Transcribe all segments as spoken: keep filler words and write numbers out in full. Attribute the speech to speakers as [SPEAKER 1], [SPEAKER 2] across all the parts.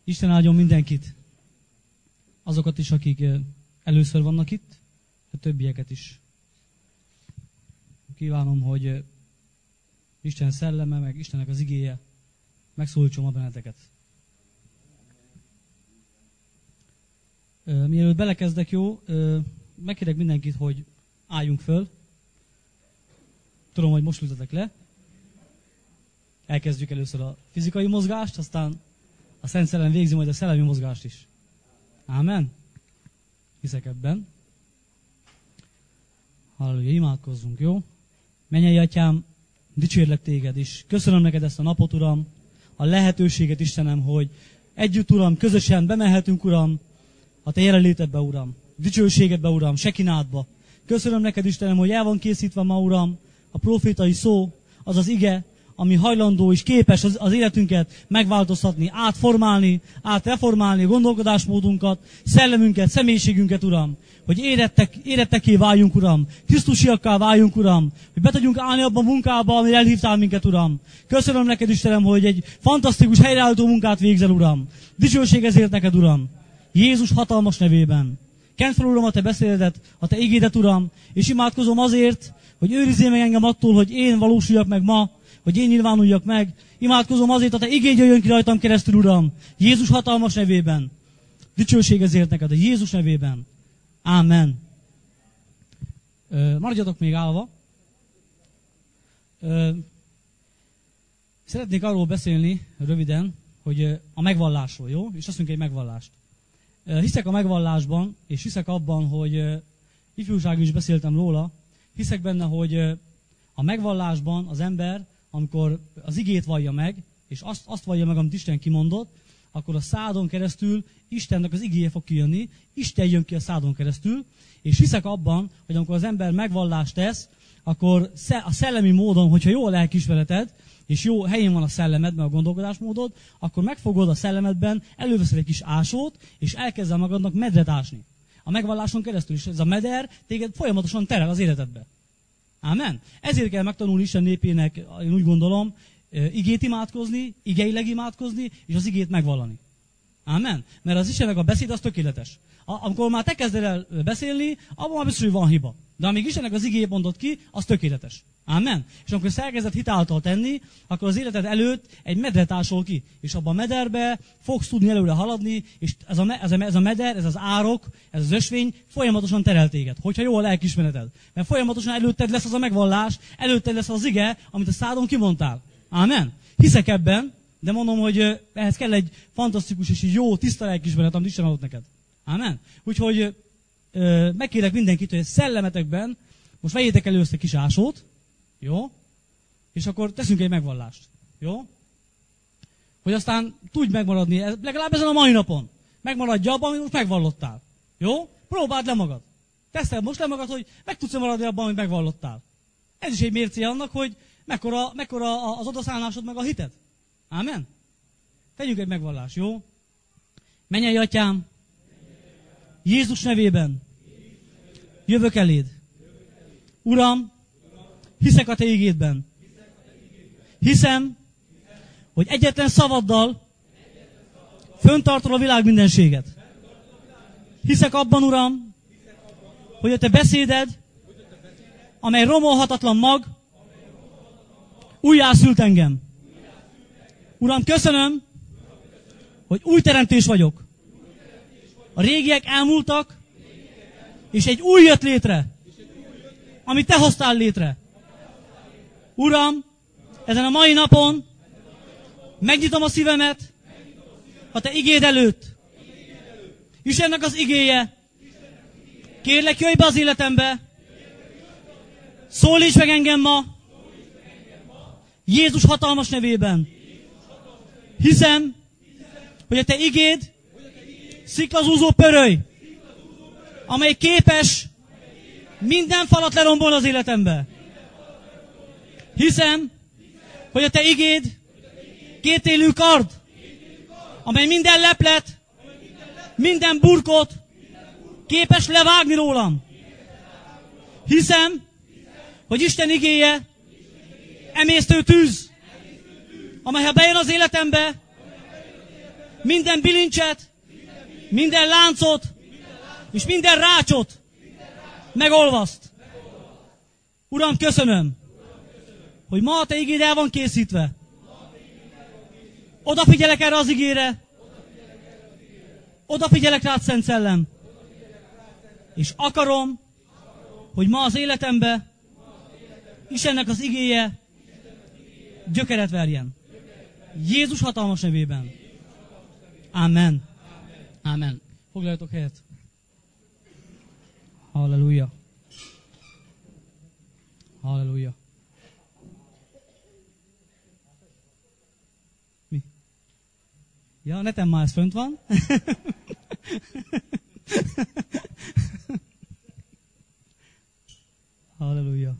[SPEAKER 1] Isten áldjon mindenkit. Azokat is, akik először vannak itt, a többieket is. Kívánom, hogy Isten szelleme, meg Istennek az igéje megszólítson a benneteket. Mielőtt belekezdek, jó, megkérek mindenkit, hogy álljunk föl. Tudom, hogy most ültetek le. Elkezdjük először a fizikai mozgást, aztán a Szent Szellem végzi majd a szellemi mozgást is. Ámen? Hiszek ebben. Halleluja, imádkozzunk, jó? Mennyei Atyám, dicsérlek téged is. Köszönöm neked ezt a napot, Uram, a lehetőséget, Istenem, hogy együtt, Uram, közösen bemehetünk, Uram, a te jelenlétedbe, Uram, dicsőségedbe, Uram, Sekinádba. Köszönöm neked, Istenem, hogy el van készítve ma, Uram, a profétai szó, az az ige, ami hajlandó és képes az, az életünket megváltoztatni, átformálni, átreformálni gondolkodásmódunkat, szellemünket, személyiségünket, Uram. Hogy érettek, éretteké váljunk, Uram. Krisztusiakká váljunk, Uram. Hogy be tudjunk állni abban a munkába, amire elhívtál minket, Uram. Köszönöm neked, Istenem, hogy egy fantasztikus helyreállító munkát végzel, Uram. Dicsőség ezért neked, Uram. Jézus hatalmas nevében. Kent fel, Uram, a te beszédedet, a te igédet, Uram, és imádkozom azért, hogy őrizzél meg engem attól, hogy én valósuljak meg ma, hogy én nyilvánuljak meg. Imádkozom azért, hogy a te igény jöjjön ki rajtam keresztül, Uram. Jézus hatalmas nevében. Dicsőség ezért neked, a Jézus nevében. Ámen. Ö, maradjatok még állva. Ö, szeretnék arról beszélni röviden, hogy a megvallásról, jó? És azt mondjuk egy megvallást. Ö, hiszek a megvallásban, és hiszek abban, hogy ifjúságban is beszéltem róla, hiszek benne, hogy a megvallásban az ember, amikor az igét vallja meg, és azt, azt vallja meg, amit Isten kimondott, akkor a szádon keresztül Istennek az igéje fog kijönni, Isten jön ki a szádon keresztül, és hiszek abban, hogy amikor az ember megvallást tesz, akkor a szellemi módon, hogyha jó a lelkiismereted, és jó helyén van a szellemed, meg a gondolkodásmódod, akkor megfogod a szellemedben, előveszed egy kis ásót, és elkezdel magadnak medret ásni. A megvalláson keresztül is ez a meder téged folyamatosan terel az életedbe. Ámen? Ezért kell megtanulni Isten népének, én úgy gondolom, igét imádkozni, igeileg imádkozni, és az igét megvallani. Ámen? Mert az Istennek a beszéd az tökéletes. A, amikor már te kezded el beszélni, abban már biztos, hogy van hiba. De amíg Istennek az igéjét mondott ki, az tökéletes. Ámen? És amikor ezt elkezded hitáltal tenni, akkor az életed előtt egy medret ásol ki. És abban a mederbe fogsz tudni előre haladni, és ez a, ez, a, ez a meder, ez az árok, ez az ösvény folyamatosan terel téged. Hogyha jó a lelkiismereted. Mert folyamatosan előtted lesz az a megvallás, előtted lesz az ige, amit a szádon kimondtál. Ámen? Hiszek ebben, de mondom, hogy ehhez kell egy fantasztikus és egy jó, tiszta lelkiismeret, amit Isten adott neked. Ámen? Úgyhogy ö, megkérek mindenkit, hogy a szellemetekben most vegyétek elő ezt a kis ásót, jó? És akkor teszünk egy megvallást, jó? Hogy aztán tudj megmaradni, legalább ezen a mai napon. Megmaradj abban, amit most megvallottál. Jó? Próbáld le magad. Teszed most le magad, hogy meg tudsz maradni abban, amit megvallottál. Ez is egy mércé annak, hogy mekkora, mekkora az odaszállásod meg a hited. Ámen? Tegyünk egy megvallást, jó? Mennyei Atyám, Jézus nevében jövök eléd. Uram, hiszek a te igédben. Hiszem, hogy egyetlen szavaddal föntartod a világ mindenséget. Hiszek abban, Uram, hogy a te beszéded, amely romolhatatlan mag, újjászült engem. Uram, köszönöm, hogy új teremtés vagyok. A régiek elmúltak, és egy új jött létre, amit te hoztál létre. Uram, ezen a mai napon megnyitom a szívemet a te igéd előtt. Istennek az igéje. Kérlek, jöjj be az életembe. Szólíts meg engem ma. Jézus hatalmas nevében. Hiszem, hogy a te igéd sziklaszúzó pöröly, amely képes minden falat lerombolni az életembe. Hiszem, hogy a te igéd kétélű kard, amely minden leplet, minden burkot képes levágni rólam. Hiszem, hogy Isten igéje emésztő tűz, amely ha bejön az életembe, minden bilincset, minden láncot, és minden rácsot megolvaszt. Uram, köszönöm, hogy ma a Te igéd el van készítve. Odafigyelek erre az igére, odafigyelek rád, Szent Szellem, és akarom, hogy ma az életembe Istennek az igéje gyökeret verjen. Jézus hatalmas nevében. Amen. Amen. Foglaljatok helyet. Halleluja. Halleluja. Mi? Ja, neten már ez fönt van. Halleluja.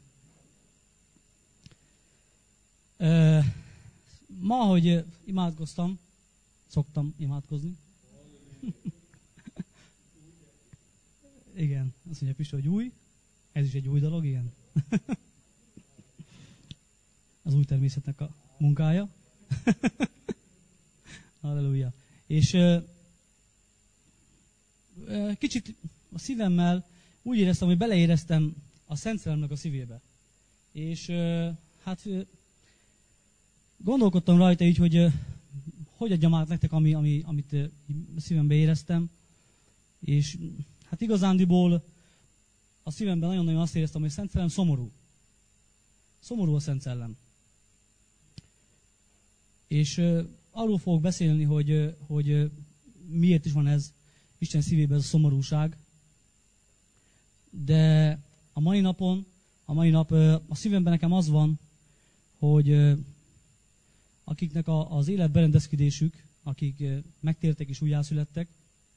[SPEAKER 1] Uh, ma, hogy imádkoztam, szoktam imádkozni. Igen, azt mondja Pisti, hogy új. Ez is egy új dolog, igen. Az új természetnek a munkája. Halleluja. És uh, uh, kicsit a szívemmel úgy éreztem, hogy beleéreztem a Szent Szellemnek a szívébe. És uh, hát uh, gondolkodtam rajta így, hogy uh, hogy adjam át nektek, ami, ami, amit uh, szívembe éreztem. És hát igazándiból a szívemben nagyon-nagyon azt éreztem, hogy a Szent Szellem szomorú. Szomorú a Szent Szellem. És uh, arról fogok beszélni, hogy, uh, hogy uh, miért is van ez Isten szívében, ez a szomorúság. De a mai napon, a mai nap uh, a szívemben nekem az van, hogy uh, akiknek a, az élet berendezkedésük, akik uh, megtértek és újjászülettek,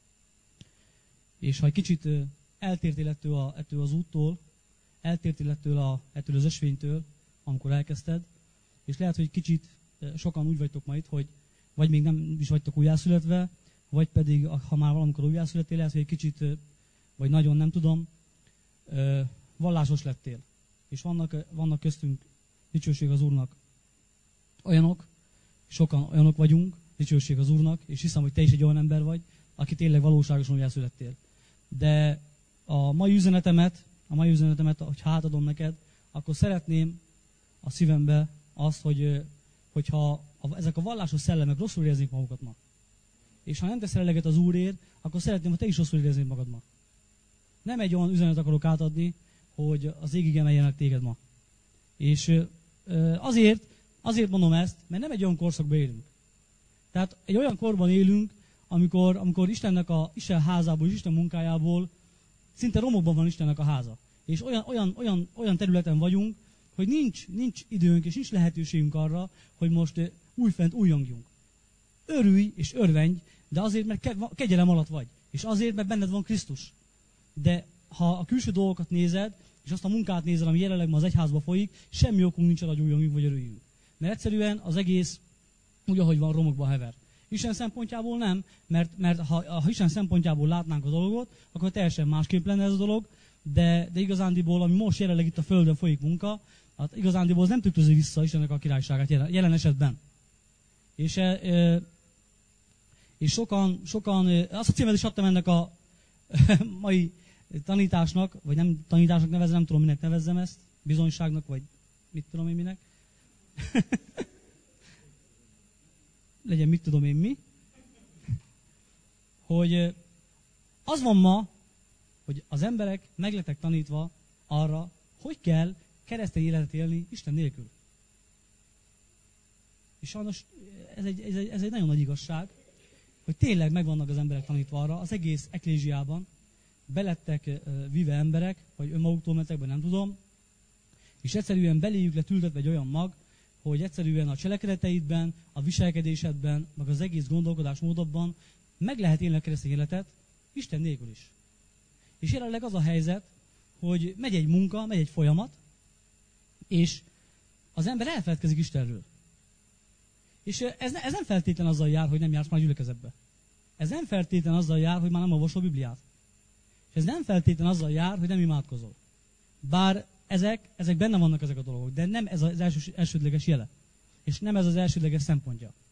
[SPEAKER 1] és ha egy kicsit uh, eltértél ettől, a, ettől az úttól, eltértél ettől, a, ettől az ösvénytől, amikor elkezdted, és lehet, hogy kicsit uh, sokan úgy vagytok ma itt, hogy vagy még nem is vagytok újjászületve, vagy pedig, ha már valamikor újjászülettél, lehet, hogy egy kicsit, uh, vagy nagyon nem tudom, uh, vallásos lettél. És vannak, vannak köztünk, dicsőség az Úrnak, olyanok, sokan olyanok vagyunk, dicsőség az Úrnak, és hiszem, hogy te is egy olyan ember vagy, aki tényleg valóságosan újjászülettél. De a mai üzenetemet, a mai üzenetemet, hogy hátadom neked, akkor szeretném a szívembe azt, hogy, hogyha a, ezek a vallásos szellemek rosszul éreznék magukat ma. És ha nem teszel eleget az Úrért, akkor szeretném, hogy te is rosszul éreznéd magad ma. Nem egy olyan üzenet akarok átadni, hogy az égig emeljenek téged ma. És azért, azért mondom ezt, mert nem egy olyan korszakban élünk. Tehát egy olyan korban élünk, amikor, amikor Istennek a Isten házából és Isten munkájából szinte romokban van Istennek a háza. És olyan, olyan, olyan, olyan területen vagyunk, hogy nincs, nincs időnk és nincs lehetőségünk arra, hogy most újfent újjongjunk. Örülj és örvendj, de azért, mert kegyelem alatt vagy. És azért, mert benned van Krisztus. De ha a külső dolgokat nézed, és azt a munkát nézed, ami jelenleg ma az egyházba folyik, semmi okunk nincs arra, hogy újjongjunk vagy örüljünk. Mert egyszerűen az egész úgy, ahogy van, romokba hever. Isten szempontjából nem, mert, mert ha, ha Isten szempontjából látnánk a dolgot, akkor teljesen másképp lenne ez a dolog, de, de igazándiból, ami most jelenleg itt a Földön folyik munka, hát igazándiból az nem tükrözi vissza Istennek a királyságát jelen, jelen esetben. És, e, és sokan, sokan, azt a címet is adtam ennek a mai tanításnak, vagy nem tanításnak nevezem, nem tudom, minek nevezzem ezt, bizonyságnak, vagy mit tudom én minek. Legyen mit tudom én mi. Hogy az van ma, hogy az emberek meg lettek tanítva arra, hogy kell keresztény életet élni Isten nélkül. És sajnos ez egy, ez egy, ez egy nagyon nagy igazság, hogy tényleg meg vannak az emberek tanítva arra, az egész eklézsiában belettek vive emberek, vagy önmaguktól mentek be, nem tudom, és egyszerűen beléjük lett ültetve egy olyan mag, hogy egyszerűen a cselekedeteidben, a viselkedésedben, meg az egész gondolkodásmódodban meg lehet élni a keresztény életet Isten nélkül is. És jelenleg az a helyzet, hogy megy egy munka, megy egy folyamat, és az ember elfeledkezik Istenről. És ez, ez nem feltétlen azzal jár, hogy nem jársz már gyülekezetbe. Ez nem feltétlen azzal jár, hogy már nem olvasol Bibliát. És ez nem feltétlen azzal jár, hogy nem imádkozol. Bár ezek, ezek benne vannak ezek a dolgok, de nem ez az első, elsődleges jele. És nem ez az elsődleges szempontja.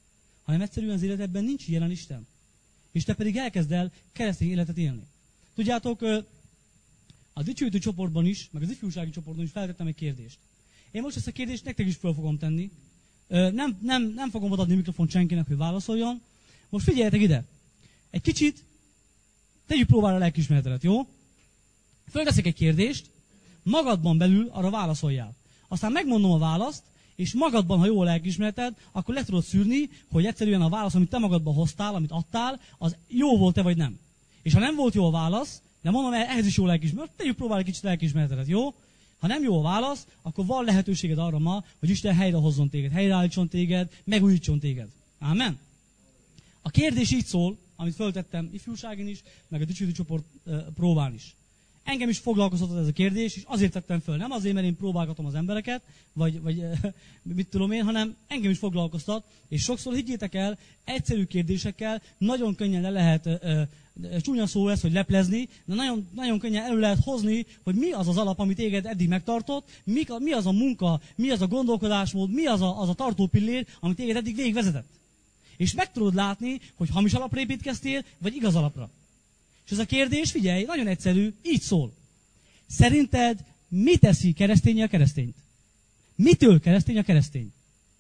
[SPEAKER 1] hanem egyszerűen az életedben nincs jelen Isten. És te pedig elkezd el keresztény életet élni. Tudjátok, a dicsőítő csoportban is, meg az ifjúsági csoportban is feltettem egy kérdést. Én most ezt a kérdést nektek is fel fogom tenni. Nem, nem, nem fogom odaadni a mikrofont senkinek, hogy válaszoljon. Most figyeljetek ide. Egy kicsit tegyük próbára a lelkiismeretedet, jó? Fölteszek egy kérdést, magadban belül arra válaszoljál. Aztán megmondom a választ, és magadban, ha jó a lelkiismereted, akkor le tudod szűrni, hogy egyszerűen a válasz, amit te magadban hoztál, amit adtál, az jó volt-e vagy nem. És ha nem volt jó a válasz, de mondom, ehhez is jó lelkiismeret, tegyük próbálni egy kicsit lelkiismeretedet, jó? Ha nem jó a válasz, akkor van lehetőséged arra ma, hogy Isten helyre hozzon téged, helyreállítson téged, megújítson téged. Ámen? A kérdés így szól, amit föltettem ifjúságin is, meg a dicsőítő csoport uh, próbán is. Engem is foglalkoztatott ez a kérdés, és azért tettem föl. Nem azért, mert én próbálgatom az embereket, vagy, vagy mit tudom én, hanem engem is foglalkoztat, és sokszor higgyétek el, egyszerű kérdésekkel nagyon könnyen le lehet, uh, uh, csúnya szó ez, hogy leplezni, de nagyon, nagyon könnyen elő lehet hozni, hogy mi az az alap, amit téged eddig megtartott, mi, mi az a munka, mi az a gondolkodásmód, mi az a, az a tartópillér, amit téged eddig végigvezetett. És meg tudod látni, hogy hamis alapra építkeztél, vagy igaz alapra. És ez a kérdés, figyelj, nagyon egyszerű, így szól. Szerinted mi teszi keresztényi a keresztényt? Mitől keresztény a keresztény?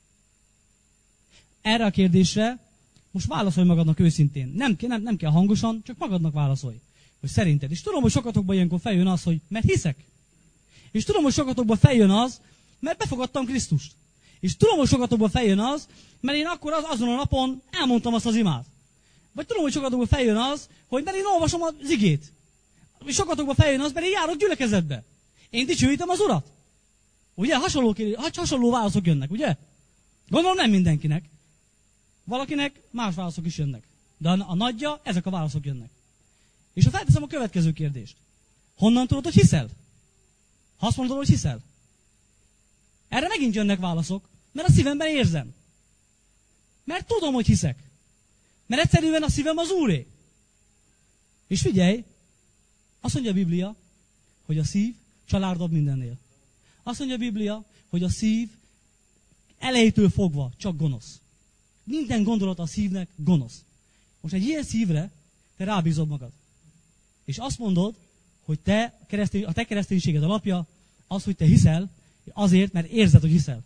[SPEAKER 1] Erre a kérdésre most válaszolj magadnak őszintén. Nem, nem, nem kell hangosan, csak magadnak válaszolj. Hogy szerinted. És tudom, hogy sokatokban ilyenkor feljön az, hogy mert hiszek. És tudom, hogy sokatokban feljön az, mert befogadtam Krisztust. És tudom, hogy sokatokban feljön az, mert én akkor az, azon a napon elmondtam azt az imát. Vagy tudom, hogy sokatokban feljön az, hogy mert én olvasom az igét. És sokatokban feljön az, mert én járok gyülekezetbe. Én dicsőítem az Urat. Ugye? Hasonló, hasonló válaszok jönnek, ugye? Gondolom nem mindenkinek. Valakinek más válaszok is jönnek. De a, a nagyja, ezek a válaszok jönnek. És ha felteszem a következő kérdést. Honnan tudod, hogy hiszel? Ha azt mondod, hogy hiszel. Erre megint jönnek válaszok, mert a szívemben érzem. Mert tudom, hogy hiszek. Mert egyszerűen a szívem az Úré. És figyelj, azt mondja a Biblia, hogy a szív csalárdabb mindennél. Azt mondja a Biblia, hogy a szív elejétől fogva csak gonosz. Minden gondolat a szívnek gonosz. Most egy ilyen szívre te rábízod magad. És azt mondod, hogy te keresztény, a te kereszténységed alapja az, hogy te hiszel, azért, mert érzed, hogy hiszel.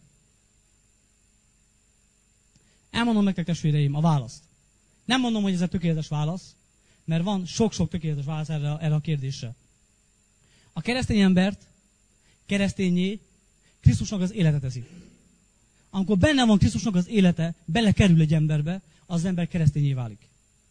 [SPEAKER 1] Elmondom nektek, testvéreim, a választ. Nem mondom, hogy ez a tökéletes válasz, mert van sok-sok tökéletes válasz erre, erre a kérdésre. A keresztény embert keresztényé Krisztusnak az élete teszi. Amikor benne van Krisztusnak az élete, belekerül egy emberbe, az ember keresztényé válik.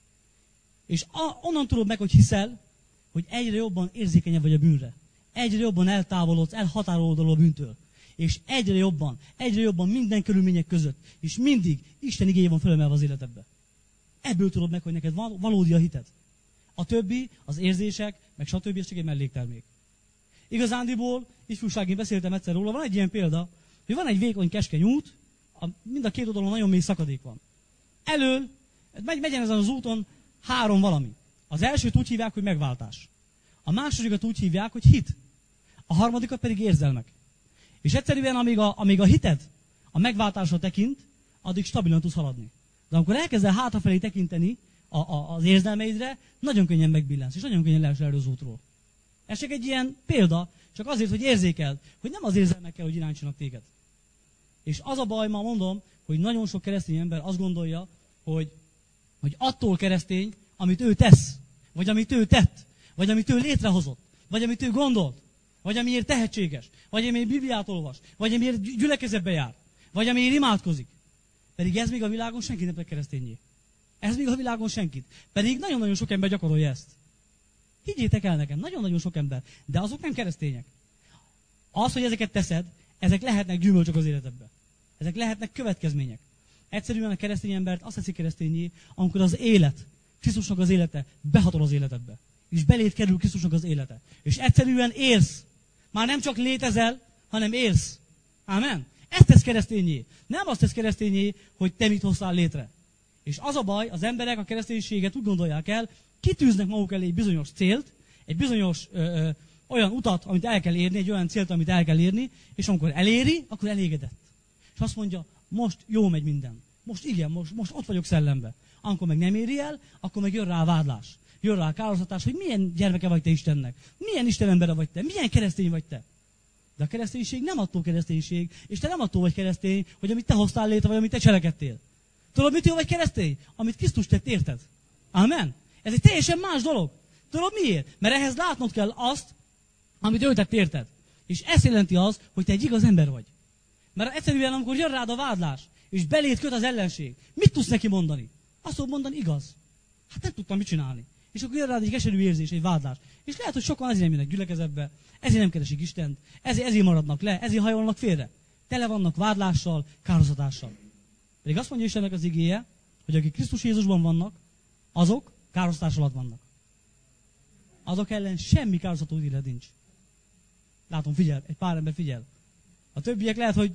[SPEAKER 1] És a, onnan tudod meg, hogy hiszel, hogy egyre jobban érzékenyebb vagy a bűnre. Egyre jobban eltávolodsz, elhatárolódol a bűntől. És egyre jobban, egyre jobban minden körülmények között, és mindig Isten igéje van fölemelve az életedbe. Ebből tudod meg, hogy neked van valódi a hited. A többi, az érzések, meg stb. Ez csak egy melléktermék. Igazándiból, ifjúságén beszéltem egyszer róla, van egy ilyen példa, hogy van egy vékony keskeny út, a, mind a két oldalon nagyon mély szakadék van. Elől, megy, megyen ezen az úton három valami. Az elsőt úgy hívják, hogy megváltás. A másodikat úgy hívják, hogy hit. A harmadikat pedig érzelmek. És egyszerűen, amíg a, amíg a hited a megváltásra tekint, addig stabilan tudsz haladni. De amikor elkezzel hátrafelé tekinteni a, a, az érzelmeidre, nagyon könnyen megbillensz, és nagyon könnyen leesel erről az útról. Ez csak egy ilyen példa, csak azért, hogy érzékeld, hogy nem az érzelmekkel, hogy irányítsanak téged. És az a baj, ma mondom, hogy nagyon sok keresztény ember azt gondolja, hogy, hogy attól keresztény, amit ő tesz, vagy amit ő tett, vagy amit ő létrehozott, vagy amit ő gondolt, vagy amiért tehetséges, vagy amiért Bibliát olvas, vagy amiért gyülekezetbe jár, vagy amiért imádkozik. Pedig ez még a világon senki nem tett keresztényé. Ez még a világon senkit. Pedig nagyon-nagyon sok ember gyakorolja ezt. Higgyétek el nekem, nagyon-nagyon sok ember. De azok nem keresztények. Az, hogy ezeket teszed, ezek lehetnek gyümölcsök az életedbe. Ezek lehetnek következmények. Egyszerűen a keresztény embert azt teszi keresztényé, amikor az élet, Krisztusnak az élete behatol az életedbe. És beléd kerül Krisztusnak az élete. És egyszerűen élsz. Már nem csak létezel, hanem élsz. Ámen? Ezt tesz keresztényé. Nem azt tesz keresztényé, hogy te mit hoztál létre. És az a baj, az emberek a kereszténységet úgy gondolják el, kitűznek maguk elé egy bizonyos célt, egy bizonyos ö, ö, olyan utat, amit el kell érni, egy olyan célt, amit el kell érni, és amikor eléri, akkor elégedett. És azt mondja, most jó megy minden. Most igen, most, most ott vagyok szellembe. Amikor meg nem éri el, akkor meg jön rá a vádlás. Jön rá a kárhoztatás, hogy milyen gyermeke vagy te Istennek. Milyen Isten embere vagy te. Milyen keresztény vagy te. De a kereszténység nem attól kereszténység, és te nem attól vagy keresztény, hogy amit te hoztál létre, vagy amit te cselekedtél. Tudod, mitől vagy keresztény? Amit Krisztus tett, érted? Amen. Ez egy teljesen más dolog. Tudod miért? Mert ehhez látnod kell azt, amit ő tett, érted. És ez jelenti az, hogy te egy igaz ember vagy. Mert egyszerűen, amikor jön rád a vádlás, és beléd köt az ellenség, mit tudsz neki mondani? Azt tudod mondani, igaz. Hát nem tudtam mit csinálni. És akkor jön rád egy keserű érzés, egy vádlás. És lehet, hogy sokan ezért nem jönnek gyülekezetbe, ezért nem keresik Istent, ezért, ezért maradnak le, ezért hajolnak félre. Tele vannak vádlással, kárhoztatással. Pedig azt mondja Istennek az igéje, hogy akik Krisztus Jézusban vannak, azok kárhoztatás alatt vannak. Azok ellen semmi kárhoztató ítélet nincs. Látom, figyel, egy pár ember figyel. A többiek lehet, hogy...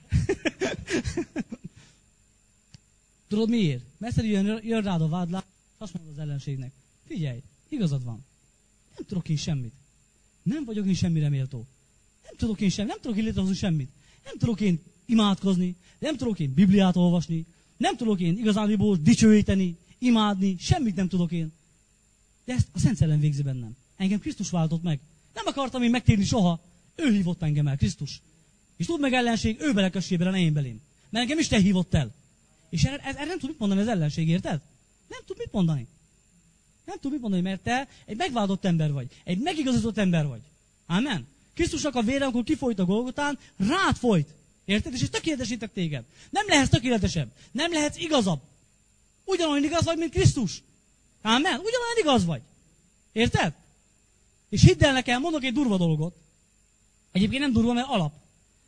[SPEAKER 1] Tudod miért? Mert egyszerűen jön rád a vádlás, és azt mondod az ellenségnek, figyelj, igazad van. Nem tudok én semmit. Nem vagyok én semmire méltó. Nem tudok én semmit, nem tudok én létrehozni semmit. Nem tudok én imádkozni, nem tudok én Bibliát olvasni, nem tudok én igazándiból dicsőíteni, imádni, semmit nem tudok én. De ezt a Szent Szellem végzi bennem. Engem Krisztus váltott meg. Nem akartam én megtérni soha. Ő hívott engem el, Krisztus. És tudd meg ellenség, ő belekössél bele, ne én belém. Mert engem Isten hívott el. És erre, erre nem tud mit mondani az ellenség, érted? Nem tud mit mondani. Nem tud mit mondani, mert te egy megváltott ember vagy. Egy megigazított ember vagy. Amen. Krisztusnak a vére, amikor kifolyt a Golgotán, rád folyt. Érted? És tökéletesített téged. Nem lehetsz tökéletesebb. Nem lehetsz igazabb. Ugyanolyan igaz vagy, mint Krisztus. Amen. Ugyanolyan igaz vagy. Érted? És hidd el nekem, mondok egy durva dolgot. Egyébként nem durva, mert alap.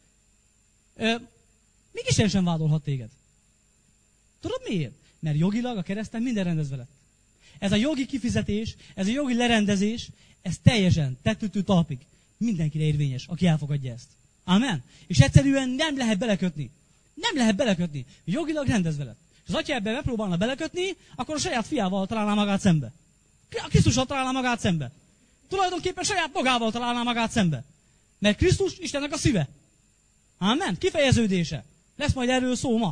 [SPEAKER 1] Ö, még Isten sem vádolhat téged. Tudod miért? Mert jogilag a kereszten minden rendezve lett. Ez a jogi kifizetés, ez a jogi lerendezés, ez teljesen tettőtől talpig mindenkire érvényes, aki elfogadja ezt. Amen. És egyszerűen nem lehet belekötni. Nem lehet belekötni. Jogilag rendezve lett. És az atya ebben megpróbálna belekötni, akkor a saját fiával találná magát szembe. A Krisztussal találná magát szembe. Tulajdonképpen saját magával találná magát szembe. Mert Krisztus Istennek a szíve. Amen. Kifejeződése. Lesz majd erről szó ma.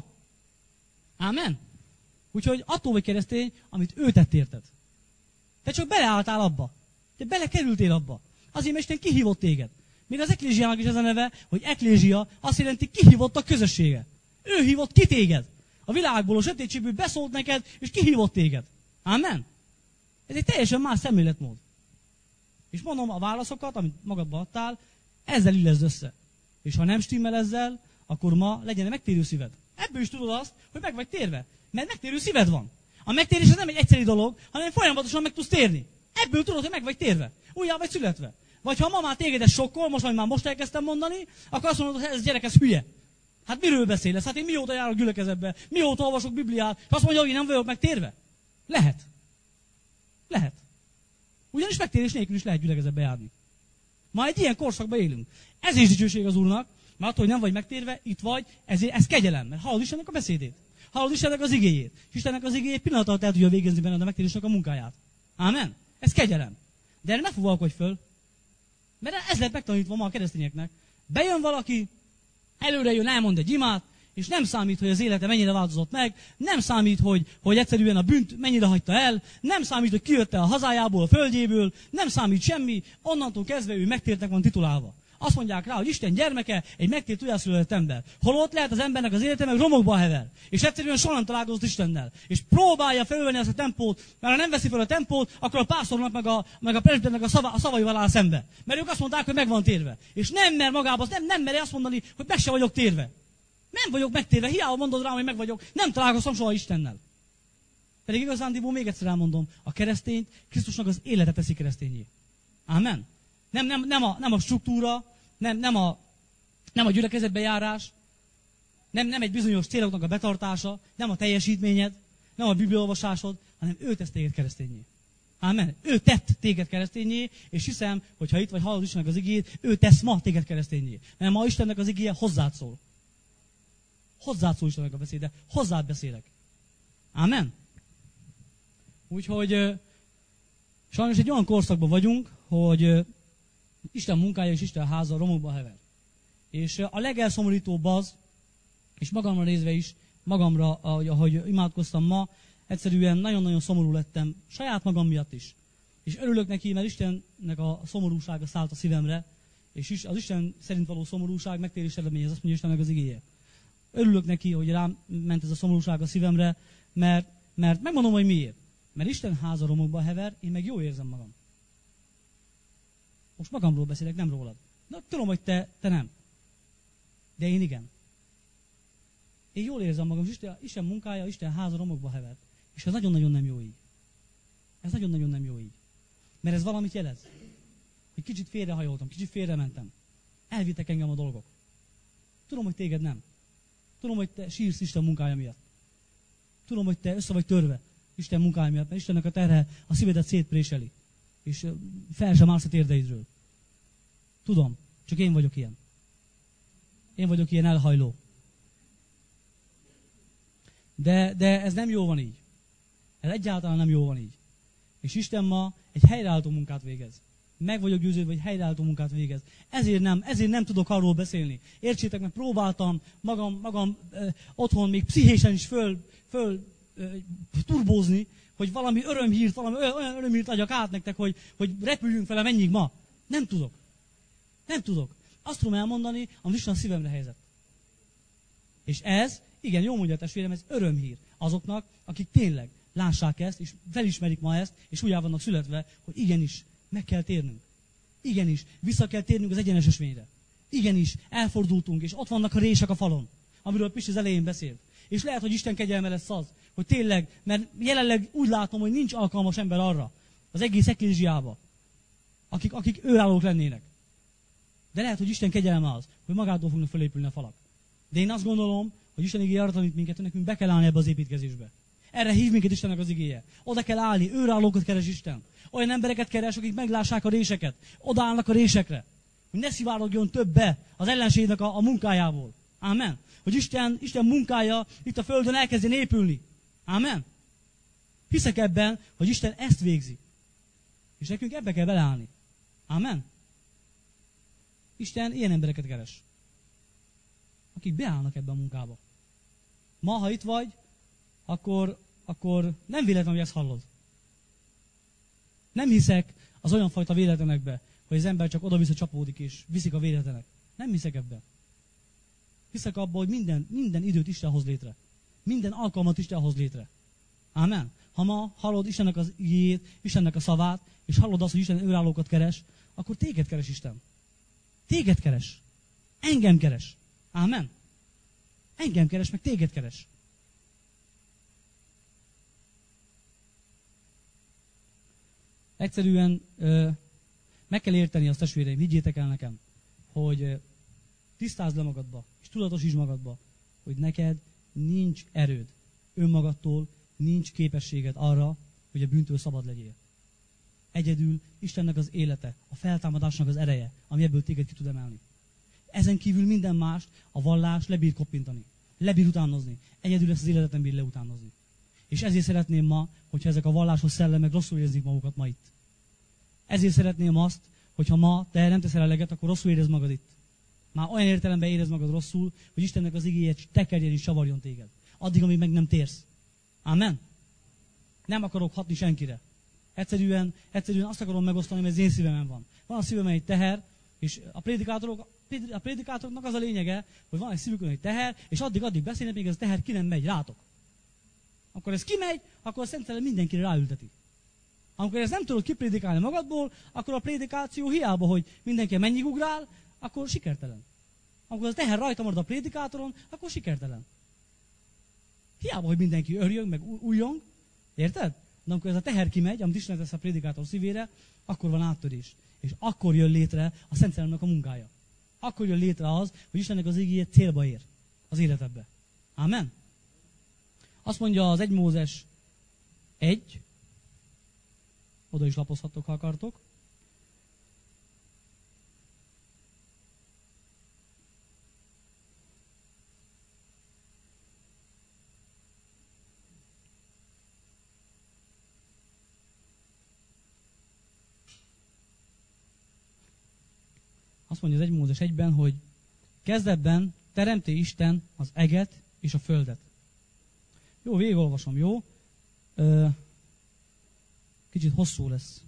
[SPEAKER 1] Amen. Úgyhogy attól vagy keresztény, amit ő tett, érted. Te csak beleálltál abba. Te belekerültél abba. Azért, mert Isten kihívott téged. Még az eklézsiának is ez a neve, hogy eklézsia azt jelenti kihívott a közössége. Ő hívott ki téged. A világból, a sötétségből beszólt neked, és kihívott téged. Amen. Ez egy teljesen más szemléletmód. És mondom, a válaszokat, amit magadba adtál, ezzel illesd össze. És ha nem stimmel ezzel, akkor ma legyen egy megtérő szíved. Ebből is tudod azt, hogy meg vagy térve. Mert megtérő szíved van. A megtérés az nem egy egyszerű dolog, hanem folyamatosan meg tudsz térni. Ebből tudod, hogy meg vagy térve. Újjá vagy születve. Vagy ha ma már téged ez sokkol, most majd már most elkezdtem mondani, akkor azt mondod, hogy ez gyerek, ez hülye. Hát miről beszélsz? Hát én mióta járok gyülekezetbe, mióta olvasok Bibliát, és azt mondja, hogy én nem vagyok megtérve? Lehet. Lehet. Ugyanis megtérés nélkül is lehet gyülekezetbe járni. Ma egy ilyen korszakban élünk. Ez is dicsőség az Úrnak, mert attól, hogy nem vagy megtérve, itt vagy, ezért ez kegyelem, mert hallod Istennek a beszédét. Hallod Istennek az igéjét. És Istennek az igéjét pillanat alatt el tudja végezni benned a megtérésnek a munkáját. Ámen? Ez kegyelem. De erre ne fuvalkodj föl. Mert ez lett megtanítva ma a keresztényeknek. Bejön valaki, előre jön, elmond egy imát, és nem számít, hogy az élete mennyire változott meg, nem számít, hogy, hogy egyszerűen a bűnt mennyire hagyta el, nem számít, hogy kijött-e a hazájából, a földjéből, nem számít semmi, onnantól kezdve ő megtértnek van titulálva. Azt mondják rá, hogy Isten gyermeke, egy megtért újjászületett ember. Holott lehet az embernek az élete meg romokba hever. És egyszerűen soha nem találkozott Istennel. És próbálja felvenni ezt a tempót, mert ha nem veszi fel a tempót, akkor a pásztornak meg a, meg a presbiternek a, szava, a szavaival áll szembe. Mert ők azt mondták, hogy meg van térve. És nem mer magába, nem, nem meri azt mondani, hogy meg se vagyok térve. Nem vagyok megtérve, hiába mondod rám, hogy meg vagyok, nem találkoztam soha Istennel. Pedig igazándiból még egyszer elmondom, a keresztényt Krisztusnak az élete teszi keresztényé. Amen. Nem, nem, nem, a, nem a struktúra, nem, nem, a, nem a gyülekezetbe járás, nem, nem egy bizonyos céloknak a betartása, nem a teljesítményed, nem a bibliaolvasásod, hanem ő tesz téged keresztényé. Amen. Ő tett téged keresztényé, és hiszem, hogy ha itt vagy hallod Istennek az igéjét, ő tesz ma téged keresztényé. Mert ma Istennek az igéje hozzád szól. Hozzád szól Istennek a beszéde, hozzád beszélek. Amen. Úgyhogy sajnos egy olyan korszakban vagyunk, hogy Isten munkája és Isten háza romokba hever. És a legelszomorítóbb az, és magamra nézve is, magamra, ahogy imádkoztam ma, egyszerűen nagyon-nagyon szomorú lettem, saját magam miatt is. És örülök neki, mert Istennek a szomorúsága szállt a szívemre, és az Isten szerint való szomorúság megtérés eredménye, ez azt mondja Istennek az igéje. Örülök neki, hogy rám ment ez a szomorúság a szívemre, mert, mert megmondom, hogy miért. Mert Isten háza romokba hever, én meg jól érzem magam. Most magamról beszélek, nem rólad. Na, tudom, hogy te, te nem. De én igen. Én jól érzem magam, és Isten, Isten munkája, Isten háza romokba hever. És ez nagyon-nagyon nem jó így. Ez nagyon-nagyon nem jó így. Mert ez valamit jelez. Hogy kicsit félrehajoltam, kicsit félrementem. Elvittek engem a dolgok. Tudom, hogy téged nem. Tudom, hogy te sírsz Isten munkája miatt. Tudom, hogy te össze vagy törve Isten munkája miatt, mert Istennek a terhe a szívedet szétpréseli. És fel sem állsz a térdeidről. Tudom, csak én vagyok ilyen. Én vagyok ilyen elhajló. De, de ez nem jó van így. Ez egyáltalán nem jó van így. És Isten ma egy helyreállító munkát végez. Meg vagyok győződve, hogy helyreállító munkát végez. Ezért nem, ezért nem tudok arról beszélni. Értsétek meg, próbáltam magam, magam eh, otthon még pszichésen is föl, föl eh, turbózni, hogy valami örömhírt, valami olyan örömhírt adjak át nektek, hogy, hogy repüljünk vele mennyig ma. Nem tudok. Nem tudok. Azt tudom elmondani, amit Isten a szívemre helyezett. És ez, igen, jó mondja a testvérem, ez örömhír azoknak, akik tényleg lássák ezt, és felismerik ma ezt, és úgy el vannak születve, hogy igenis, meg kell térnünk. Igenis, vissza kell térnünk az egyenes ösvényre. Igenis, elfordultunk, és ott vannak a rések a falon, amiről Pisti az elején beszélt. És lehet, hogy Isten kegyelme lesz az, hogy tényleg, mert jelenleg úgy látom, hogy nincs alkalmas ember arra, az egész eklézsiába, akik, akik őrállók lennének. De lehet, hogy Isten kegyelme az, hogy magától fognak felépülni a falak. De én azt gondolom, hogy Isten igéje arra tanít minket, hogy nekünk be kell állni ebbe az építkezésbe. Erre hív minket Istennek az igéje. Oda kell állni, őrállókat keres Isten. Olyan embereket keres, akik meglássák a réseket. Odaállnak a résekre. Hogy ne szivárogjon többe az ellenségnek a, a munkájából. Ámen. Hogy Isten, Isten munkája itt a földön elkezdjen épülni. Ámen. Hiszek ebben, hogy Isten ezt végzi. És nekünk ebbe kell beleállni. Ámen. Isten ilyen embereket keres. Akik beállnak ebbe a munkába. Ma, ha itt vagy, akkor, akkor nem véletlen, hogy ezt hallod. Nem hiszek az olyan fajta véletlenekbe, hogy az ember csak oda-vissza csapódik és viszik a véletlenek. Nem hiszek ebben. Hiszek abban, hogy minden, minden időt Isten hoz létre. Minden alkalmat Isten hoz létre. Ámen. Ha ma hallod Istennek az igéjét, Istennek a szavát, és hallod azt, hogy Isten őrállókat keres, akkor téged keres Isten. Téged keres. Engem keres. Ámen. Engem keres, meg téged keres. Egyszerűen ö, meg kell érteni azt, testvéreim, higgyétek el nekem, hogy ö, tisztázd le magadba, és tudatosítsd magadba, hogy neked nincs erőd. Önmagadtól nincs képességed arra, hogy a bűntől szabad legyél. Egyedül Istennek az élete, a feltámadásnak az ereje, ami ebből téged ki tud emelni. Ezen kívül minden mást a vallás lebír koppintani, lebír utánozni. Egyedül ezt az életet nem bír leutánozni. És ezért szeretném ma, hogyha ezek a vallásos szellemek rosszul érzik magukat ma itt. Ezért szeretném azt, hogyha ma te nem teszel eleget, akkor rosszul érez magad itt. Már olyan értelemben érez magad rosszul, hogy Istennek az igéje tekerjen és csavarjon téged. Addig, amíg meg nem térsz. Amen? Nem akarok hatni senkire. Egyszerűen, egyszerűen azt akarom megosztani, mert az én szívemen van. Van a szívemben egy teher, és a prédikátorok, a prédikátoroknak az a lényege, hogy van egy szívükön egy teher, és addig-addig beszélnek, még ez a teher ki nem megy rátok. Amikor ez kimegy, akkor a Szent Szellem mindenkire ráülteti. Amikor ez nem tudod kiprédikálni magadból, akkor a prédikáció hiába, hogy mindenki mennyig ugrál, akkor sikertelen. Amikor az teher rajta marad a prédikátoron, akkor sikertelen. Hiába, hogy mindenki örjön, meg újjong, érted? De amikor ez a teher kimegy, amit Isten tesz a prédikátor szívére, akkor van áttörés. És akkor jön létre a Szent Szellemnek a munkája. Akkor jön létre az, hogy Istennek az igéje célba ér az életedbe. Amen? Azt mondja az egy Mózes egy, oda is lapozhattok, ha akartok. Azt mondja az egy Mózes egyben, hogy kezdetben teremti Isten az eget és a földet. Jó, végigolvasom, jó? Ö, kicsit hosszú lesz.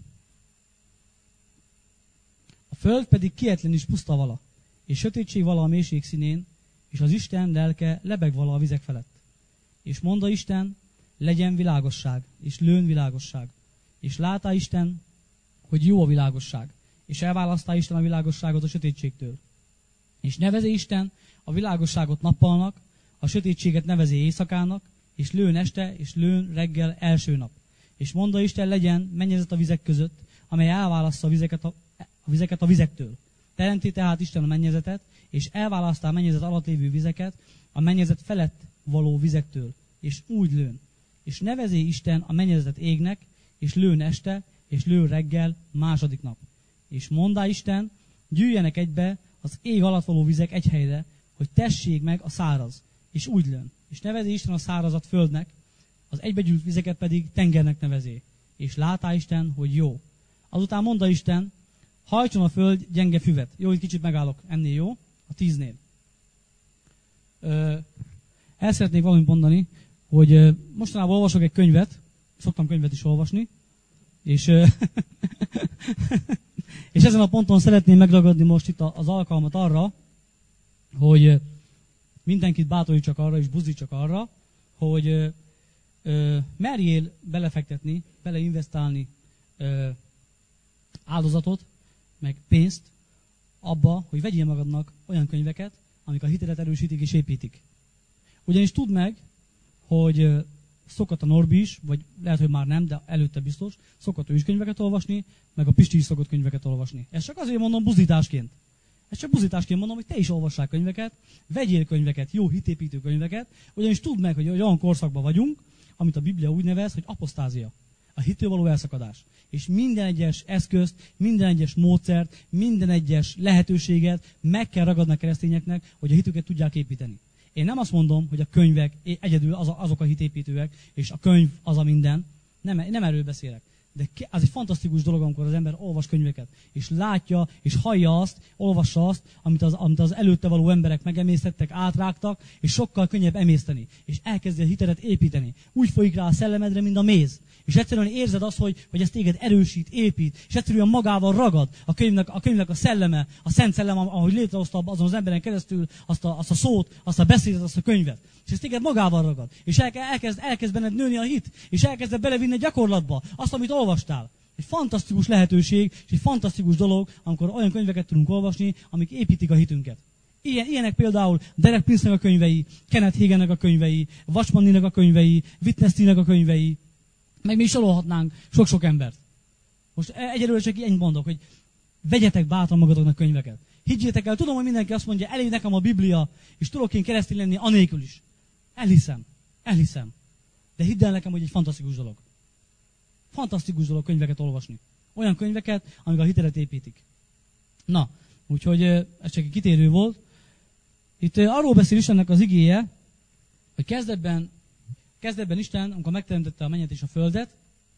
[SPEAKER 1] A föld pedig kietlen is puszta vala, és sötétség vala a mélység színén, és az Isten lelke lebeg vala a vizek felett. És mondta Isten, legyen világosság, és lőn világosság. És látá Isten, hogy jó a világosság, és elválasztá Isten a világosságot a sötétségtől. És nevezi Isten a világosságot nappalnak, a sötétséget nevezi éjszakának, és lőn este, és lőn reggel első nap. És mondta Isten, legyen mennyezet a vizek között, amely elválasztja a vizeket a, a vizeket a vizektől. Teremti tehát Isten a mennyezetet, és elválasztá a mennyezet alatt lévő vizeket a mennyezet felett való vizektől, és úgy lőn. És nevezi Isten a mennyezetet égnek, és lőn este, és lőn reggel második nap. És mondá Isten, gyűjjenek egybe az ég alatt való vizek egy helyre, hogy tessék meg a száraz, és úgy lőn. És nevezi Isten a szárazat földnek, az egybegyűlt vizeket pedig tengernek nevezi. És látá Isten, hogy jó. Azután mondta Isten, hajtson a föld gyenge füvet. Jó, itt kicsit megállok, ennél jó, a tíznél. Ö, el szeretnék valamit mondani, hogy ö, mostanában olvasok egy könyvet, szoktam könyvet is olvasni, és, ö, és ezen a ponton szeretném megragadni most itt az alkalmat arra, hogy mindenkit bátorítsak arra, és buzdítsak arra, hogy ö, ö, merjél belefektetni, beleinvestálni ö, áldozatot, meg pénzt abba, hogy vegyél magadnak olyan könyveket, amik a hitelet erősítik és építik. Ugyanis tudd meg, hogy ö, szokott a Norbi is, vagy lehet, hogy már nem, de előtte biztos, szokott ő is könyveket olvasni, meg a Pisti is szokott könyveket olvasni. Ezt csak azért mondom buzdításként. Ezt csak buzdításként mondom, hogy te is olvassál könyveket, vegyél könyveket, jó hitépítő könyveket, ugyanis tudd meg, hogy olyan korszakban vagyunk, amit a Biblia úgy nevez, hogy apostázia. A hittől való elszakadás. És minden egyes eszközt, minden egyes módszert, minden egyes lehetőséget meg kell ragadni a keresztényeknek, hogy a hitüket tudják építeni. Én nem azt mondom, hogy a könyvek egyedül azok a hitépítőek, és a könyv az a minden. Nem, nem erről beszélek. De az egy fantasztikus dolog, amikor az ember olvas könyveket, és látja, és hallja azt, olvassa azt, amit az, amit az előtte való emberek megemésztettek, átrágtak, és sokkal könnyebb emészteni, és elkezdi a hitedet építeni. Úgy folyik rá a szellemedre, mint a méz. És egyszerűen érzed azt, hogy, hogy ezt téged erősít, épít, és egyszerűen magával ragad a könyvnek, a könyvnek a szelleme, a szent szellem, ahogy létrehozta azon az emberen keresztül azt a, azt a szót, azt a beszédet, azt a könyvet. És ez téged magával ragad. És elkezd, elkezd benned nőni a hit, és elkezded belevinni a gyakorlatba azt, amit olvastál. Egy fantasztikus lehetőség, és egy fantasztikus dolog, amikor olyan könyveket tudunk olvasni, amik építik a hitünket. Ilyen, ilyenek például Derek Prince-nek a könyvei, Kenneth Hagennek a könyvei, Watchman Nee-nek a könyvei, Witness Lee-nek a könyvei, meg mi is sorolhatnánk sok-sok embert. Most egyelőre csak ennyit mondok, hogy vegyetek bátran magatoknak könyveket. Higgyétek el, tudom, hogy mindenki azt mondja, elég nekem a Biblia, és tudok én keresztény lenni anélkül is. Elhiszem, elhiszem. De hidd el nekem, hogy egy fantasztikus dolog. Fantasztikus dolog könyveket olvasni. Olyan könyveket, amik a hitelet építik. Na, úgyhogy ez csak egy kitérő volt. Itt arról beszél Istennek az igéje, hogy kezdetben, kezdetben Isten, amikor megteremtette a mennyet és a földet,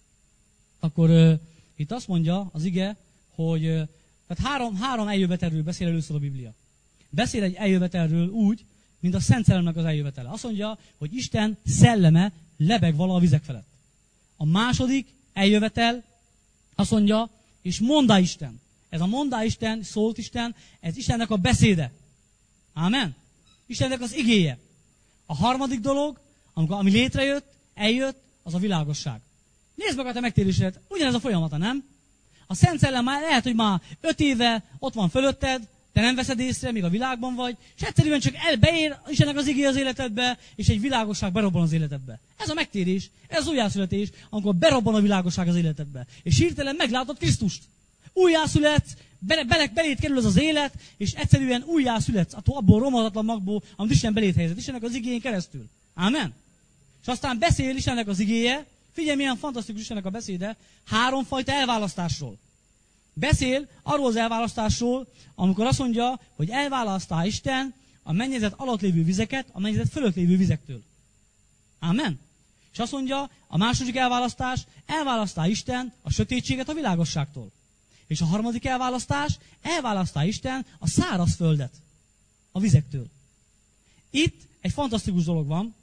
[SPEAKER 1] akkor uh, itt azt mondja az ige, hogy uh, tehát három, három eljövetelről beszél először a Biblia. Beszél egy eljövetelről úgy, mint a Szent Szellemnek az eljövetele. Azt mondja, hogy Isten szelleme lebeg vala a vizek felett. A második eljövetel azt mondja, és mondá Isten. Ez a mondá Isten, szólt Isten, ez Istennek a beszéde. Ámen? Istennek az igéje. A harmadik dolog, amikor, ami létrejött, eljött, az a világosság. Nézd meg a te megtérésedet, ugyanez a folyamata, nem? A Szent Szellem már lehet, hogy már öt éve ott van fölötted, te nem veszed észre, még a világban vagy, és egyszerűen csak elbeér Istennek az igéje az életedbe, és egy világosság berobban az életedbe. Ez a megtérés, ez az újjászületés, amikor berobban a világosság az életedbe. És hirtelen meglátod Krisztust. Újjászületsz, bele, bele, belét kerül az az élet, és egyszerűen újjászületsz abból a romhatatlan magból, amit Isten belét helyezett, Istennek az igéjén keresztül. Ámen? És aztán beszél Istennek az igéje, figyelj, milyen fantasztikus Istennek a beszéde, háromfajta elválasztásról. Beszél arról az elválasztásról, amikor azt mondja, hogy elválasztá Isten a mennyezet alatt lévő vizeket a mennyezet fölött lévő vizektől. Ámen? És azt mondja, a második elválasztás, elválasztá Isten a sötétséget a világosságtól. És a harmadik elválasztás, elválasztá Isten a száraz földet a vizektől. Itt egy fantasztikus dolog van,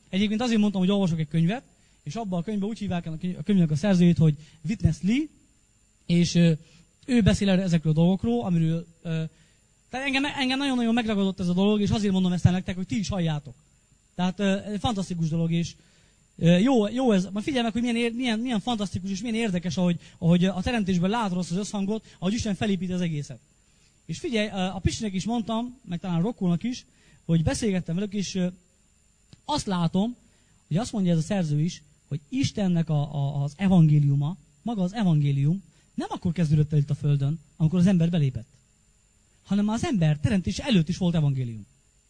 [SPEAKER 1] Egyébként azért mondtam, hogy olvasok egy könyvet, és abban a könyvben úgy hívják a könyvnek a szerzőjét, hogy Witness Lee, és ő beszél ezekről a dolgokról, amiről... Tehát engem, engem nagyon-nagyon megragadott ez a dolog, és azért mondom ezt el nektek, hogy ti is halljátok. Tehát uh, fantasztikus dolog, és uh, jó, jó ez. Majd figyelj meg, hogy milyen, milyen, milyen fantasztikus és milyen érdekes, ahogy, ahogy a teremtésben látod azt az összhangot, ahogy Isten felépíti az egészet. És figyelj, uh, a Pistinek is mondtam, meg talán Rokkónak is, hogy beszélgettem velük, és uh, azt látom, hogy azt mondja ez a szerző is, hogy Istennek a, a, az evangéliuma, maga az evangélium nem akkor kezdődött el itt a Földön, amikor az ember belépett, hanem az ember teremtése előtt is volt evangélium.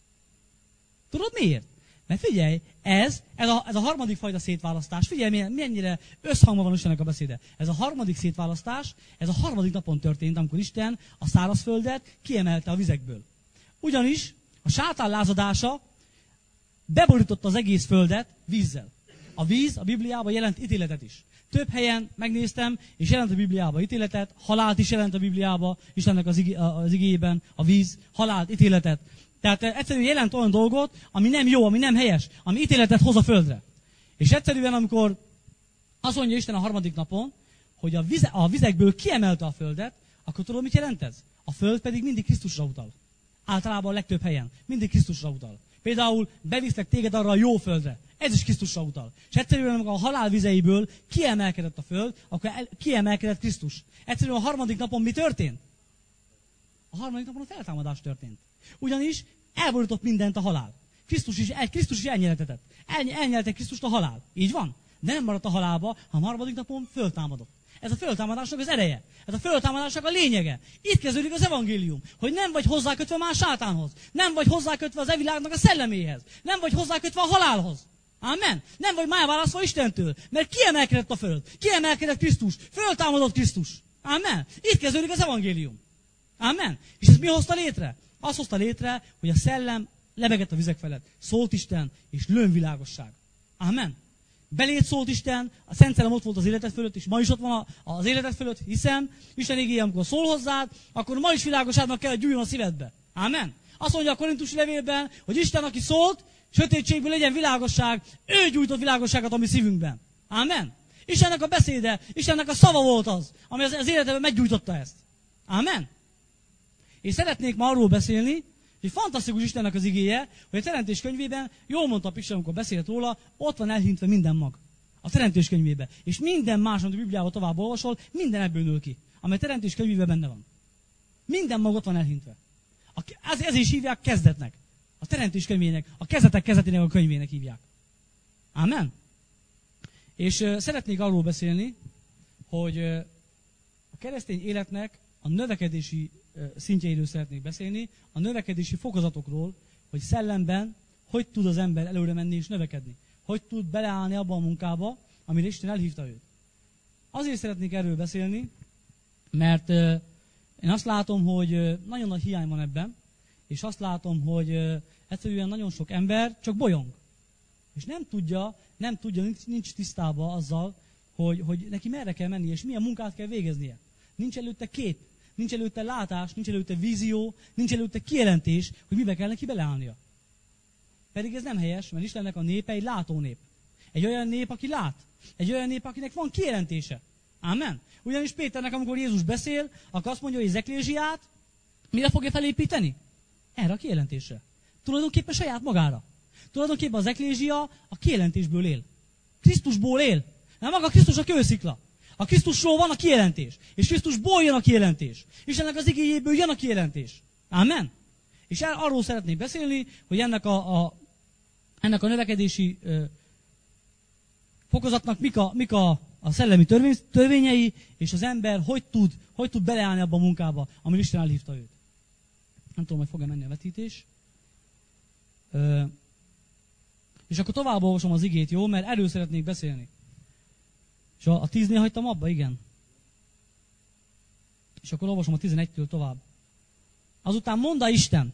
[SPEAKER 1] Tudod miért? Mert figyelj, ez, ez, a, ez a harmadik fajta szétválasztás, figyelj, mennyire összhangban van Istennek a beszéde. Ez a harmadik szétválasztás, ez a harmadik napon történt, amikor Isten a szárazföldet kiemelte a vizekből. Ugyanis a sátán lázadása beborította az egész földet vízzel. A víz a Bibliában jelent ítéletet is. Több helyen megnéztem, és jelent a Bibliában ítéletet, halált is jelent a Bibliában, Istennek az, igé, az igéjében, a víz, halált, ítéletet. Tehát egyszerűen jelent olyan dolgot, ami nem jó, ami nem helyes, ami ítéletet hoz a földre. És egyszerűen, amikor azt mondja Isten a harmadik napon, hogy a, vize, a vizekből kiemelte a földet, akkor tudod, mit jelent ez? A föld pedig mindig Krisztusra utal. Általában a legtöbb helyen. Mindig Krisztusra utal. Például beviszlek téged arra a jó földre. Ez is Krisztusra utal. És egyszerűen, amikor a halál vizeiből kiemelkedett a föld, akkor el, kiemelkedett Krisztus. Egyszerűen a harmadik napon mi történt? A harmadik napon a feltámadás történt. Ugyanis elborított mindent a halál. Krisztus is, el, Krisztus is elnyeltetett. El, elnyelte Krisztust a halál. Így van? De nem maradt a halálba, hanem a harmadik napon föltámadott. Ez a föltámadásnak az ereje. Ez a föltámadásnak a lényege. Itt kezdődik az evangélium, hogy nem vagy hozzákötve más sátánhoz. Nem vagy hozzákötve az evilágnak a szelleméhez. Nem vagy hozzákötve a halálhoz. Amen. Nem vagy már választva Istentől, mert kiemelkedett a föld. Kiemelkedett Krisztus. Föltámadott Krisztus. Amen. Itt kezdődik az evangélium. Amen. És ez mi hozta létre? Azt hozta létre, hogy a szellem lebegett a vizek felett. Szólt Isten, és lőnvilágosság. Amen. Beléd szólt Isten, a Szent Szellem ott volt az életed fölött, és ma is ott van az életed fölött, hiszen Isten igéje, amikor szól hozzád, akkor ma is világosságnak kell, hogy gyújjon a szívedbe. Amen. Azt mondja a Korintusi levélben, hogy Isten, aki szólt, sötétségből legyen világosság, ő gyújtott világosságot a mi szívünkben. Amen. Istennek a beszéde, Istennek a szava volt az, ami az, az életben meggyújtotta ezt. Amen. És szeretnék ma arról beszélni, hogy fantasztikus Istennek az igéje, hogy a Teremtés könyvében, jól mondta Pista, amikor beszélt róla, ott van elhintve minden mag. A Teremtés könyvében. És minden más, amit a Bibliában tovább olvasol, minden ebből nő ki, amely a Teremtés könyvében benne van. Minden mag ott van elhintve. Ez, ez is hívják kezdetnek. A Teremtés könyvének, a kezdetek kezdetének a könyvének hívják. Amen. És uh, szeretnék arról beszélni, hogy uh, a keresztény életnek a növekedési uh, szintjeiről szeretnék beszélni, a növekedési fokozatokról, hogy szellemben hogy tud az ember előre menni és növekedni. Hogy tud beleállni abba a munkába, amire Isten elhívta őt. Azért szeretnék erről beszélni, mert uh, én azt látom, hogy uh, nagyon nagy hiány van ebben, és azt látom, hogy uh, egyszerűen nagyon sok ember csak bolyong. És nem tudja, nem tudja, nincs, nincs tisztában azzal, hogy, hogy neki merre kell menni, és milyen munkát kell végeznie. Nincs előtte kép, nincs előtte látás, nincs előtte vízió, nincs előtte kijelentés, hogy mibe kell neki beleállnia. Pedig ez nem helyes, mert Istennek a népe egy látó nép. Egy olyan nép, aki lát. Egy olyan nép, akinek van kijelentése. Amen. Ugyanis Péternek, amikor Jézus beszél, akkor azt mondja, hogy az eklézsiát mire fogja felépíteni? Erre a kijelentésre. Tulajdonképpen saját magára. Tulajdonképpen az eklézsia a kijelentésből él. Krisztusból él. Nem maga Krisztus a kőszikla. A Krisztusról van a kijelentés. És Krisztusból jön a kijelentés. És ennek az igéjéből jön a kijelentés. Amen. És el, arról szeretnék beszélni, hogy ennek a, a, ennek a növekedési ö, fokozatnak mik a, mik a, a szellemi törvény, törvényei, és az ember hogy tud, hogy tud beleállni abba a munkába, amire Isten elhívta őt. Nem tudom, hogy fog-e menni a vetítés. Ö, és akkor tovább olvasom az igét, jó? Mert erről szeretnék beszélni. És a, a tíznél hagytam abba, igen. És akkor olvasom a tizenegytől tovább. Azután mondta Isten.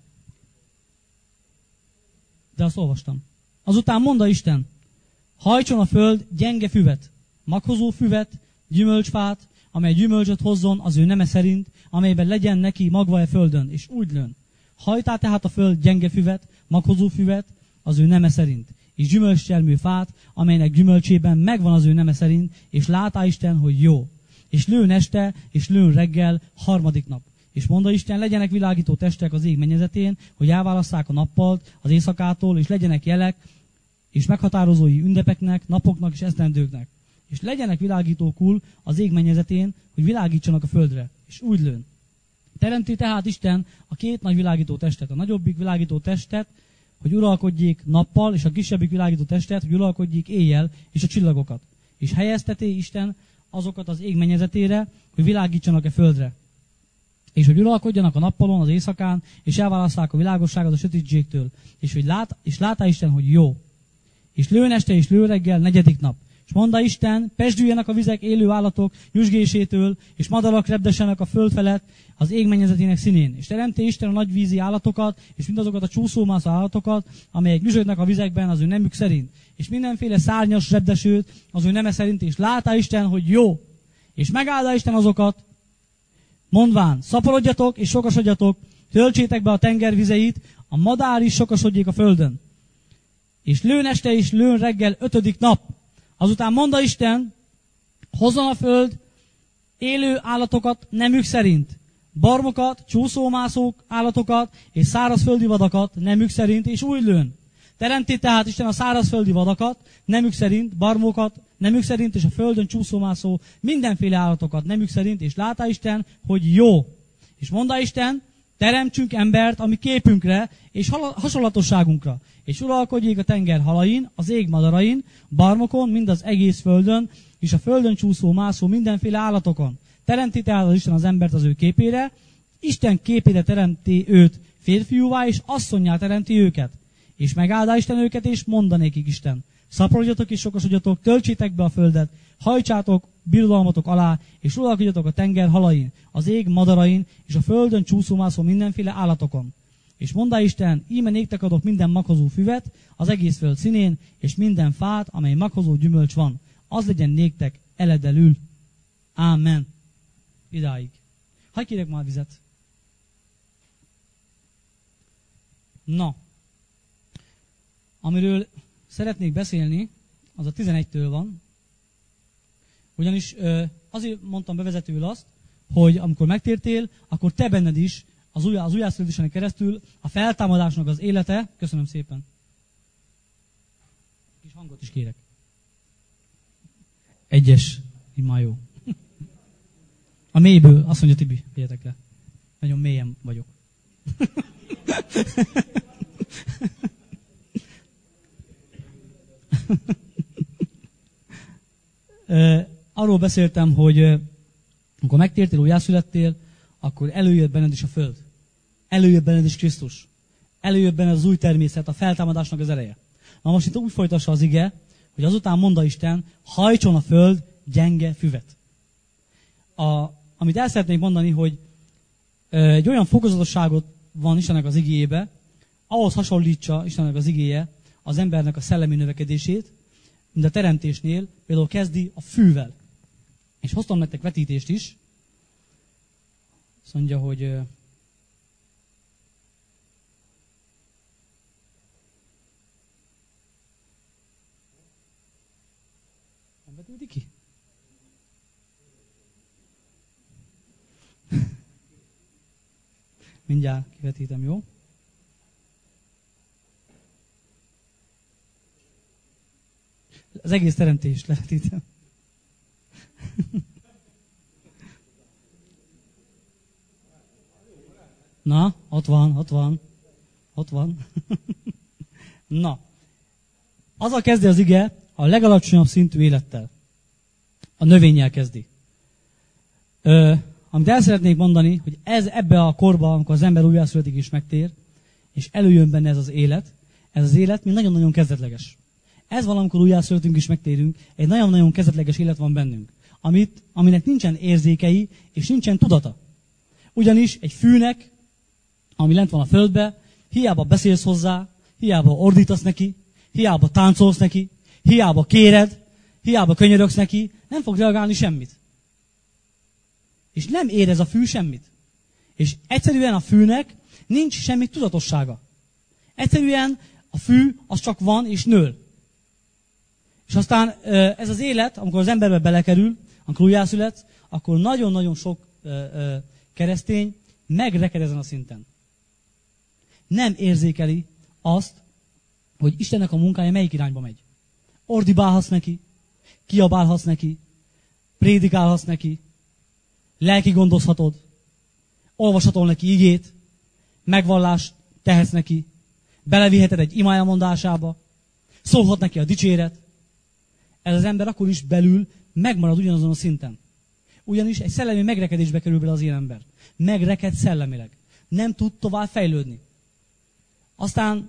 [SPEAKER 1] De azt olvastam. Azután mondta Isten. Hajtson a föld gyenge füvet, maghozó füvet, gyümölcsfát, amely gyümölcsöt hozzon az ő neme szerint, amelyben legyen neki magva a földön, és úgy lőn. Hajtál tehát a föld gyenge füvet, maghozó füvet, az ő neme szerint. és gyümölcstermő fát, amelynek gyümölcsében megvan az ő neme szerint, és látá Isten, hogy jó. És lőn este, és lőn reggel, harmadik nap. És mondta Isten, legyenek világító testek az ég mennyezetén, hogy elválasszák a nappalt az éjszakától, és legyenek jelek, és meghatározói ünnepeknek, napoknak és esztendőknek. És legyenek világítókul az ég mennyezetén, hogy világítsanak a földre. És úgy lőn. Teremti tehát Isten a két nagy világító testet, a nagyobbik világító testet, hogy uralkodjék nappal, és a kisebbik világító testet, hogy uralkodjék éjjel, és a csillagokat. És helyezteti Isten azokat az ég mennyezetére, hogy világítsanak a földre. És hogy uralkodjanak a nappalon, az éjszakán, és elválasszák a világosságot a sötétségtől. És hogy lát, és látá Isten, hogy jó. És lőn este és lő reggel, negyedik nap. És mondta Isten, pesdüljenek a vizek élő állatok nyüzsgésétől, és madarak repdessenek a föld felett az ég mennyezetének színén. És teremté Isten a nagy vízi állatokat, és mindazokat a csúszómászó állatokat, amelyek nyüzsödnek a vizekben az ő nemük szerint. És mindenféle szárnyas repdesőt az ő neme szerint, és látá Isten, hogy jó. És megáldá Isten azokat, mondván, szaporodjatok és sokasodjatok, töltsétek be a tenger vizeit, a madár is sokasodjék a földön. És lőn este és lőn reggel, ötödik nap. Azután mondta Isten, hozzon a föld élő állatokat nemük szerint, barmokat, csúszómászók állatokat és szárazföldi vadakat nemük szerint, és úgy lőn. Teremti tehát Isten a szárazföldi vadakat nemük szerint, barmokat nemük szerint, és a földön csúszómászó mindenféle állatokat nemük szerint, és látá Isten, hogy jó. És mondta Isten, teremtsünk embert a mi képünkre és hasonlatosságunkra, és uralkodjék a tenger halain, az ég madarain, barmokon, mind az egész földön, és a földön csúszó, mászó mindenféle állatokon. Teremti tehát az Isten az embert az ő képére, Isten képére teremti őt férfiúvá, és asszonnyá teremti őket. És megáldá Isten őket, és mondanékik Isten. Szaporodjatok és sokasodjatok, töltsétek be a földet, hajtsátok birodalmatok alá, és uralkodjatok a tenger halain, az ég madarain, és a földön csúszómászó mindenféle állatokon. És mondá Isten, íme néktek adok minden maghozó füvet az egész föld színén, és minden fát, amely maghozó gyümölcs van. Az legyen néktek eledelül. Ámen. Idáig. Hagyj kérek már vizet. Na, amiről szeretnék beszélni, az a tizenegytől van. Ugyanis azért mondtam bevezetőül azt, hogy amikor megtértél, akkor te benned is az, új, az újjászületésen keresztül a feltámadásnak az élete, köszönöm szépen, kis hangot is kérek. Egyes, így már jó. A mélyből, azt mondja Tibi, figyeljetek le. Nagyon mélyen vagyok. Arról beszéltem, hogy amikor megtértél, újjászülettél, akkor előjött benned is a föld. Előjött benned is Krisztus. Előjött benned az új természet, a feltámadásnak az ereje. Na most itt úgy folytassa az ige, hogy azután mondta Isten, hajtson a föld gyenge füvet. A, amit el szeretnék mondani, hogy egy olyan fokozatosságot van Istennek az igéjébe, ahhoz hasonlítsa Istennek az igéje az embernek a szellemi növekedését, mint a teremtésnél, például kezdi a fűvel. És hoztam nektek vetítést is. Azt mondja, hogy nem vetődik ki? Mindjárt kivetítem, jó? Az egész teremtést levetítem. Na, ott van, ott van. Ott van. Na, azzal kezdi az ige a legalacsonyabb szintű élettel. A növényel kezdi. Ö, amit el szeretnék mondani, hogy ez ebbe a korba, amikor az ember újjászületik és megtér, és előjön benne ez az élet, ez az élet még nagyon-nagyon kezdetleges. Ez valamikor újjászületünk és megtérünk, egy nagyon-nagyon kezdetleges élet van bennünk, amit, aminek nincsen érzékei és nincsen tudata. Ugyanis egy fűnek, ami lent van a földbe, hiába beszélsz hozzá, hiába ordítasz neki, hiába táncolsz neki, hiába kéred, hiába könyörögsz neki, nem fog reagálni semmit. És nem érez a fű semmit. És egyszerűen a fűnek nincs semmi tudatossága. Egyszerűen a fű az csak van és nől. És aztán ez az élet, amikor az emberbe belekerül, amikor újjászületsz, akkor nagyon-nagyon sok keresztény megreked ezen a szinten. Nem érzékeli azt, hogy Istennek a munkája melyik irányba megy. Ordibálhatsz neki, kiabálhatsz neki, prédikálhatsz neki, lelki gondozhatod, olvashatol neki igét, megvallást tehetsz neki, beleviheted egy ima elmondásába, szólhat neki a dicséret. Ez az ember akkor is belül megmarad ugyanazon a szinten. Ugyanis egy szellemi megrekedésbe kerül bele az ilyen ember. Megreked szellemileg. Nem tud tovább fejlődni. Aztán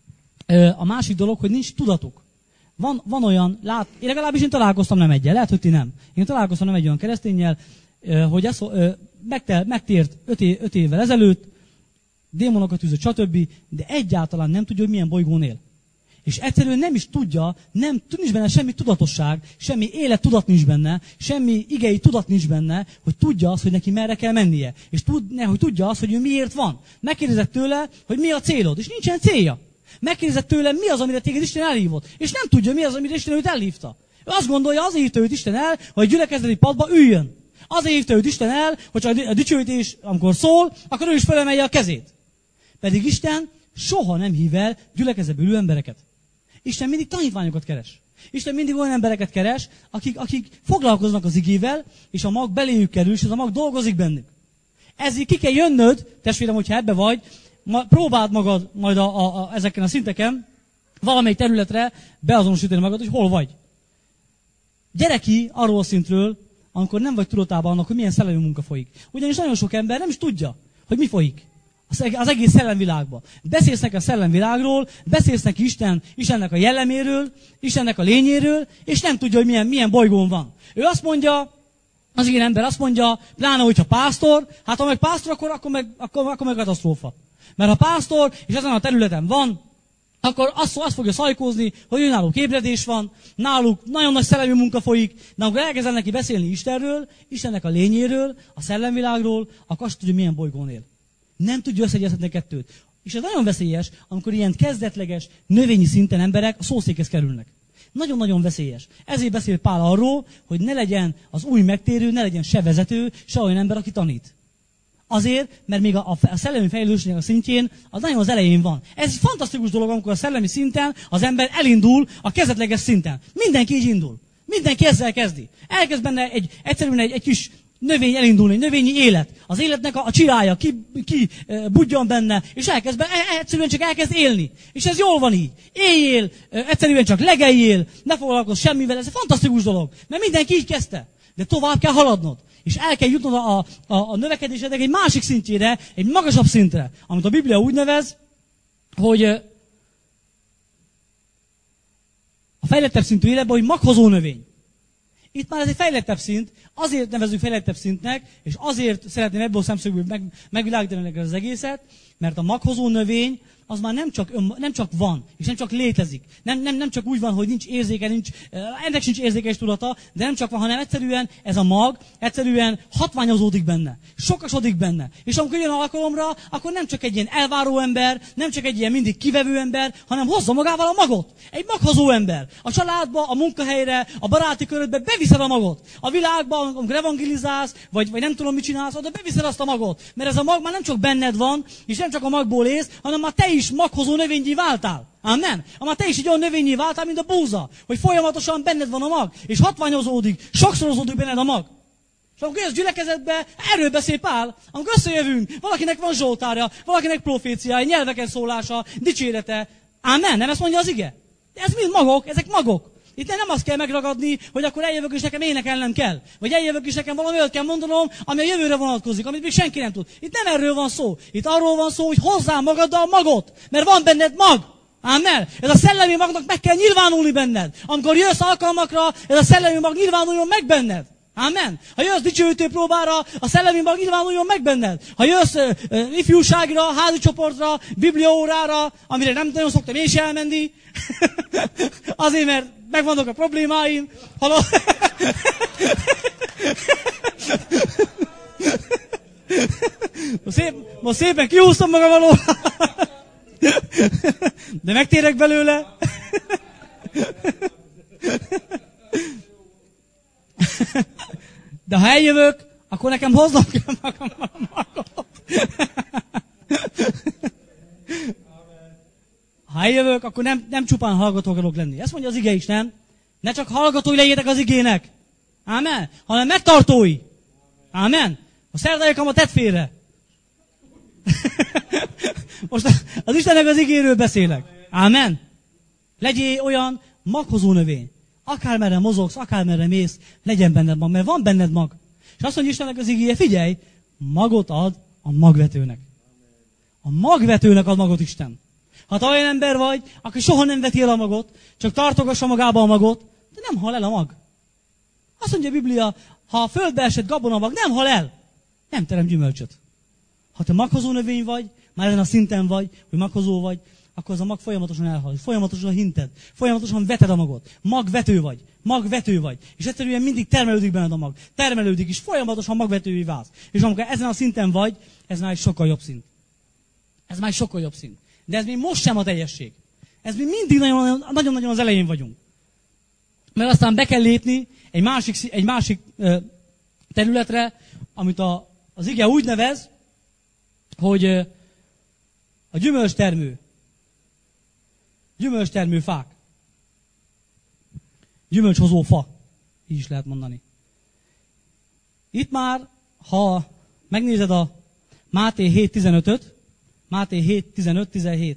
[SPEAKER 1] a másik dolog, hogy nincs tudatuk. Van, van olyan, lát, én legalábbis én találkoztam nem egyel, lehet, hogy ti nem. Én találkoztam nem egy olyan kereszténnyel, hogy ez, megtel, megtért öt, év, öt évvel ezelőtt, démonokat űzött, stb., de egyáltalán nem tudja, hogy milyen bolygón él. És egyszerűen nem is tudja, nem, nincs benne semmi tudatosság, semmi élettudat nincs benne, semmi igei tudat nincs benne, hogy tudja azt, hogy neki merre kell mennie. És tud, ne, hogy tudja azt, hogy ő miért van. Megkérdezett tőle, hogy mi a célod, és nincsen célja. Megkérdezett tőle, mi az, amire téged Isten elhívott, és nem tudja, mi az, amire Isten őt elhívta. Ő azt gondolja, azért hívta őt Isten el, hogy gyülekezeti padba üljön. Azért hívta őt Isten el, hogy a dicsőítés, amikor szól, akkor ő is felemelje a kezét. Pedig Isten soha nem hív el gyülekezetbe ülő embereket. Isten mindig tanítványokat keres. Isten mindig olyan embereket keres, akik, akik foglalkoznak az igével, és a mag beléjük kerül, és ez a mag dolgozik bennük. Ezért ki kell jönnöd, testvérem, hogyha ebbe vagy, ma, próbáld magad majd a, a, a, ezeken a szinteken, valamelyik területre beazonosítani magad, hogy hol vagy. Gyere ki arról a szintről, amikor nem vagy tudatában annak, hogy milyen szellemi munka folyik. Ugyanis nagyon sok ember nem is tudja, hogy mi folyik. Az egész szellemvilágban. Beszélsz neki a szellemvilágról, beszélsz neki Isten, Istennek a jelleméről, Istennek a lényéről, és nem tudja, hogy milyen, milyen bolygón van. Ő azt mondja, az ilyen ember azt mondja, pláne, hogyha pásztor, hát ha meg pásztor, akkor, akkor, meg, akkor, akkor meg katasztrófa. Mert ha pásztor, és ezen a területen van, akkor azt, azt fogja szajkózni, hogy ő náluk ébredés van, náluk nagyon nagy szellemi munka folyik, de amikor elkezd neki beszélni Istenről, Istennek a lényéről, a szellemvilágról, akkor azt tudja, milyen bolygón él. Nem tudja összeegyeztetni a kettőt. És ez nagyon veszélyes, amikor ilyen kezdetleges, növényi szinten emberek a szószékhez kerülnek. Nagyon-nagyon veszélyes. Ezért beszél Pál arról, hogy ne legyen az új megtérő, ne legyen se vezető, se olyan ember, aki tanít. Azért, mert még a, a szellemi fejlődésnek a szintjén az nagyon az elején van. Ez egy fantasztikus dolog, amikor a szellemi szinten az ember elindul a kezdetleges szinten. Mindenki így indul. Mindenki ezzel kezdi. Elkezd benne egy, egyszerűen egy, egy kis növény elindulni, egy növényi élet. Az életnek a, a csirája, ki, ki e, budjan benne, és elkezd be, e, egyszerűen csak elkezd élni. És ez jól van így. Éljél, e, egyszerűen csak legeljél, ne foglalkozz semmivel. Ez egy fantasztikus dolog, mert mindenki így kezdte. De tovább kell haladnod. És el kell jutnod a, a, a növekedésednek egy másik szintjére, egy magasabb szintre, amit a Biblia úgy nevez, hogy a fejlettebb szintű életben, hogy maghozó növény. Itt már ez egy fejlettebb szint, azért nevezünk fejlettebb szintnek, és azért szeretném ebből a szemszögből meg, megvilágítani neked az egészet, mert a maghozó növény az már nem csak, ön, nem csak van, és nem csak létezik. Nem, nem, nem csak úgy van, hogy nincs érzéke, nincs, ennek sincs érzéke és tudata, de nem csak van, hanem egyszerűen ez a mag, egyszerűen hatványozódik benne, sokasodik benne. És amikor jön alkalomra, akkor nem csak egy ilyen elváró ember, nem csak egy ilyen mindig kivevő ember, hanem hozza magával a magot. Egy maghozó ember. A családba, a munkahelyre, a baráti körödbe beviszed a magot. A világban, amikor evangelizálsz, vagy, vagy nem tudom, mit csinálsz, oda beviszed azt a magot. Mert ez a mag már nem csak benned van, és nem csak a magból élsz, hanem már te is maghozó növényi váltál. Amen. Már te is egy olyan növényi váltál, mint a búza, hogy folyamatosan benned van a mag, és hatványozódik, sokszorozódik benned a mag. És amikor jössz gyülekezetbe, erről beszél Pál, amikor összejövünk, valakinek van zsoltárja, valakinek proféciája, nyelveken szólása, dicsérete. Amen. Nem ezt mondja az ige? De ez mind magok, ezek magok. Itt nem azt kell megragadni, hogy akkor eljövök és nekem énekelnem kell. Vagy eljövök és nekem valami olyat kell mondanom, ami a jövőre vonatkozik, amit még senki nem tud. Itt nem erről van szó. Itt arról van szó, hogy hozzá magaddal magot. Mert van benned mag. Amen. Ez a szellemi magnak meg kell nyilvánulni benned. Amikor jössz alkalmakra, ez a szellemi mag nyilvánuljon meg benned. Amen. Ha jössz dicsőítő próbára, a szellemi mag nyilvánuljon meg benned. Ha jössz uh, uh, ifjúságra, házi csoportra, bibliaórára, amire nem nagyon szoktam én sem elmenni, azért, mert megvannak a problémáim. Haló... most, szép, most szépen kihúztam magam alól, de megtérek belőle. De ha eljövök, akkor nekem hoznom kell magamot. Ha eljövök, akkor nem, nem csupán hallgató akarok lenni. Ezt mondja az ige is, nem? Ne csak hallgatói legyetek az igének. Ámen. Hanem megtartói. Ámen. A szerdai kamat tedd félre. Most az Istennek az igéről beszélek. Ámen. Legyél olyan maghozó növény. Akármerre mozogsz, akármerre mész, legyen benned mag, mert van benned mag. És azt mondja Istennek az igéje, figyelj, magot ad a magvetőnek. A magvetőnek ad magot Isten. Ha te olyan ember vagy, aki soha nem veti el a magot, csak tartogassa magába a magot, de nem hal el a mag. Azt mondja a Biblia, ha a földbe esett gabonamag, nem hal el. Nem terem gyümölcsöt. Ha te maghozó növény vagy, már ezen a szinten vagy, hogy maghozó vagy, akkor az a mag folyamatosan elhal. Folyamatosan hinted. Folyamatosan veted a magot. Magvető vagy. Magvető vagy. És egyszerűen mindig termelődik benned a mag. Termelődik, és folyamatosan magvetővé válsz. És amikor ezen a szinten vagy, ez már egy sokkal jobb szint. Ez már egy sokkal jobb szint. De ez még most sem a teljesség. Ez még mindig nagyon-nagyon az elején vagyunk. Mert aztán be kell lépni egy másik, egy másik ö, területre, amit a, az ige úgy nevez, hogy ö, a gyümölcstermő. Gyümölcstermő fák. Gyümölcshozó fa. Így is lehet mondani. Itt már, ha megnézed a Máté hét tizenötöt, Máté hét tizenöt tizenhét.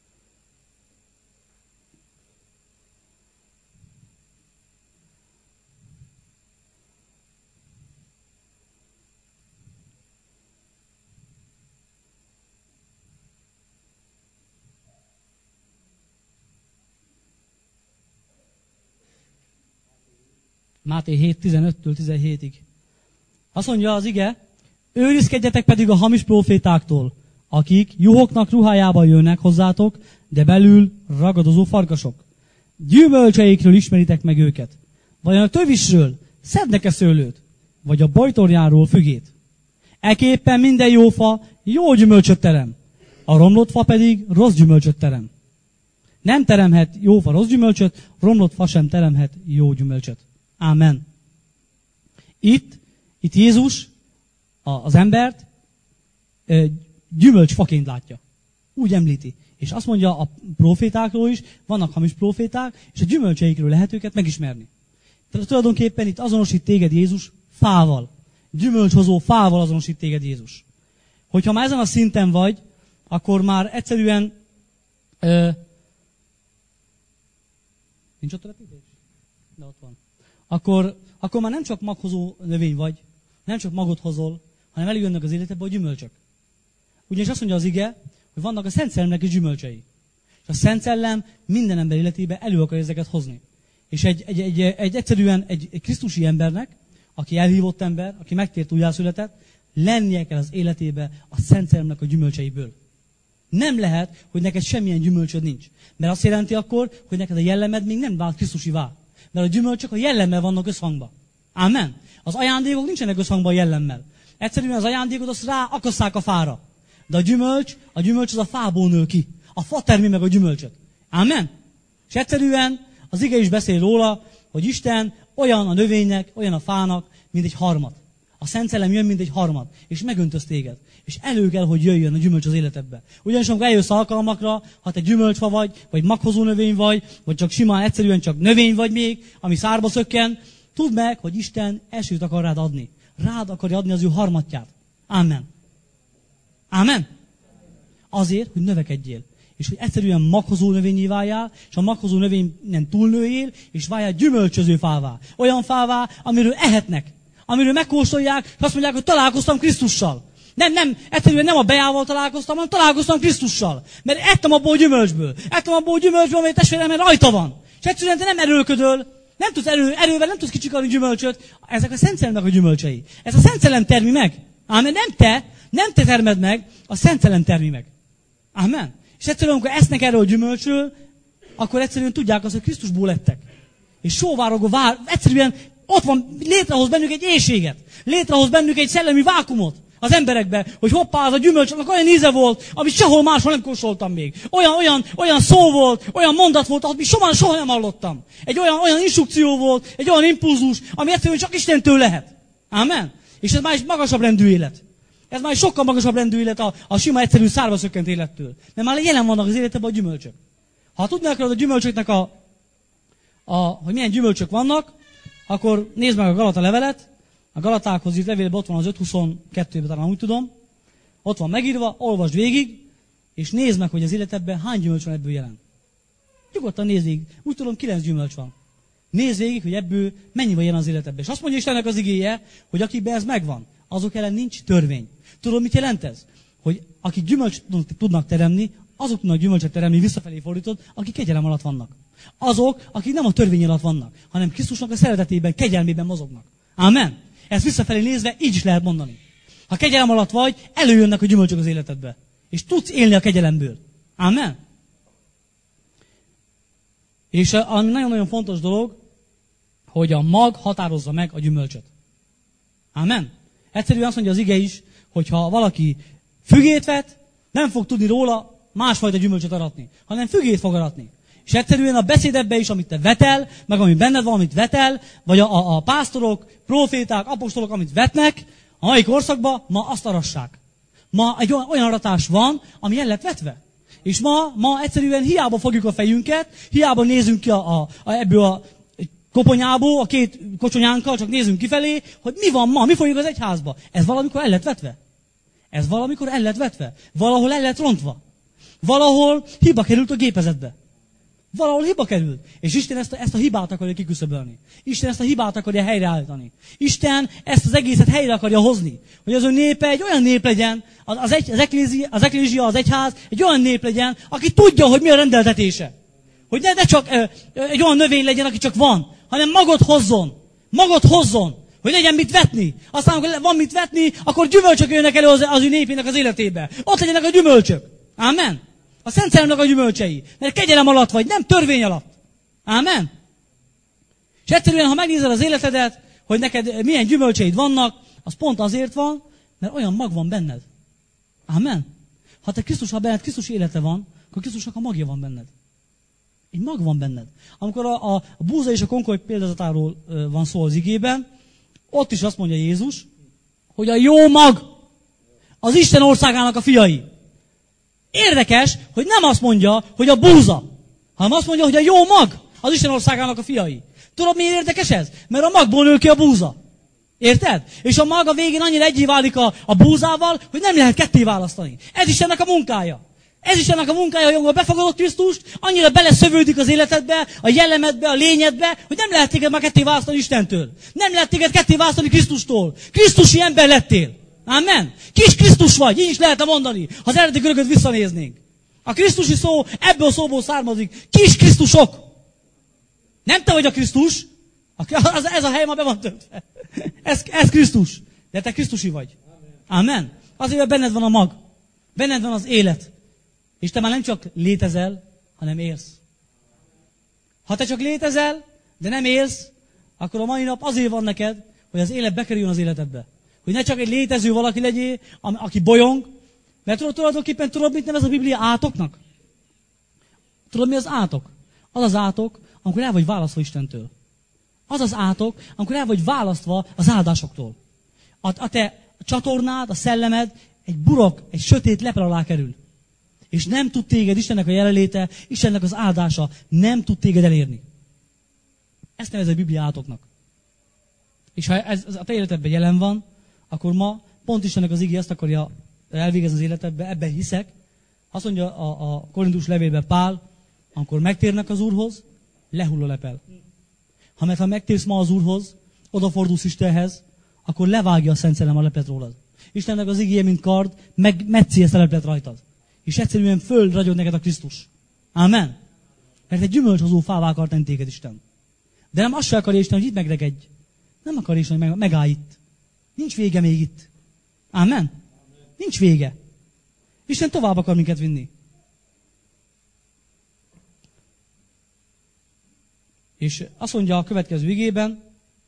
[SPEAKER 1] Máté hét tizenöttől tizenhétig. Azt mondja az ige, őrizkedjetek pedig a hamis profétáktól, akik juhoknak ruhájában jönnek hozzátok, de belül ragadozó farkasok. Gyümölcseikről ismeritek meg őket. Vajon a tövisről szednek-e szőlőt, vagy a bojtorjáról fügét? Ekképpen minden jó fa jó gyümölcsöt terem, a romlott fa pedig rossz gyümölcsöt terem. Nem teremhet jó fa rossz gyümölcsöt, romlott fa sem teremhet jó gyümölcsöt. Ámen. Itt, itt Jézus az embert gyümölcsfaként látja. Úgy említi. És azt mondja a profétákról is, vannak hamis proféták, és a gyümölcseikről lehet őket megismerni. Tehát tulajdonképpen itt azonosít téged Jézus fával. Gyümölcshozó fával azonosít téged Jézus. Hogyha már ezen a szinten vagy, akkor már egyszerűen ö, nincs ott a repítés? De ott van. Akkor, akkor már nem csak maghozó növény vagy, nem csak magot hozol, hanem eljönnek az életedbe a gyümölcsök. Ugyanis azt mondja az ige, hogy vannak a Szent Szellemnek is gyümölcsei. És a Szent Szellem minden ember életébe elő akar ezeket hozni. És egy, egy, egy, egy egyszerűen egy, egy krisztusi embernek, aki elhívott ember, aki megtért újjászületett, lennie kell az életébe a Szent Szellemnek a gyümölcseiből. Nem lehet, hogy neked semmilyen gyümölcsöd nincs. Mert azt jelenti akkor, hogy neked a jellemed még nem vált krisztusivá. Mert a gyümölcsök a jellemmel vannak összhangban. Ámen. Az ajándékok nincsenek összhangban a jellemmel. Egyszerűen az ajándékot azt rá akasszák a fára. De a gyümölcs, a gyümölcs az a fából nő ki. A fa termi meg a gyümölcsöt. Ámen. És egyszerűen az ige is beszél róla, hogy Isten olyan a növénynek, olyan a fának, mint egy harmat. A Szent Szellem jön, mint egy harmat, és megöntöz téged. És elő kell, hogy jöjjön a gyümölcs az életedbe. Ugyanis amikor eljössz alkalmakra, ha te gyümölcsfa vagy, vagy maghozó növény vagy, vagy csak simán egyszerűen csak növény vagy még, ami szárba szökken, tudd meg, hogy Isten esőt akar rád adni. Rád akarja adni az ő harmatját. Ámen. Ámen. Azért, hogy növekedjél. És hogy egyszerűen maghozó növényé váljál, és a maghozó növényen túlnőjél, és váljál gyümölcsöző fává. Olyan fává, amiről ehetnek. Amiről megkóstolják, és azt mondják, hogy találkoztam Krisztussal. Nem, nem, egyszerűen nem a beával találkoztam, hanem találkoztam Krisztussal. Mert ettem abból a gyümölcsből. Ettem abból a gyümölcsből, amely testvérem rajta van. És egyszerűen te nem erőlködöl, nem tudsz erő, erővel, nem tudsz kicsikarni gyümölcsöt. Ezek a Szent Szellemnek a gyümölcsei. Ez a Szent Szellem termi meg. Ámen, nem te, nem te termed meg, a Szent Szellem termi meg. Ámen. És egyszerűen, amikor esznek erről a gyümölcsről, akkor egyszerűen tudják azt, hogy Krisztusból lettek. És sóvárogó vár, egyszerűen ott van, létrehoz bennük egy éhséget. Létrehoz bennük egy szellemi vákumot az emberekbe, hogy hoppá, az a gyümölcsnek olyan íze volt, amit sehol máshol nem kóstoltam még. Olyan, olyan, olyan szó volt, olyan mondat volt, amit soha, soha nem hallottam. Egy olyan, olyan instrukció volt, egy olyan impulzus, ami egyszerűen csak Istentől lehet. Amen. És ez már egy magasabb rendű élet. Ez már egy sokkal magasabb rendű élet a, a sima, egyszerű, szárba szökkent élettől. Mert már jelen vannak az életedben a gyümölcsök. Ha tudni akarod a gyümölcsöknek a, a, hogy milyen gyümölcsök vannak, akkor nézd meg a Galata levelet. A Galatákhoz írt levélben ott van az öt huszonkettőben, talán úgy tudom. Ott van megírva, olvasd végig, és nézd meg, hogy az életedben hány gyümölcs van ebből jelen. Nyugodtan nézd végig. Úgy tudom, kilenc gyümölcs van. Nézd végig, hogy ebből mennyi van jelen az életedben. És azt mondja Istennek az igéje, hogy akikben ez megvan, azok ellen nincs törvény. Tudod, mit jelent ez? Hogy akik gyümölcsöt tudnak teremni, azok tudnak gyümölcsöt teremni, visszafelé fordítod, akik kegyelem alatt vannak. Azok, akik nem a törvény alatt vannak, hanem Krisztusnak a szeretetében, kegyelmében mozognak. Amen. Ezt visszafelé nézve így is lehet mondani. Ha kegyelem alatt vagy, előjönnek a gyümölcsök az életedbe. És tudsz élni a kegyelemből. Amen. És ami nagyon-nagyon fontos dolog, hogy a mag határozza meg a gyümölcsöt. Amen. Egyszerűen azt mondja az ige is, hogy ha valaki fügét vet, nem fog tudni róla másfajta gyümölcsöt aratni, hanem fügét fog aratni. És egyszerűen a beszédedben is, amit te vetel, meg ami benned van, amit vetel, vagy a, a, a pásztorok, proféták, apostolok, amit vetnek, a mai korszakban ma azt arassák. Ma egy olyan aratás van, ami el lett vetve. És ma, ma egyszerűen hiába fogjuk a fejünket, hiába nézünk ki a, a, a, ebből a koponyából, a két kocsonyánkkal, csak nézünk kifelé, hogy mi van ma, mi folyik az egyházba. Ez valamikor el lett vetve. Ez valamikor el lett vetve. Valahol el lett rontva. Valahol hiba került a gépezetbe. Valahol hiba került. És Isten ezt a, ezt a hibát akarja kiküszöbölni. Isten ezt a hibát akarja helyreállítani. Isten ezt az egészet helyre akarja hozni. Hogy az ő népe egy olyan nép legyen, az, az, egy, az, eklézia, az eklézia, az egyház egy olyan nép legyen, aki tudja, hogy mi a rendeltetése. Hogy ne, ne csak ö, ö, egy olyan növény legyen, aki csak van, hanem magot hozzon. Magot hozzon. Hogy legyen mit vetni. Aztán, amikor van mit vetni, akkor gyümölcsök jönnek elő az, az ő népének az életébe. Ott legyenek a gyümölcsök. Amen. A Szent Szellemnek a gyümölcsei. Mert kegyelem alatt vagy, nem törvény alatt. Amen. És egyszerűen, ha megnézel az életedet, hogy neked milyen gyümölcseid vannak, az pont azért van, mert olyan mag van benned. Amen. Ha te Krisztus, ha benned Krisztus élete van, akkor Krisztusnak a magja van benned. Egy mag van benned. Amikor a, a, a búza és a konkoly példazatáról uh, van szó az igében, ott is azt mondja Jézus, hogy a jó mag az Isten országának a fiai. Érdekes, hogy nem azt mondja, hogy a búza, hanem azt mondja, hogy a jó mag az Isten országának a fiai. Tudod, miért érdekes ez? Mert a magból nő ki a búza. Érted? És a mag a végén annyira egyé válik a, a búzával, hogy nem lehet ketté választani. Ez is ennek a munkája. Ez is ennek a munkája, hogy amikor befogadod Krisztust, annyira beleszövődik az életedbe, a jellemedbe, a lényedbe, hogy nem lehet téged már ketté választani Istentől. Nem lehet téged ketté választani Krisztustól. Krisztusi ember lettél. Amen. Kis Krisztus vagy, így is lehetne mondani, ha az eredeti görögöt visszanéznénk. A Krisztusi szó ebből a szóból származik. Kis Krisztusok. Nem te vagy a Krisztus. Ez a hely ma be van töltve. Ez, ez Krisztus. De te Krisztusi vagy. Amen. Azért, mert benned van a mag. Benned van az élet. És te már nem csak létezel, hanem élsz. Ha te csak létezel, de nem élsz, akkor a mai nap azért van neked, hogy az élet bekerüljön az életedbe. Hogy ne csak egy létező valaki legyél, aki bolyong. Mert tudod, tulajdonképpen tudod, mit nevez a Biblia átoknak? Tudod, mi az átok? Az az átok, amikor el vagy választva Istentől. Az az átok, amikor el vagy választva az áldásoktól. A, a te csatornád, a szellemed egy burok, egy sötét lepel alá kerül. És nem tud téged, Istennek a jelenléte, Istennek az áldása nem tud téged elérni. Ezt nevez a Biblia átoknak. És ha ez a te életedben jelen van, akkor ma pont Istennek az igény azt akarja elvégezni az életedbe, ebben hiszek. Azt mondja a, a Korintus levélben Pál, amikor megtérnek az Úrhoz, lehull a lepel. Ha mert ha megtérsz ma az Úrhoz, odafordulsz Istenhez, akkor levágja a Szent Szellem a leplet rólad. Istennek az igéje, mint kard, megmetszi ezt a leplet rajtad. És egyszerűen fölragyog neked a Krisztus. Amen. Mert egy gyümölcshozó fává akar tenni téged Isten. De nem azt se akarja Isten, hogy itt megregedj. Nem akarja Isten, hogy megállj itt. Nincs vége még itt. Amen. Nincs vége. Isten tovább akar minket vinni. És azt mondja a következő igében,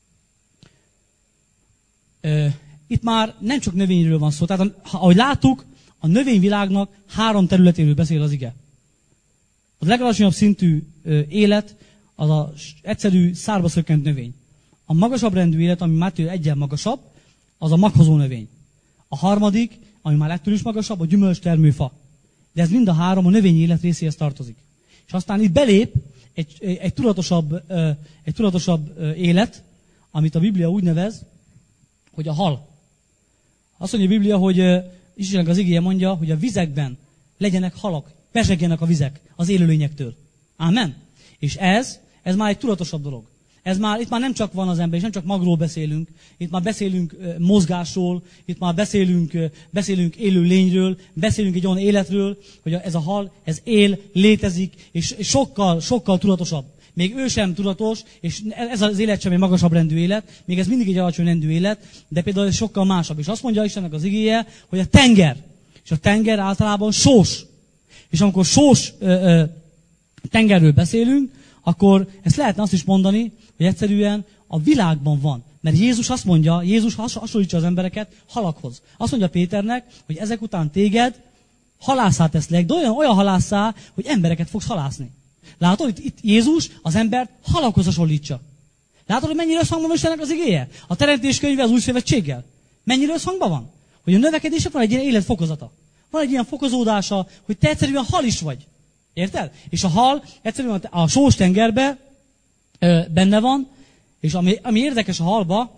[SPEAKER 1] uh, itt már nem csak növényről van szó. Tehát ahogy láttuk, a növényvilágnak három területéről beszél az ige. A legalacsonyabb szintű uh, élet az az egyszerű szárba szökkent növény. A magasabb rendű élet, ami Máté egyen magasabb, az a maghozó növény. A harmadik, ami már ettől is magasabb, a gyümölcstermőfa. De ez mind a három a növényi élet részéhez tartozik. És aztán itt belép egy, egy tudatosabb, egy tudatosabb élet, amit a Biblia úgy nevez, hogy a hal. Azt mondja a Biblia, hogy Istennek az igéje mondja, hogy a vizekben legyenek halak, pesegjenek a vizek az élőlényektől. Ámen? És ez, ez már egy tudatosabb dolog. Ez már, itt már nem csak van az ember, és nem csak magról beszélünk, itt már beszélünk uh, mozgásról, itt már beszélünk, uh, beszélünk élő lényről, beszélünk egy olyan életről, hogy a, ez a hal, ez él, létezik, és sokkal, sokkal tudatosabb. Még ő sem tudatos, és ez az élet sem egy magasabb rendű élet, még ez mindig egy alacsony rendű élet, de például ez sokkal másabb. És azt mondja Istennek az igéje, hogy a tenger, és a tenger általában sós. És amikor sós ö, ö, tengerről beszélünk, akkor ezt lehetne azt is mondani, hogy egyszerűen a világban van. Mert Jézus azt mondja, Jézus hasonlítja az embereket halakhoz. Azt mondja Péternek, hogy ezek után téged halászá teszlek, de olyan, olyan halászá, hogy embereket fogsz halászni. Látod, itt, itt Jézus az embert halakhoz hasonlítja. Látod, hogy mennyire összhangban van Istennek az igéje? A teremtés könyve az új szövetséggel. Mennyire összhangban van? Hogy a növekedésnek van egy ilyen életfokozata. Van egy ilyen fokozódása, hogy te egyszerűen hal is vagy. Érted? És a hal egyszerűen a sós tengerbe ö, benne van, és ami, ami érdekes a halba,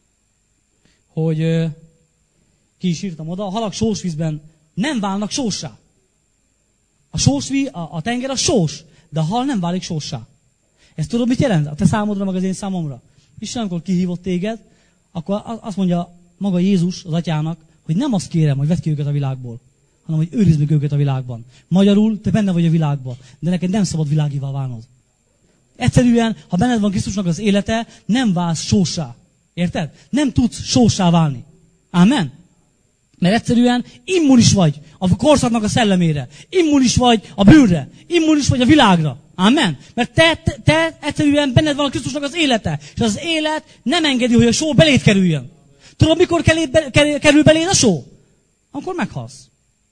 [SPEAKER 1] hogy ö, ki is írtam oda, a halak sós vízben nem válnak sóssá. A sós víz, a, a tenger a sós, de a hal nem válik sóssá. Ezt tudod, mit jelent? A te számodra, meg az én számomra. Isten, amikor kihívott téged, akkor azt mondja maga Jézus az atyának, hogy nem azt kérem, hogy vedd ki őket a világból, hanem hogy őrizd meg őket a világban. Magyarul, te benne vagy a világban, de neked nem szabad világivá válnod. Egyszerűen, ha benned van Krisztusnak az élete, nem válsz sóssá. Érted? Nem tudsz sóssá válni. Ámen? Mert egyszerűen immunis vagy a korszaknak a szellemére. Immunis vagy a bűnre. Immunis vagy a világra. Ámen? Mert te, te, te egyszerűen benned van a Krisztusnak az élete. És az élet nem engedi, hogy a só beléd kerüljön. Tudod, mikor kerül beléd a só? Amikor meghalsz.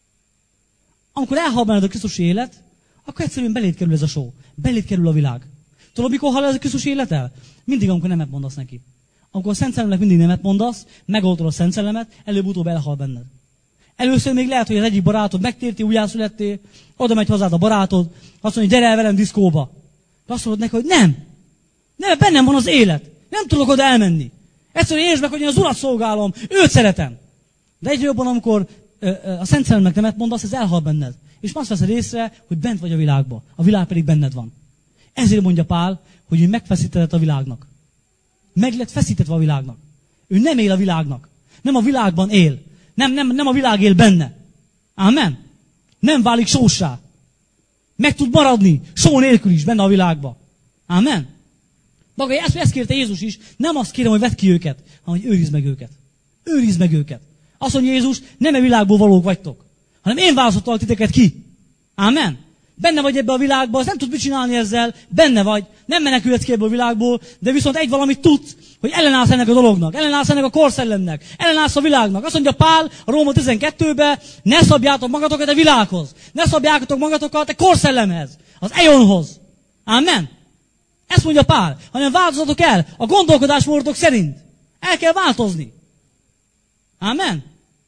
[SPEAKER 1] Amikor elhal benned a Krisztusi élet, akkor egyszerűen beléd kerül ez a só. Beléd kerül a világ. Tudod, mikor hal ez a Krisztusi élet el? Mindig, amikor nemet mondasz neki. Amikor a Szent Szellemnek mindig nemet mondasz, megoltod a Szent Szellemet, előbb-utóbb elhal benned. Először még lehet, hogy az egyik barátod megtérti, újjászülettél, oda megy hozzád a barátod, azt mondja, gyere el velem diszkóba. De azt mondod neki, hogy nem. Nem, bennem van az élet. Nem tudok oda elmenni. Egyszerűen értsd meg, hogy én az Urat szolgálom, őt szeretem. De egyre jobban, amikor ö, ö, a Szent Szellemnek nemet mondasz, ez elhal benned. És azt veszed észre, hogy bent vagy a világba. A világ pedig benned van. Ezért mondja Pál, hogy ő megfeszítetett a világnak. Meg lett feszítetve a világnak. Ő nem él a világnak. Nem a világban él. Nem, nem, nem a világ él benne. Ámen? Nem válik sóssá. Meg tud maradni só nélkül is benne a világba. Ámen? Maga ezt, ezt kérte Jézus is. Nem azt kérem, hogy vedd ki őket, hanem hogy őrizd meg őket. Őrizd meg őket. Azt mondja Jézus, nem a világból valók vagytok, hanem én választottalak titeket ki. Ámen? Benne vagy ebbe a világba, az nem tudsz mit csinálni ezzel, benne vagy, nem menekülhetsz ki ebből a világból, de viszont egy valamit tudsz, hogy ellenállsz ennek a dolognak, ellenállsz ennek a korszellemnek, ellenállsz a világnak. Azt mondja Pál a Róma tizenkettőben, ne szabjátok magatokat a világhoz, ne szabjátok magatokat a korszellemhez, az eonhoz. Ámen? Ezt mondja Pál, hanem változatok el a gondolkodásmódotok szerint. El kell változni. Ámen?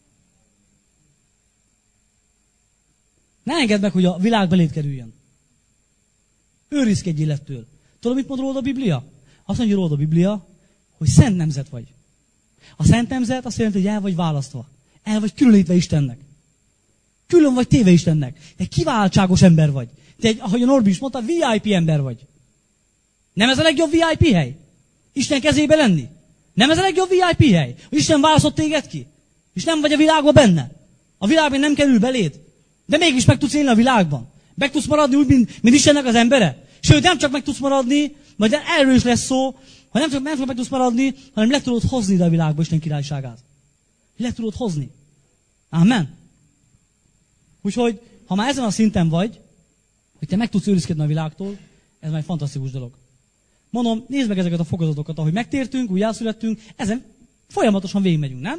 [SPEAKER 1] Ne engedd meg, hogy a világ beléd kerüljön. Őrizkedj élettől. Tudod, mit mond rólad a Biblia? Azt mondja rólad a Biblia, hogy szent nemzet vagy. A szent nemzet azt jelenti, hogy el vagy választva. El vagy különítve Istennek. Külön vagy téve Istennek. Te egy kiváltságos ember vagy. Te egy, ahogy a Norbi is mondta, vé i pé ember vagy. Nem ez a legjobb vé i pé hely? Isten kezébe lenni? Nem ez a legjobb vé i pé hely? Hogy Isten választott téged ki? És nem vagy a világban benne. A világban nem kerül beléd. De mégis meg tudsz élni a világban. Meg tudsz maradni úgy, mint, mint Istennek az embere. Sőt, nem csak meg tudsz maradni, majd erről is lesz szó, ha nem csak, nem csak meg tudsz maradni, hanem le tudod hozni ide a világba Isten királyságát. Le tudod hozni. Amen. Úgyhogy, ha már ezen a szinten vagy, hogy te meg tudsz őrizkedni a világtól, ez már egy fantasztikus dolog. Mondom, nézd meg ezeket a fokozatokat, ahogy megtértünk, újjászülettünk, ezen folyamatosan végigmegyünk, nem?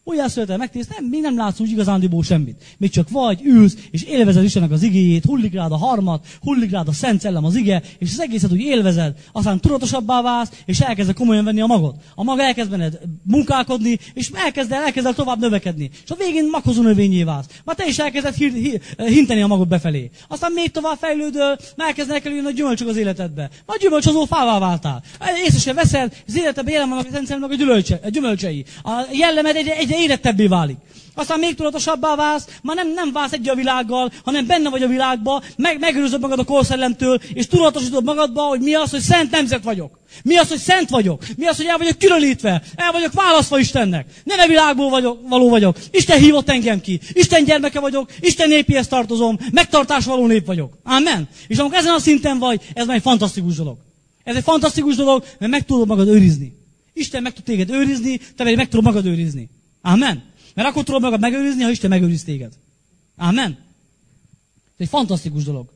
[SPEAKER 1] Újjászületel megtész, nem, még nem látsz úgy igazándiból semmit. Még csak vagy, ülsz, és élvezed Istennek az igéjét, hullik rád a harmat, hullik rád a Szent Szellem az ige, és az egészet úgy élvezed, aztán tudatosabbá válsz, és elkezded komolyan venni a magod. A mag elkezd benned munkálkodni, és elkezd el, elkezd el tovább növekedni. És a végén maghozó növényé válsz. Már te is elkezded hír, hír, hinteni a magad befelé. Aztán még tovább fejlődöl, már elkezdenek előjönni a gyümölcsök az életedbe. Majd gyümölcshozó fává váltál. Észre sem veszed, az életedben jelen vannak a Szent Szellemnek a gyümölcse, a gyümölcsei. A jellemed egyre, egyre érettebbé válik. Aztán még tudatosabbá válsz, már nem, nem válsz egy a világgal, hanem benne vagy a világba, meg, megőrzöd magad a korszellemtől, és tudatosítod magadba, hogy mi az, hogy szent nemzet vagyok. Mi az, hogy szent vagyok. Mi az, hogy el vagyok különítve. El vagyok választva Istennek. Nem a világból vagyok, való vagyok. Isten hívott engem ki. Isten gyermeke vagyok. Isten népéhez tartozom. Megtartás való nép vagyok. Amen. És amikor ezen a szinten vagy, ez már egy fantasztikus dolog. Ez egy fantasztikus dolog, mert meg tudod magad őrizni. Isten meg tud téged őrizni, te pedig meg tudod magad őrizni. Amen. Mert akkor tudod magad megőrizni, ha Isten megőriz téged. Amen. Ez egy fantasztikus dolog.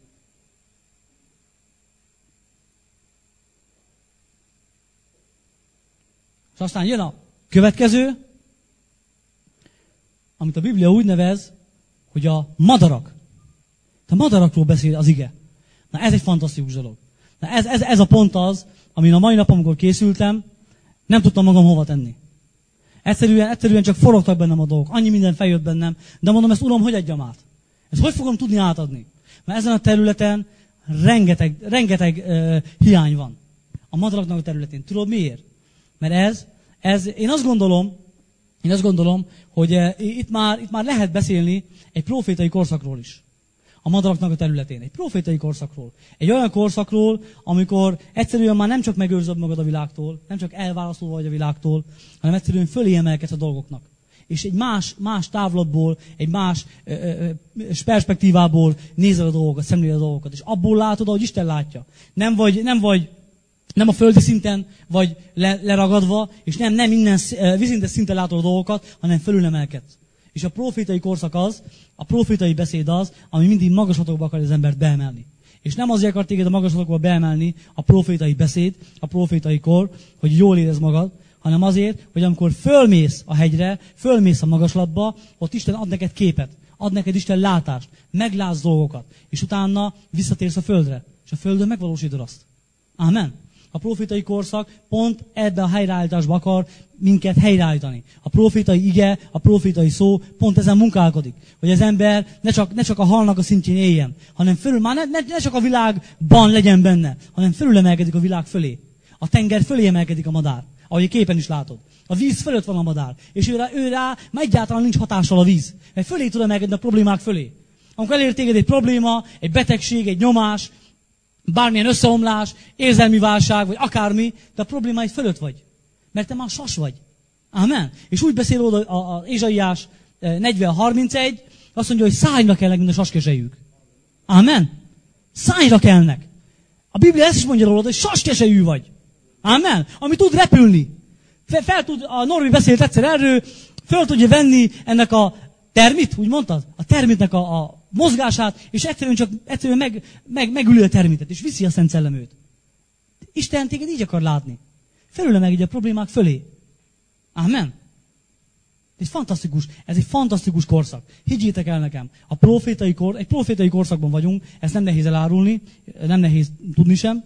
[SPEAKER 1] És aztán jön a következő, amit a Biblia úgy nevez, hogy a madarak. A madarakról beszél az ige. Na ez egy fantasztikus dolog. Na ez, ez, ez a pont az, amin a mai nap, amikor készültem, nem tudtam magam hova tenni. Egyszerűen, egyszerűen csak forogtak bennem a dolgok. Annyi minden feljött bennem, de mondom, ezt Uram, hogy adjam át? Ezt hogy fogom tudni átadni? Mert ezen a területen rengeteg, rengeteg uh, hiány van. A madaraknak a területén. Tudod miért? Mert ez, ez én azt gondolom, én azt gondolom, hogy uh, itt, már, itt már lehet beszélni egy profétai korszakról is. A madaraknak a területén. Egy profétai korszakról. Egy olyan korszakról, amikor egyszerűen már nem csak megőrzöd magad a világtól, nem csak elválasztó vagy a világtól, hanem egyszerűen fölé emelkedsz a dolgoknak. És egy más, más távlatból, egy más ö, ö, perspektívából nézel a dolgokat, szemléled a dolgokat. És abból látod, ahogy Isten látja. Nem vagy, nem vagy nem a földi szinten vagy le, leragadva, és nem, nem innen vízintes szinten látod a dolgokat, hanem fölülemelkedsz. És a profétai korszak az, a profétai beszéd az, ami mindig magaslatokba akar az embert beemelni. És nem azért akar téged a magaslatokba beemelni a profétai beszéd, a profétai kor, hogy jól érezd magad, hanem azért, hogy amikor fölmész a hegyre, fölmész a magaslatba, ott Isten ad neked képet, ad neked Isten látást, meglátsz dolgokat, és utána visszatérsz a földre, és a földön megvalósítod azt. Amen. A profétai korszak pont ebbe a helyreállításba akar minket helyreállítani. A profétai ige, a profétai szó pont ezen munkálkodik. Hogy az ember ne csak, ne csak a halnak a szintjén éljen, hanem fölül, már ne, ne, ne csak a világban legyen benne, hanem fölül emelkedik a világ fölé. A tenger fölé emelkedik a madár, ahogy a képen is látod. A víz fölött van a madár, és ő rá, ő rá már egyáltalán nincs hatással a víz. Mert fölé tud emelkedni a problémák fölé. Amikor elér téged egy probléma, egy betegség, egy nyomás, bármilyen összeomlás, érzelmi válság, vagy akármi, de a problémáid fölött vagy. Mert te már sas vagy. Amen. És úgy beszél oda az Ézsaiás negyven harmincegy, azt mondja, hogy szárnyra kelnek, mint a saskesejük. Amen. Szárnyra kelnek. A Biblia ezt is mondja rólad, hogy saskesejű vagy. Amen. Ami tud repülni. Fel, fel tud, a Norbi beszélt egyszer erről, föl tudja venni ennek a termit, úgy mondtad? A termitnek a, a mozgását, és egyszerűen csak egyszerűen meg, meg, megülő a termitet, és viszi a Szent Szellemőt. Isten téged így akar látni. Felül meg így a problémák fölé. Amen. Ez fantasztikus, ez egy fantasztikus korszak. Higgyétek el nekem, a profétai kor, egy profétai korszakban vagyunk, ezt nem nehéz elárulni, nem nehéz tudni sem.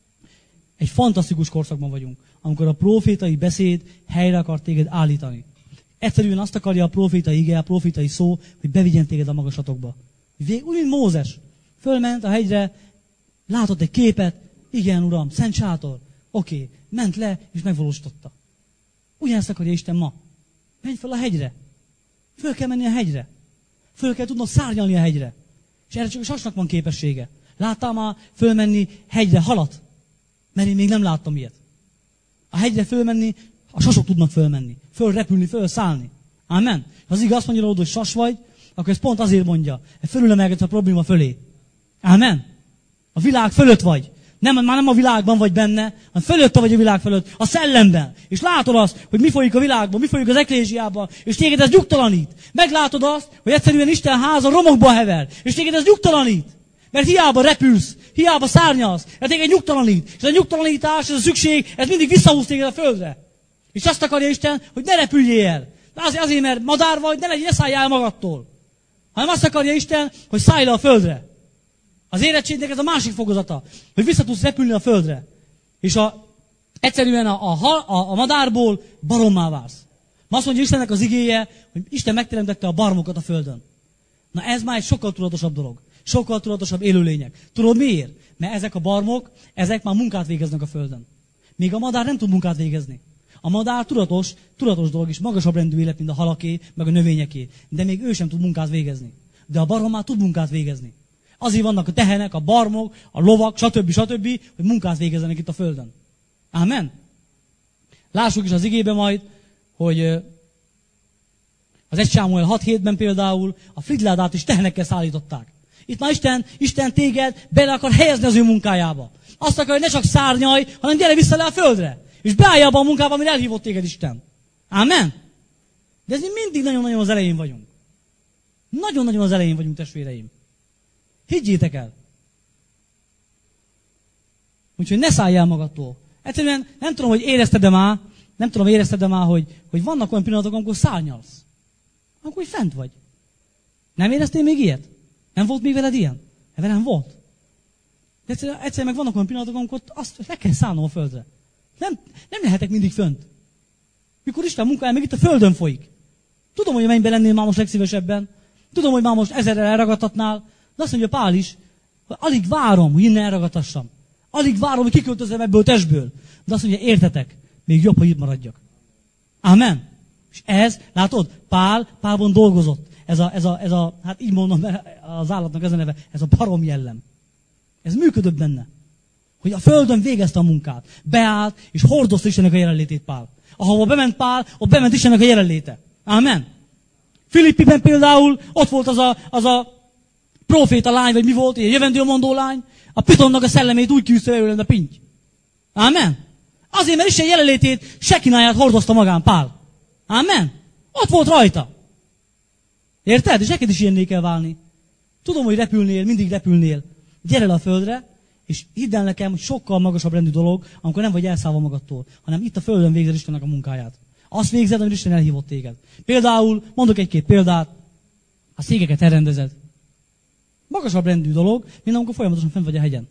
[SPEAKER 1] Egy fantasztikus korszakban vagyunk, amikor a profétai beszéd helyre akar téged állítani. Egyszerűen azt akarja a profétai ige, a profétai szó, hogy bevigyen téged a magaslatokba. Úgy, mint Mózes. Fölment a hegyre, látott egy képet, igen, Uram, szent sátor. Oké, okay. Ment le, és megvalósította. Ugyanezt akarja Isten ma. Menj fel a hegyre. Föl kell menni a hegyre. Föl kell tudnod szárnyalni a hegyre. És erre csak a sasnak van képessége. Láttál már fölmenni hegyre halat? Mert én még nem láttam ilyet. A hegyre fölmenni, a sasok tudnak fölmenni. Fölrepülni, fölszállni. Amen. Ha az igaz azt mondja, hogy sas vagy, akkor ez pont azért mondja. Fölülemelkedsz a probléma fölé. Amen. A világ fölött vagy. Nem, már nem a világban vagy benne, hanem fölötte vagy a világ fölött, a szellemben. És látod azt, hogy mi folyik a világban, mi folyik az eklésiában, és téged ez nyugtalanít. Meglátod azt, hogy egyszerűen Isten háza romokba hever, és téged ez nyugtalanít. Mert hiába repülsz, hiába szárnyalsz, ez téged nyugtalanít. És ez a nyugtalanítás, ez a szükség, ez mindig visszahúz téged a földre. És azt akarja Isten, hogy ne repüljél el. Azért, azért, mert madár vagy, ne legyen, ne szálljál magadtól. Hanem azt akarja Isten, hogy szállj le a földre. Az érettségnek ez a másik fokozata, hogy vissza tudsz repülni a földre. És a, egyszerűen a, a, a, a madárból barommá válsz. Ma azt mondja Istennek az igéje, hogy Isten megteremtette a barmokat a földön. Na ez már egy sokkal tudatosabb dolog. Sokkal tudatosabb élőlények. Tudod miért? Mert ezek a barmok, ezek már munkát végeznek a földön. Míg a madár nem tud munkát végezni. A madár tudatos, tudatos dolog is, magasabb rendű élet, mint a halaké, meg a növényeké. De még ő sem tud munkát végezni. De a barom már tud munkát végezni. Azért vannak a tehenek, a barmok, a lovak, stb. stb., hogy munkát végezzenek itt a földön. Amen? Lássuk is az igébe majd, hogy az egy Sámuel hat hétben például a Fridládát is tehenekkel szállították. Itt már Isten, Isten téged bele akar helyezni az ő munkájába. Azt akar, hogy ne csak szárnyalj, hanem gyere vissza le a földre. És beállj abba a munkába, amire elhívott téged Isten. Amen? De ez mi mindig nagyon-nagyon az elején vagyunk. Nagyon-nagyon az elején vagyunk, testvéreim. Higgyétek el. Úgyhogy ne szálljál el magadtól. Egyszerűen nem tudom, hogy érezted-e már, nem tudom, érezted-e már, hogy, hogy vannak olyan pillanatok, amikor szárnyalsz. Akkor fent vagy. Nem éreztél még ilyet? Nem volt még veled ilyen? Velem volt. De egyszerűen, egyszerűen meg vannak olyan pillanatok, amikor azt le kell szállnom a földre. Nem, nem lehetek mindig fönt. Mikor Isten munkája meg itt a földön folyik. Tudom, hogy a mennyben lennél már most legszívesebben. Tudom, hogy már most ezerrel elragadtatnál. De azt mondja Pál is, hogy alig várom, hogy innen elragadtassam. Alig várom, hogy kiköltözem ebből a testből. De azt mondja, értetek, még jobb, hogy itt maradjak. Amen. És ez, látod, Pál, Pálban dolgozott. Ez a, ez a, ez a, hát így mondom, az állatnak ez a neve, ez a barom jellem. Ez működött benne. Hogy a földön végezte a munkát. Beállt, és hordozta Istennek a jelenlétét Pál. Ahova bement Pál, ott bement Istennek a jelenléte. Amen. Filippiben például ott volt az a, az a proféta lány, vagy mi volt, ilyen jövendőmondó lány, a pitonnak a szellemét úgy kiűzte belőle, a pinty. Amen. Azért, mert Isten jelenlétét, sekináját hordozta magán Pál. Amen. Ott volt rajta. Érted? És neked is ilyenné kell válni. Tudom, hogy repülnél, mindig repülnél. Gyere le a földre, és hidd el nekem, hogy sokkal magasabb rendű dolog, amikor nem vagy elszállva magadtól, hanem itt a földön végzed Istennek a munkáját. Azt végzed, amit Isten elhívott téged. Például, mondok egy-két példát, a székeket elrendezed. Magasabb rendű dolog, mint amikor folyamatosan fent vagy a hegyen.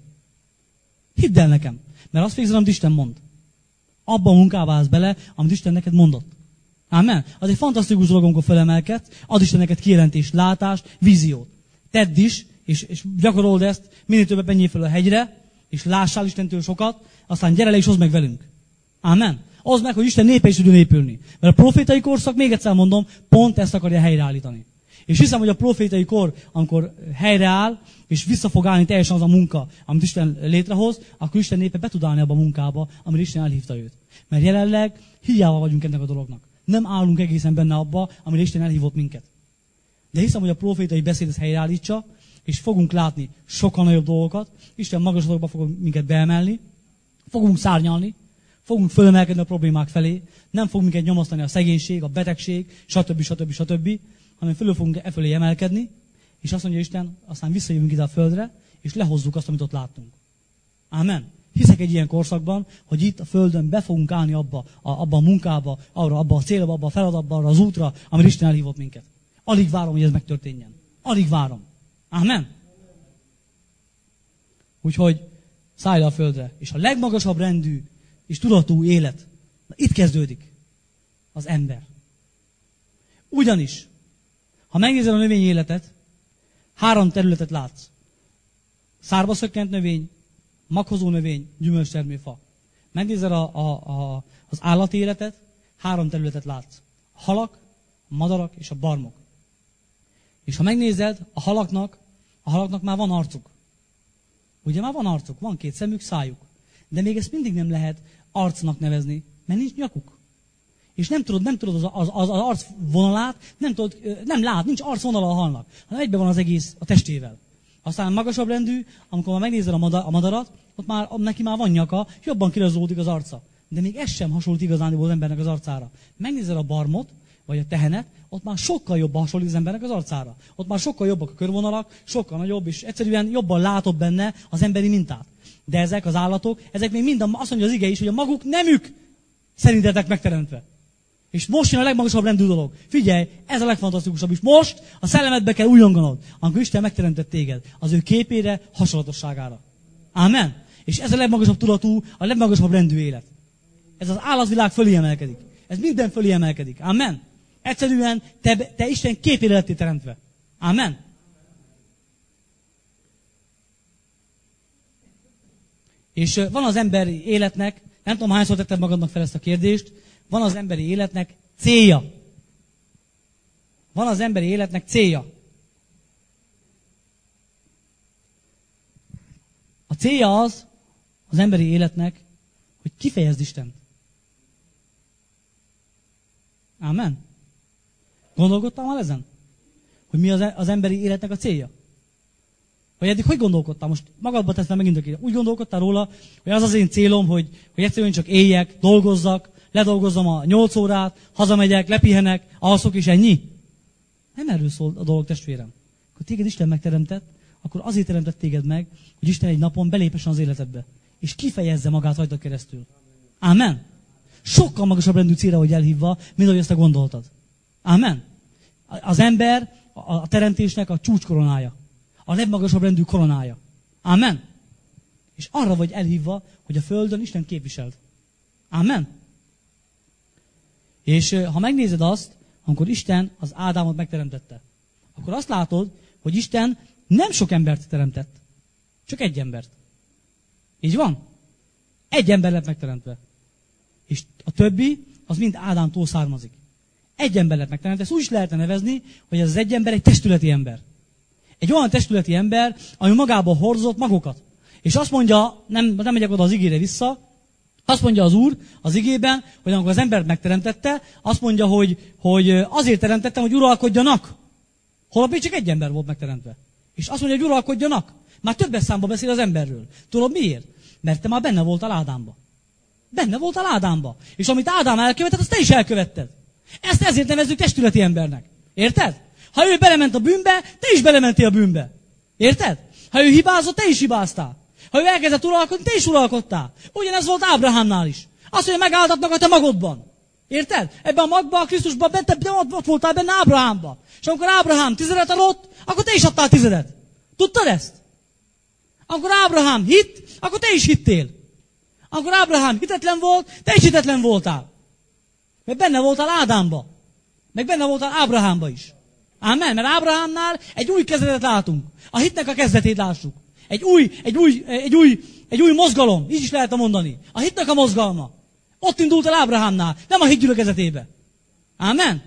[SPEAKER 1] Hidd el nekem, mert azt végzed, amit Isten mond. Abban a munkába állsz bele, amit Isten neked mondott. Amen. Az egy fantasztikus dolog, amikor felemelkedsz, ad Isten neked kijelentést, látást, víziót. Tedd is, és, és gyakorold ezt, minél többet menjél fel a hegyre, és lássál Istentől sokat, aztán gyere le és hozd meg velünk. Amen. Hozd meg, hogy Isten népe is tudjon épülni. Mert a profétai korszak, még egyszer mondom, pont ezt akarja helyreállítani. És hiszem, hogy a profétai kor, amikor helyreáll, és vissza fog állni teljesen az a munka, amit Isten létrehoz, akkor Isten népe be tud állni abba a munkába, amire Isten elhívta őt. Mert jelenleg hiába vagyunk ennek a dolognak. Nem állunk egészen benne abba, amire Isten elhívott minket. De hiszem, hogy a profétai beszéd ezt helyreállítsa, és fogunk látni sokkal nagyobb dolgokat. Isten magaslatokba fog minket beemelni, fogunk szárnyalni, fogunk fölemelkedni a problémák felé, nem fog minket nyomasztani a szegénység, a betegség, stb. stb. stb., hanem fölül fogunk e fölé emelkedni, és azt mondja Isten, aztán visszajövünk ide a földre, és lehozzuk azt, amit ott láttunk. Amen. Hiszek egy ilyen korszakban, hogy itt a földön be fogunk állni abba a, abba a munkába, arra, abba a célba, abba a feladatba, arra az útra, amire Isten elhívott minket. Alig várom, hogy ez megtörténjen. Alig várom. Amen. Úgyhogy szállj le a földre, és a legmagasabb rendű és tudatú élet, na itt kezdődik az ember. Ugyanis, ha megnézed a növényi életet, három területet látsz. Szárba szökkent növény, maghozó növény, gyümölcstermő fa. Megnézed a, a, a, az állati életet, három területet látsz. A halak, a madarak és a barmok. És ha megnézed, a halaknak, a halaknak már van arcuk. Ugye már van arcuk, van két szemük, szájuk. De még ezt mindig nem lehet arcnak nevezni, mert nincs nyakuk. És nem tudod, nem tudod az, az, az, az arc vonalát, nem tudod, nem lát, nincs arcvonala a halnak, hanem egyben van az egész a testével. Aztán magasabb rendű, amikor már megnézed a, madar, a madarat, ott már neki már van nyaka, jobban kirajzolódik az arca. De még ez sem hasonlít igazániból az embernek az arcára. Megnézed a barmot, vagy a tehenet, ott már sokkal jobban hasonlít az embernek az arcára. Ott már sokkal jobbak a körvonalak, sokkal nagyobb, és egyszerűen jobban látod benne az emberi mintát. De ezek az állatok, ezek még mind, azt mondja az ige is, hogy a maguk nemük szerint lettek megteremtve. És most jön a legmagasabb rendű dolog. Figyelj, ez a legfantasztikusabb is. Most a szellemedbe kell újonganod, amikor Isten megteremtett téged. Az ő képére, hasonlatosságára. Ámen. És ez a legmagasabb tudatú, a legmagasabb rendű élet. Ez az állatvilág fölé emelkedik. Ez minden fölé emelkedik. Amen. Egyszerűen te, te Isten képére lettél teremtve. Amen. És van az emberi életnek, nem tudom hányszor tetted magadnak fel ezt a kérdést, van az emberi életnek célja. Van az emberi életnek célja. A célja az, az emberi életnek, hogy kifejezd Istent. Ámen. Gondolkodtál már ezen? Hogy mi az, az emberi életnek a célja? Vagy eddig hogy gondolkodtál? Most magadba teszem megint a kérdést. Úgy gondolkodtál róla, hogy az az én célom, hogy, hogy egyszerűen csak éljek, dolgozzak, ledolgozzam a nyolc órát, hazamegyek, lepihenek, alszok és ennyi? Nem erről szól a dolog, testvérem. Akkor téged Isten megteremtett, akkor azért teremtett téged meg, hogy Isten egy napon belépessen az életedbe. És kifejezze magát rajta keresztül. Ámen. Sokkal magasabb rendű célra, hogy elhívva, mint ahogy ezt te gondoltad. Ámen. Az ember a teremtésnek a csúcskoronája. A legmagasabb rendű koronája. Ámen. És arra vagy elhívva, hogy a földön Isten képviseld. Ámen. És ha megnézed azt, amikor Isten az Ádámot megteremtette, akkor azt látod, hogy Isten nem sok embert teremtett. Csak egy embert. Így van? Egy ember lett megteremtve. És a többi, az mind Ádámtól származik. Egy ember lett megteremtve. Ezt úgy is lehetne nevezni, hogy ez az egy ember egy testületi ember. Egy olyan testületi ember, ami magába hordozott magokat. És azt mondja, nem, nem megyek oda az igére vissza, azt mondja az Úr az igében, hogy amikor az embert megteremtette, azt mondja, hogy, hogy azért teremtettem, hogy uralkodjanak. Holott még csak egy ember volt megteremtve. És azt mondja, hogy uralkodjanak. Már többes számba beszél az emberről. Tudod miért? Mert te már benne voltál Ádámba. Benne voltál Ádámba. És amit Ádám elkövetett, azt te is elkövetted. Ezt ezért nevezzük testületi embernek. Érted? Ha ő belement a bűnbe, te is belementél a bűnbe. Érted? Ha ő hibázott, te is hibáztál. Ha ő elkezdett uralkodni, te is uralkodtál. Ugyanez volt Ábrahámnál is. Azt mondja, megáltatnak a te magodban. Érted? Ebben a magban, a Krisztusban, benne, ott voltál benne Ábrahámban. És amikor Ábrahám tizedet adott, akkor te is adtál tizedet. Tudtad ezt? Amikor Ábrahám hitt, akkor te is hittél. Amikor Ábrahám hitetlen volt, te is hitetlen voltál. Mert benne voltál Ádámba. Meg benne voltál Ábrahámba is. Ámen, mert Ábrahámnál egy új kezdetet látunk. A hitnek a kezdetét lássuk. Egy új, egy új, egy új, egy új mozgalom, így is lehet mondani. A hitnek a mozgalma. Ott indult el Ábrahámnál, nem a hit gyülekezetébe. Ámen?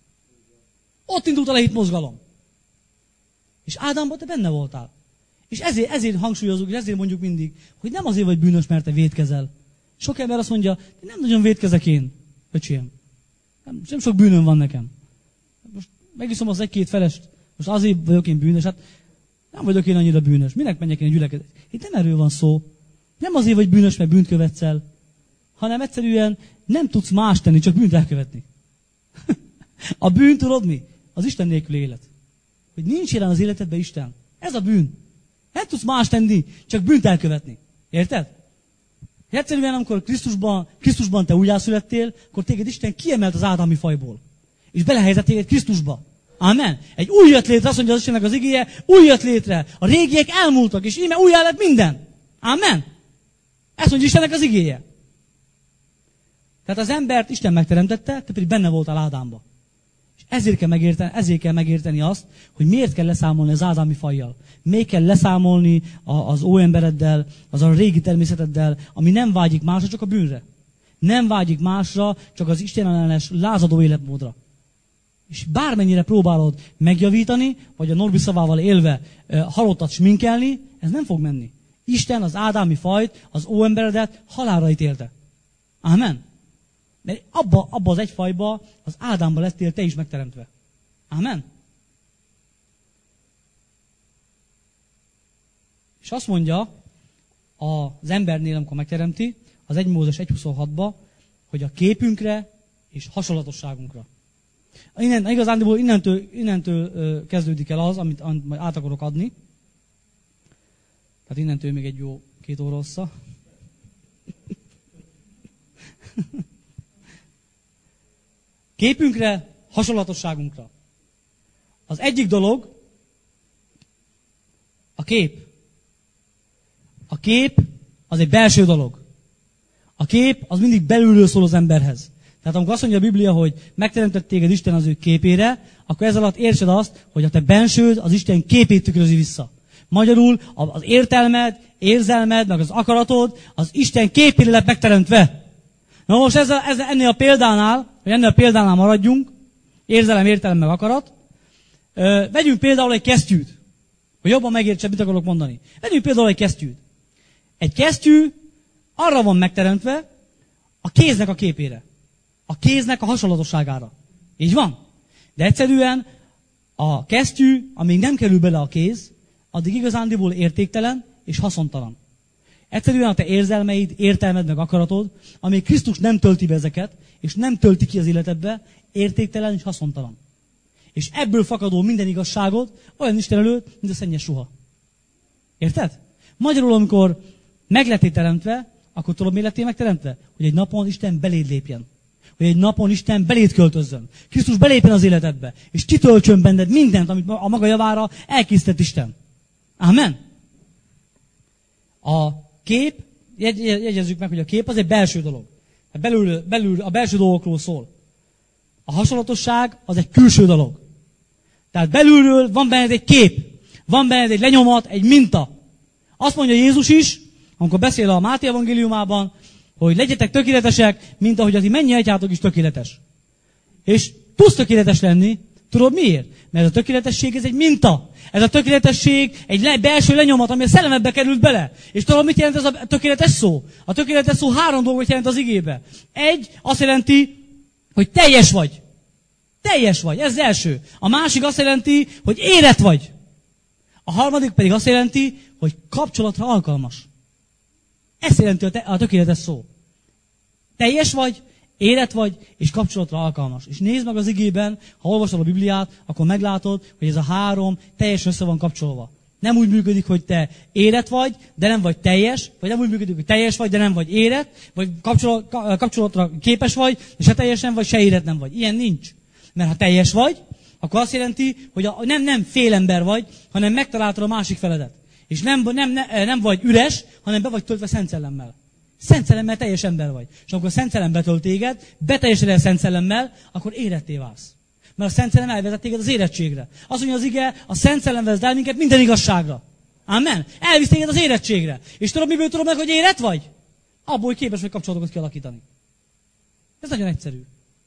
[SPEAKER 1] Ott indult el a hit mozgalom. És Ádámban te benne voltál. És ezért, ezért hangsúlyozunk, és ezért mondjuk mindig, hogy nem azért vagy bűnös, mert te vétkezel. Sok ember azt mondja, nem nagyon vétkezek én, öcsém. Nem, nem sok bűnöm van nekem. Most megiszom az egy-két felest, most azért vagyok én bűnös, hát nem vagyok én annyira bűnös. Minek menjek én a gyülekezet? Itt nem erről van szó. Nem azért vagy bűnös, mert bűnt követsz el, hanem egyszerűen nem tudsz más tenni, csak bűnt elkövetni. A bűn, tudod mi? Az Isten nélküli élet. Hogy nincs jelen az életedben Isten. Ez a bűn. Nem tudsz más tenni, csak bűnt elkövetni. Érted? Egyszerűen, amikor Krisztusban, Krisztusban te újjászülettél, akkor téged Isten kiemelt az ádámi fajból. És belehelyezett téged Krisztusba. Amen. Egy új jött létre, azt mondja az Istennek az igéje, új jött létre. A régiek elmúltak, és íme újjá lett minden. Amen. Ezt mondja Istennek az igéje. Tehát az embert Isten megteremtette, te pedig benne voltál Ádámba. És ezért kell megérteni, ezért kell megérteni azt, hogy miért kell leszámolni az ádámi fajjal. Miért kell leszámolni a, az óembereddel, az a régi természeteddel, ami nem vágyik másra, csak a bűnre. Nem vágyik másra, csak az Isten ellenes lázadó életmódra. És bármennyire próbálod megjavítani, vagy a Norbi szavával élve e, halottat sminkelni, ez nem fog menni. Isten az ádámi fajt, az óemberedet halálra ítélte. Amen. Mert abba, abba az egy fajba, az Ádámba lettél te is megteremtve. Amen. És azt mondja az embernél, amikor megteremti, az egy Mózes egy huszonhatba, hogy a képünkre és hasonlatosságunkra. Innen, igazándiból innentől, innentől ö, kezdődik el az, amit, amit majd át akarok adni. Tehát innentől még egy jó két óra hossza. Képünkre, hasonlatosságunkra. Az egyik dolog a kép. A kép az egy belső dolog. A kép az mindig belülről szól az emberhez. Tehát amikor azt mondja a Biblia, hogy megteremtett téged Isten az ő képére, akkor ez alatt értsed azt, hogy a te bensőd az Isten képét tükrözi vissza. Magyarul az értelmed, érzelmed, meg az akaratod az Isten képére lett megteremtve. Na most ezzel, ezzel, ennél a példánál, hogy ennél a példánál maradjunk, érzelem, értelem, meg akarat, ö, vegyünk például egy kesztyűt, hogy jobban megértsed, mit akarok mondani. Vegyünk például egy kesztyűt. Egy kesztyű arra van megteremtve a kéznek a képére. A kéznek a hasonlatosságára. Így van? De egyszerűen a kesztyű, amíg nem kerül bele a kéz, addig igazándiból értéktelen és haszontalan. Egyszerűen a te érzelmeid, értelmed meg akaratod, amíg Krisztus nem tölti be ezeket, és nem tölti ki az életedbe, értéktelen és haszontalan. És ebből fakadó minden igazságod olyan Isten előtt, mint a szennyes ruha. Érted? Magyarul, amikor meg lettél teremtve, akkor tudod, mi lettél megteremtve? Hogy egy napon Isten beléd lépjen. Hogy egy napon Isten beléd költözzön. Krisztus belépjen az életedbe, és kitöltsön benned mindent, amit a maga javára elkészített Isten. Amen. A kép, jegy, jegyezzük meg, hogy a kép az egy belső dolog. Belül, belül a belső dolgokról szól. A hasonlatosság az egy külső dolog. Tehát belülről van benned egy kép, van benned egy lenyomat, egy minta. Azt mondja Jézus is, amikor beszél a Máté evangéliumában, hogy legyetek tökéletesek, mint ahogy az ti mennyi atyátok is tökéletes. És tudsz tökéletes lenni, tudod miért? Mert a tökéletesség ez egy minta. Ez a tökéletesség egy le, belső lenyomat, ami a szellemedbe került bele. És tudod, mit jelent ez a tökéletes szó? A tökéletes szó három dolgot jelent az igébe. Egy, azt jelenti, hogy teljes vagy. Teljes vagy, ez az első. A másik azt jelenti, hogy érett vagy. A harmadik pedig azt jelenti, hogy kapcsolatra alkalmas. Ezt jelenti a, te, a tökéletes szó. Teljes vagy, érett vagy, és kapcsolatra alkalmas. És nézd meg az igében, ha olvasod a Bibliát, akkor meglátod, hogy ez a három teljesen össze van kapcsolva. Nem úgy működik, hogy te érett vagy, de nem vagy teljes, vagy nem úgy működik, hogy teljes vagy, de nem vagy érett, vagy kapcsolatra képes vagy, de se teljesen vagy, se érett nem vagy. Ilyen nincs. Mert ha teljes vagy, akkor azt jelenti, hogy a, nem, nem félember vagy, hanem megtaláltad a másik feledet. És nem, nem, nem, nem vagy üres, hanem be vagy töltve Szent Szellemmel. Szent Szellemmel teljes ember vagy. És amikor a Szent Szellem betölt téged, beteljesedel a Szent Szellemmel, akkor éretté válsz. Mert a Szent Szellem elvezet téged az érettségre. Azt mondja az ige, a Szent Szellem vezet el minket minden igazságra. Amen. Elvisz téged az érettségre. És tudod, miből tudom meg, hogy érett vagy? Abból, hogy képes vagy kapcsolatokat kialakítani. Ez nagyon egyszerű.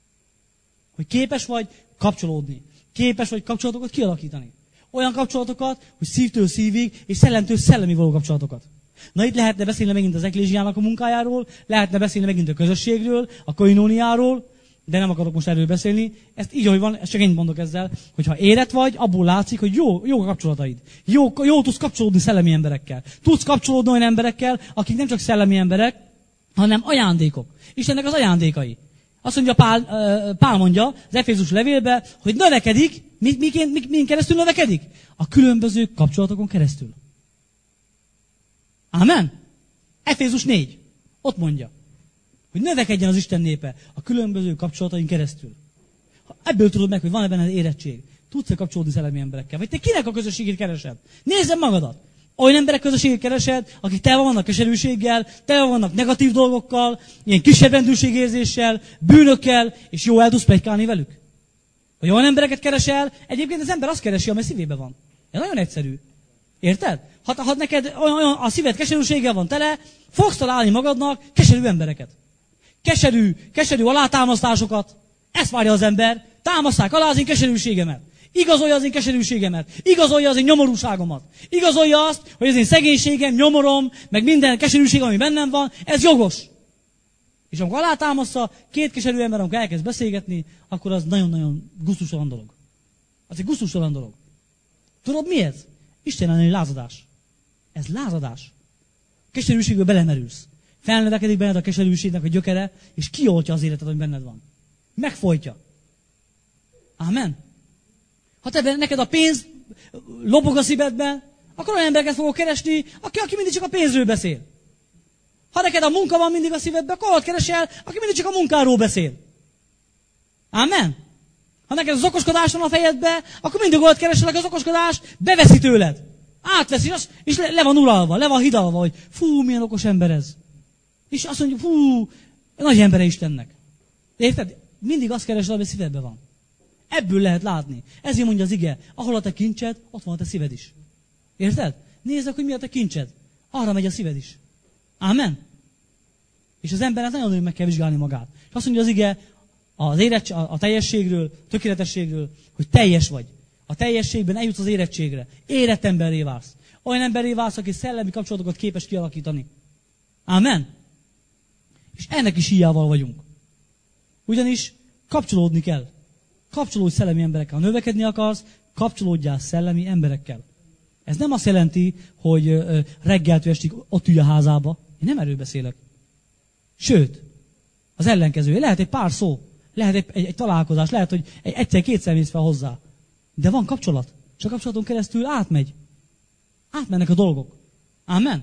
[SPEAKER 1] Hogy képes vagy kapcsolódni. Képes vagy kapcsolatokat kialakítani. Olyan kapcsolatokat, hogy szívtől szívig, és szellemtől szellemi való kapcsolatokat. Na itt lehetne beszélni megint az eklésiának a munkájáról, lehetne beszélni megint a közösségről, a koinóniáról, de nem akarok most erről beszélni. Ezt így, ahogy van, ezt csak én mondok ezzel, hogy ha érett vagy, abból látszik, hogy jó, jó a kapcsolataid. Jó, jó tudsz kapcsolódni szellemi emberekkel. Tudsz kapcsolódni olyan emberekkel, akik nem csak szellemi emberek, hanem ajándékok. Istennek az ajándékai. Azt mondja Pál, Pál mondja az Efézus levélbe, hogy növekedik, miként, miként keresztül növekedik? A különböző kapcsolatokon keresztül. Amen? Efézus négy. Ott mondja, hogy növekedjen az Isten népe a különböző kapcsolatain keresztül. Ha ebből tudod meg, hogy van-e benned érettség, tudsz-e kapcsolódni szellemi emberekkel, vagy te kinek a közösségét keresed? Nézzed magadat! Olyan emberek közösségét keresed, akik tele vannak keserűséggel, tele vannak negatív dolgokkal, ilyen kisebb rendőrségérzéssel, bűnökkel, és jó el tudsz pletykálni velük. Vagy olyan embereket keresel, egyébként az ember azt keresi, amely szívében van. Ez nagyon egyszerű. Érted? Ha, ha neked olyan, olyan, a szíved keserűséggel van tele, fogsz találni magadnak keserű embereket. Keserű, keserű alátámasztásokat. Ezt várja az ember. Támaszták alá az én keserűségemet. Igazolja az én keserűségemet. Igazolja az én nyomorúságomat. Igazolja azt, hogy az én szegénységem, nyomorom, meg minden keserűség, ami bennem van, ez jogos. És amikor alátámaszza két keserű ember, amikor elkezd beszélgetni, akkor az nagyon-nagyon gusztustalan dolog. Az egy gusztustalan dolog. Tudod mi ez? Isten elleni lázadás. Ez lázadás. Keserűségből belemerülsz. Felnövekedik benned a keserűségnek a gyökere, és kioltja az életet, ami benned van. Megfojtja. Amen. Ha te neked a pénz lobog a szívedben, akkor olyan embereket fogok keresni, aki, aki mindig csak a pénzről beszél. Ha neked a munka van mindig a szívedben, akkor ott keresel, aki mindig csak a munkáról beszél. Amen? Ha neked az okoskodás van a fejedbe, akkor mindig olyat keresel, az okoskodás beveszi tőled. Átveszi, és le, le van uralva, le van hidalva, hogy fú, milyen okos ember ez. És azt mondja, fú, nagy embere Istennek. Érted? Mindig azt keresel, ami szívedben van. Ebből lehet látni. Ezért mondja az ige, ahol a te kincsed, ott van a te szíved is. Érted? Nézzek, hogy mi a te kincsed. Arra megy a szíved is. Amen? És az embernek nagyon nagyon meg kell vizsgálni magát. És azt mondja az ige, az érettség, a teljességről, tökéletességről, hogy teljes vagy. A teljességben eljutsz az érettségre. Érett emberré válsz. Olyan emberré válsz, aki szellemi kapcsolatokat képes kialakítani. Amen? És ennek is híjával vagyunk. Ugyanis kapcsolódni kell. Kapcsolódj szellemi emberekkel. Ha növekedni akarsz, kapcsolódjál szellemi emberekkel. Ez nem azt jelenti, hogy reggeltől estig ott ülj a házába. Én nem erről beszélek. Sőt, az ellenkező. Lehet egy pár szó, lehet egy, egy, egy találkozás, lehet, hogy egy, egyszer-kétszer mész fel hozzá. De van kapcsolat. És a kapcsolaton keresztül átmegy. Átmennek a dolgok. Amen.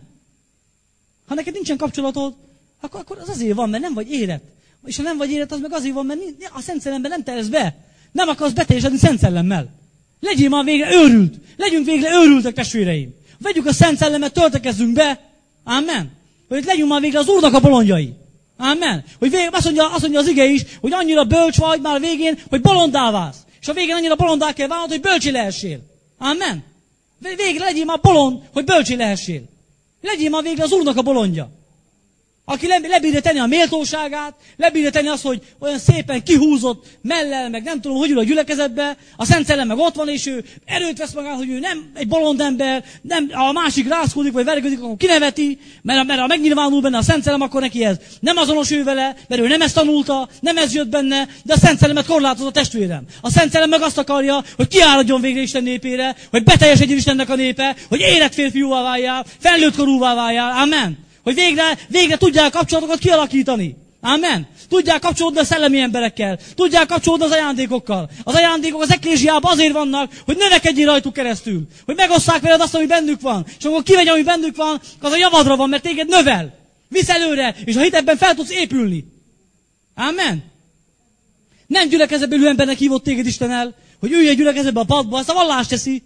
[SPEAKER 1] Ha neked nincsen kapcsolatod, akkor, akkor az azért van, mert nem vagy érett. És ha nem vagy érett, az meg azért van, mert a Szent Szellemben nem telsz be. Nem akarsz beteljesedni Szent Szellemmel. Legyél már végre őrült. Legyünk végre őrültek, testvéreim. Vegyük a Szent Szellemet, töltekezzünk be. Amen. Hogy legyünk már végre az Úrnak a bolondjai. Amen. Hogy végre, azt, mondja, azt mondja az ige is, hogy annyira bölcs vagy már végén, hogy bolondá válsz. És a végén annyira bolondá kell válnod, hogy bölcsi lehessél. Amen. Végre legyél már bolond, hogy bölcsi lehessél. Legyél már végre az Úrnak a bolondja. Aki le, lebírja tenni a méltóságát, lebírja tenni azt, hogy olyan szépen kihúzott mellel, meg nem tudom, hogy ül a gyülekezetbe, a Szent Szellem meg ott van, és ő erőt vesz magát, hogy ő nem egy bolond ember, nem, a másik rázkódik, vagy vergődik, akkor kineveti, mert, mert ha megnyilvánul benne a Szent Szellem, akkor neki ez nem azonos ő vele, mert ő nem ezt tanulta, nem ez jött benne, de a Szent Szellemet korlátoz a testvérem. A Szent Szellem meg azt akarja, hogy kiáradjon végre Isten népére, hogy beteljesedjen Istennek a népe, hogy érett férfiúvá váljál, felnőtt korúvá váljál. Amen. Hogy végre, végre tudják kapcsolatokat kialakítani. Amen. Tudják kapcsolódni a szellemi emberekkel. Tudják kapcsolódni az ajándékokkal. Az ajándékok az eklésiában azért vannak, hogy növekedjél rajtuk keresztül. Hogy megosszák veled azt, ami bennük van. És akkor kimegy, ami bennük van, az a javadra van, mert téged növel. Visz előre, és a hitedben fel tudsz épülni. Amen. Nem gyülekezetben ülő embernek hívott téged Isten el, hogy ülj egy gyülekezetben a padba, ezt a vallás teszi.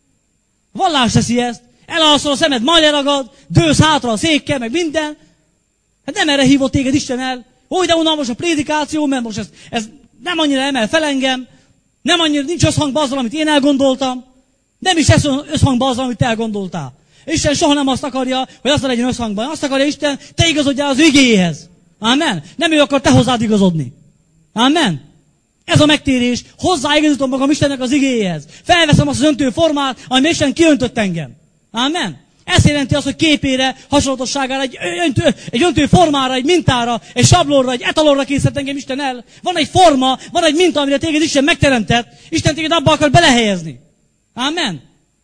[SPEAKER 1] Vallás teszi ezt. Elalszol a szemed, majd leragad, dőlsz hátra a székkel, meg minden. Hát nem erre hívott téged Isten el. Hogy de unalmas a prédikáció, mert most ez, ez nem annyira emel fel engem, nem annyira, nincs összhangban azzal, amit én elgondoltam, nem is ez összhangban azzal, amit te elgondoltál. Isten soha nem azt akarja, hogy azzal legyen összhangban. Azt akarja Isten, te igazodjál az igéjéhez. Amen. Nem ő akar te hozzád igazodni. Amen. Ez a megtérés. Hozzáigazítom magam Istennek az igéjéhez. Felveszem azt az öntő formát, ami Isten kiöntött engem. Amen. Ez jelenti azt, hogy képére, hasonlatosságára, egy öntő, egy öntő formára, egy mintára, egy sablonra, egy etalonra készített engem Isten el. Van egy forma, van egy minta, amire téged Isten megteremtett. Isten téged abba akar belehelyezni. Amen.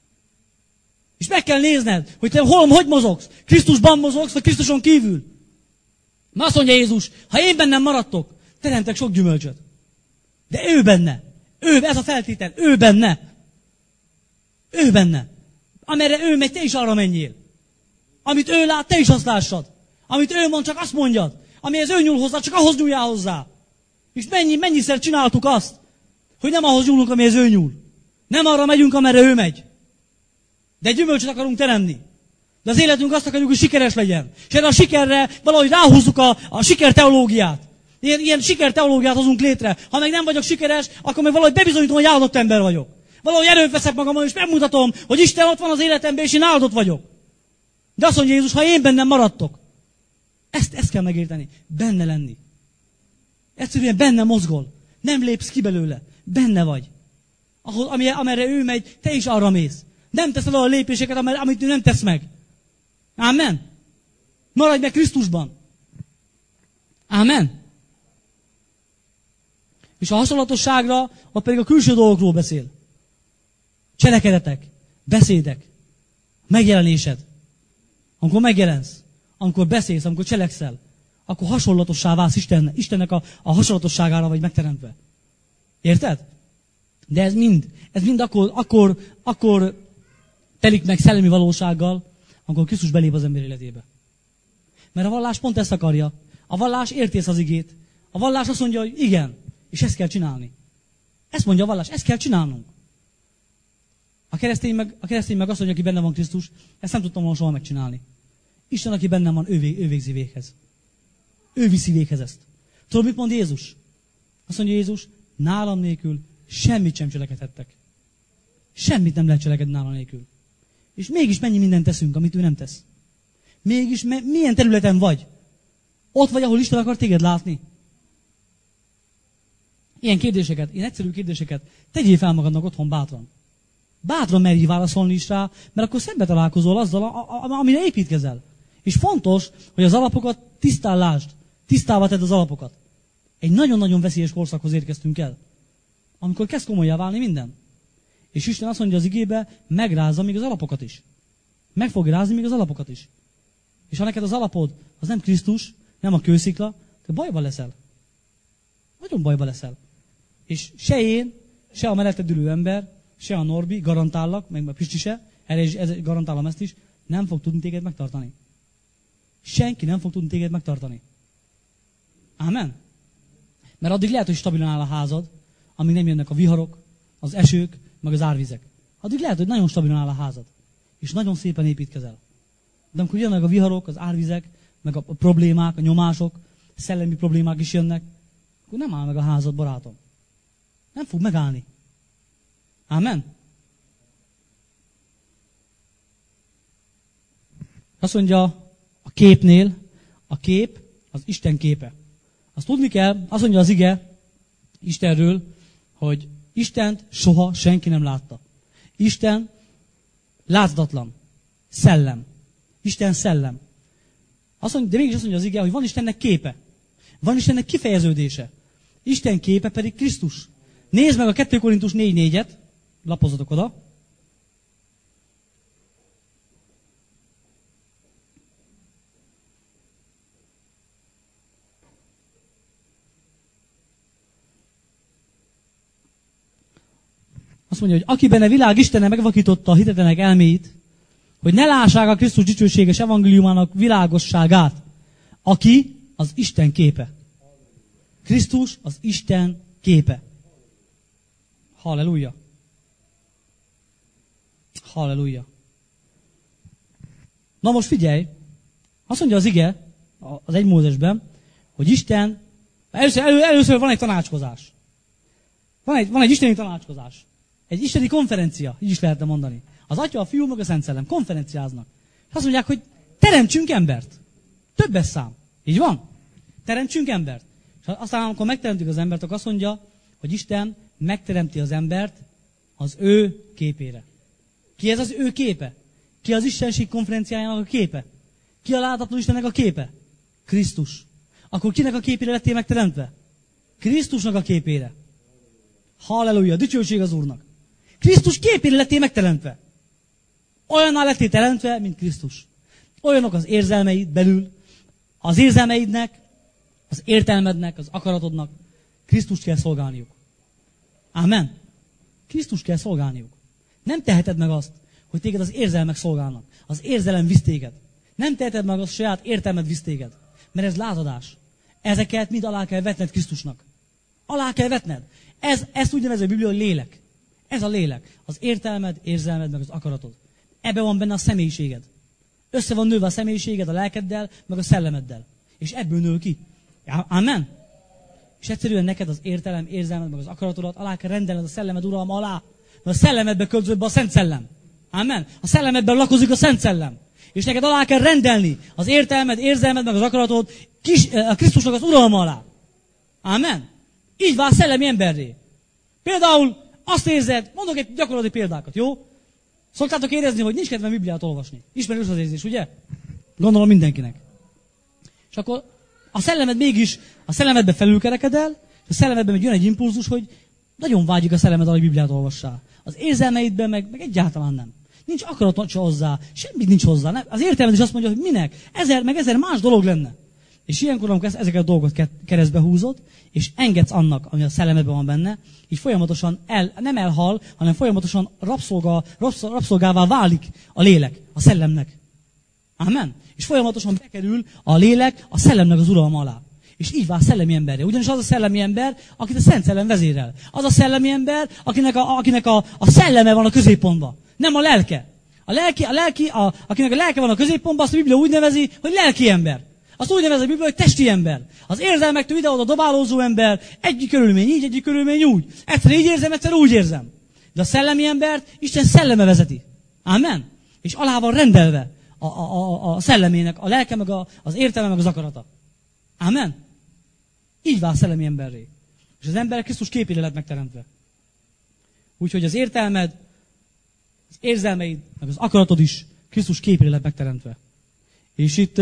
[SPEAKER 1] És meg kell nézned, hogy te hol, hogy mozogsz. Krisztusban mozogsz, vagy Krisztuson kívül. Ma azt mondja Jézus, ha én bennem maradtok, teremtek sok gyümölcsöt. De ő benne. Ő, ez a feltétel. Ő benne. Ő benne. Amerre ő megy, te is arra menjél. Amit ő lát, te is azt lássad. Amit ő mond, csak azt mondjad. Amihez ő nyúl hozzá, csak ahhoz nyúljál hozzá. És mennyi, mennyiszer csináltuk azt, hogy nem ahhoz nyúlunk, amihez ő nyúl. Nem arra megyünk, amerre ő megy. De gyümölcsöt akarunk teremni. De az életünk azt akarjuk, hogy sikeres legyen. És erre a sikerre valahogy ráhúzzuk a, a sikerteológiát. Ilyen, ilyen sikerteológiát hozunk létre. Ha meg nem vagyok sikeres, akkor meg valahogy bebizonyítom, hogy áldott ember vagyok. Valahogy erőt veszek magamon, és megmutatom, hogy Isten ott van az életemben, és én áldott vagyok. De azt mondja Jézus, ha én bennem maradtok. Ezt, ezt kell megérteni. Benne lenni. Egyszerűen benne mozgol. Nem lépsz ki belőle. Benne vagy. Ahol, amerre ő megy, te is arra mész. Nem teszed a lépéseket, amit ő nem tesz meg. Amen. Maradj meg Krisztusban. Amen. És a hasonlatosságra, ott pedig a külső dolgokról beszél. Cselekedetek, beszédek, megjelenésed. Amikor megjelensz, amikor beszélsz, amikor cselekszel, akkor hasonlatossá válsz Isten, Istennek a, a hasonlatosságára vagy megteremtve. Érted? De ez mind, ez mind akkor, akkor, akkor telik meg szellemi valósággal, amikor Krisztus belép az ember életébe. Mert a vallás pont ezt akarja. A vallás értész az igét. A vallás azt mondja, hogy igen, És ezt kell csinálni. Ezt mondja a vallás, ezt kell csinálnunk. A keresztény meg, a keresztény meg azt mondja, aki benne van Krisztus, ezt nem tudtam volna soha megcsinálni. Isten, aki bennem van, ő, vég, ő végzi véghez. Ő viszi véghez ezt. Tudod, mit mond Jézus? Azt mondja Jézus, nálam nélkül semmit sem cselekedhettek. Semmit nem lehet cselekedni nálam nélkül. És mégis mennyi mindent teszünk, amit ő nem tesz. Mégis me- milyen területen vagy? Ott vagy, ahol Isten akar téged látni. Ilyen kérdéseket, ilyen egyszerű kérdéseket tegyél fel magadnak otthon bátran. Bátran merj válaszolni is rá, mert akkor szembe találkozol azzal, a, a, amire építkezel. És fontos, hogy az alapokat tisztán lásd. Tisztába tedd az alapokat. Egy nagyon-nagyon veszélyes korszakhoz érkeztünk el. Amikor kezd komolyá válni minden. És Isten azt mondja az igébe, megrázza még az alapokat is. Meg fog rázni még az alapokat is. És ha neked az alapod, az nem Krisztus, nem a kőszikla, te bajba leszel. Nagyon bajba leszel. És se én, se a melletted ülő ember, se a Norbi, garantállak, meg a Pisti se, erre is ez, garantálom ezt is, nem fog tudni téged megtartani. Senki nem fog tudni téged megtartani. Ámen? Mert addig lehet, hogy stabilan áll a házad, amíg nem jönnek a viharok, az esők, meg az árvizek. Addig lehet, hogy nagyon stabilan áll a házad. És nagyon szépen építkezel. De amikor jönnek a viharok, az árvizek, meg a problémák, a nyomások, szellemi problémák is jönnek, akkor nem áll meg a házad, barátom. Nem fog megállni. Ámen? Azt mondja a képnél, a kép az Isten képe. Azt tudni kell, azt mondja az ige Istenről, hogy Istent soha senki nem látta. Isten láthatatlan. Szellem. Isten szellem. Azt mondja, de mégis azt mondja az ige, hogy van Istennek képe. Van Istennek kifejeződése. Isten képe pedig Krisztus. Nézd meg a kettő Korintus négy négyet, lapozzatok oda. Azt mondja, hogy aki benne világ Istene megvakította a hitetlenek elméit, hogy ne lássák a Krisztus dicsőséges evangéliumának világosságát, aki az Isten képe. Krisztus az Isten képe. Halleluja. Halleluja. Na most figyelj, azt mondja az ige, az egy Mózesben, hogy Isten, először, elő, először van egy tanácskozás. Van egy, van egy isteni tanácskozás. Egy isteni konferencia, így is lehetne mondani. Az Atya, a Fiú, meg a Szent Szellem konferenciáznak. És azt mondják, hogy teremtsünk embert. Többes szám. Így van? Teremtsünk embert. És aztán, amikor megteremtjük az embert, akkor azt mondja, hogy Isten megteremti az embert az ő képére. Ki ez az ő képe? Ki az Istenség konferenciájának a képe? Ki a láthatatlan Istennek a képe? Krisztus. Akkor kinek a képére lettél megteremtve? Krisztusnak a képére. Halleluja, dicsőség az Úrnak. Krisztus képére lettél megteremtve. Olyanná lettél teremtve, mint Krisztus. Olyanok az érzelmeid belül, az érzelmeidnek, az értelmednek, az akaratodnak Krisztust kell szolgálniuk. Ámen. Krisztust kell szolgálniuk. Nem teheted meg azt, hogy téged az érzelmek szolgálnak. Az érzelem visz téged. Nem teheted meg azt, saját értelmed visz téged. Mert ez lázadás. Ezeket mind alá kell vetned Krisztusnak. Alá kell vetned. Ez, ezt úgy nevező a Biblia, hogy lélek. Ez a lélek. Az értelmed, érzelmed, meg az akaratod. Ebben van benne a személyiséged. Össze van nőve a személyiséged a lelkeddel, meg a szellemeddel. És ebből nő ki. Amen. És egyszerűen neked az értelem, érzelmed, meg az akaratodat alá kell rendelned a szellemed uralma alá. Mert a szellemedbe költözött be a Szent Szellem. Amen. A szellemedben lakozik a Szent Szellem. És neked alá kell rendelni az értelmed, érzelmed, meg az akaratod kis, a Krisztusnak az uralma alá. Amen. Így válsz szellemi emberré. Például azt érzed, mondok egy gyakorlati példákat, jó? Szoktátok érezni, hogy nincs kedvem Bibliát olvasni. Ismerős az érzés, ugye? Gondolom mindenkinek. És akkor a szellemed mégis, a szellemedbe felülkerekedel, és a szellemedben jön egy impulzus, hogy nagyon vágyik a szellemed, hogy Bibliát olvassál. Az érzelmeidben meg, meg egyáltalán nem. Nincs akaratod se hozzá, semmit nincs hozzá. Nem? Az értelmed is azt mondja, hogy minek? Ezer, meg ezer más dolog lenne. És ilyenkor, amikor ezeket a dolgokat keresztbe húzod, és engedsz annak, ami a szellemedben van benne, így folyamatosan el, nem elhal, hanem folyamatosan rabszolga, rabszol, rabszolgává válik a lélek, a szellemnek. Amen. És folyamatosan bekerül a lélek a szellemnek az uralma alá. És így vál szellemi emberre. Ugyanis az a szellemi ember, akit a Szent Szellem vezérel. Az a szellemi ember, akinek a, akinek a, a szelleme van a középpontban. Nem a lelke. A lelki, a lelki, a, akinek a lelke van a középpontban, azt a Biblia úgy nevezi, hogy lelki ember. Azt úgy nevezi a Biblia, hogy testi ember. Az érzelmektől ide-oda dobálózó ember, egyik körülmény így, egyik körülmény úgy. Egyszer így érzem, egyszer úgy érzem. De a szellemi embert Isten szelleme vezeti. Amen. És alá van rendelve a, a, a, a szellemének, a lelke, meg a, az értelme, meg az akarata. Amen. Így vál szellemi emberré. És az ember Krisztus képére lett megteremtve. Úgyhogy az értelmed, az érzelmeid, meg az akaratod is Krisztus képére lett megteremtve. És itt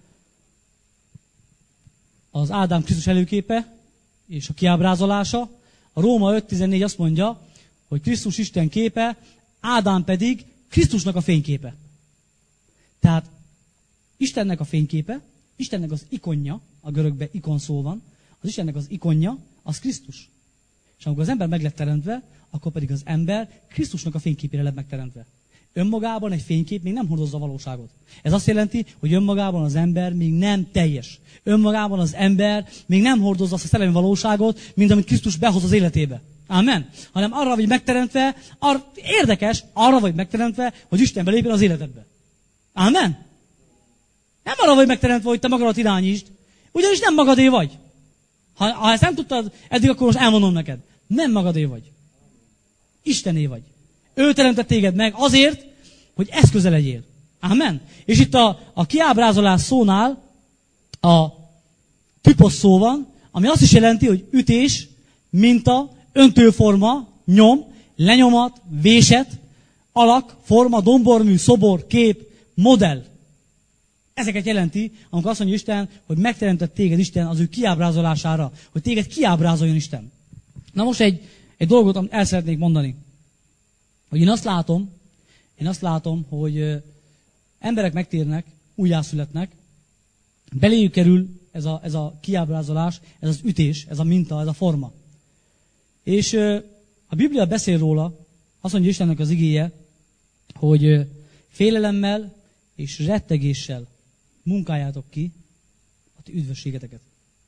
[SPEAKER 1] az Ádám Krisztus előképe és a kiábrázolása. A Róma öt tizennégy azt mondja, hogy Krisztus Isten képe, Ádám pedig Krisztusnak a fényképe. Tehát Istennek a fényképe, Istennek az ikonja, a görögben ikon szó van, az Istennek az ikonja, az Krisztus. És amikor az ember meg lett teremtve, akkor pedig az ember Krisztusnak a fényképére lett megteremtve. Önmagában egy fénykép még nem hordozza a valóságot. Ez azt jelenti, hogy önmagában az ember még nem teljes. Önmagában az ember még nem hordozza azt a szellemi valóságot, mint amit Krisztus behoz az életébe. Amen. Hanem arra vagy megteremtve, arra, érdekes, arra vagy megteremtve, hogy Isten belépjen az életedbe. Amen. Nem arra vagy megteremtve, hogy te magadat irányítsd, ugyanis nem magadé vagy. Ha, ha ezt nem tudtad eddig, akkor most elmondom neked. Nem magadé vagy. Istené vagy. Ő teremtett téged meg azért, hogy eszköze legyél. Amen. És itt a, a kiábrázolás szónál a typos szó van, ami azt is jelenti, hogy ütés, minta, öntőforma, nyom, lenyomat, vésett, alak, forma, dombormű, szobor, kép, modell. Ezeket jelenti, amikor azt mondja Isten, hogy megteremtett téged Isten az ő kiábrázolására, hogy téged kiábrázoljon Isten. Na most egy, egy dolgot, amit el szeretnék mondani. Hogy én azt látom, én azt látom, hogy ö, emberek megtérnek, újjászületnek, beléjük kerül ez a, ez a kiábrázolás, ez az ütés, ez a minta, ez a forma. És ö, a Biblia beszél róla, azt mondja Istennek az igéje, hogy ö, félelemmel és rettegéssel munkáljátok ki a ti üdvösségeteket.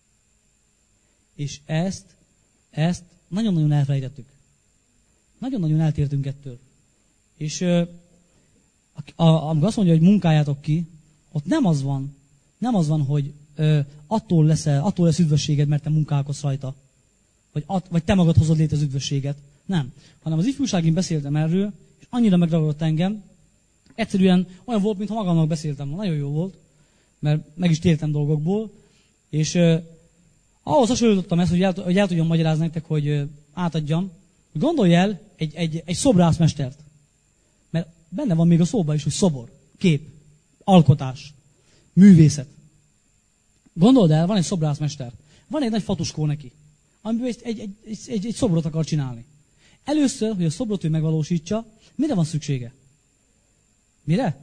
[SPEAKER 1] És ezt, ezt nagyon-nagyon elfelejtettük. Nagyon-nagyon eltértünk ettől. És ö, a, a, amikor azt mondja, hogy munkáljátok ki, ott nem az van, nem az van, hogy ö, attól, lesz, attól lesz üdvösséged, mert te munkálkodsz rajta. Vagy, at, vagy te magad hozod létre az üdvösséget. Nem. Hanem az ifjúságén beszéltem erről, és annyira megragadott engem, egyszerűen olyan volt, mintha magamnak beszéltem. Nagyon jó volt, mert meg is tértem dolgokból, és ö, ahhoz hasonlítottam ezt, hogy el, hogy el tudjam magyarázni nektek, hogy ö, átadjam. Gondolj el egy, egy, egy szobrászmestert. Mert benne van még a szóban is, hogy szobor, kép, alkotás, művészet. Gondold el, van egy szobrászmester. Van egy nagy fatuskó neki, amiben egy, egy, egy, egy, egy szobrot akar csinálni. Először, hogy a szobrot ő megvalósítsa, mire van szüksége? Mire?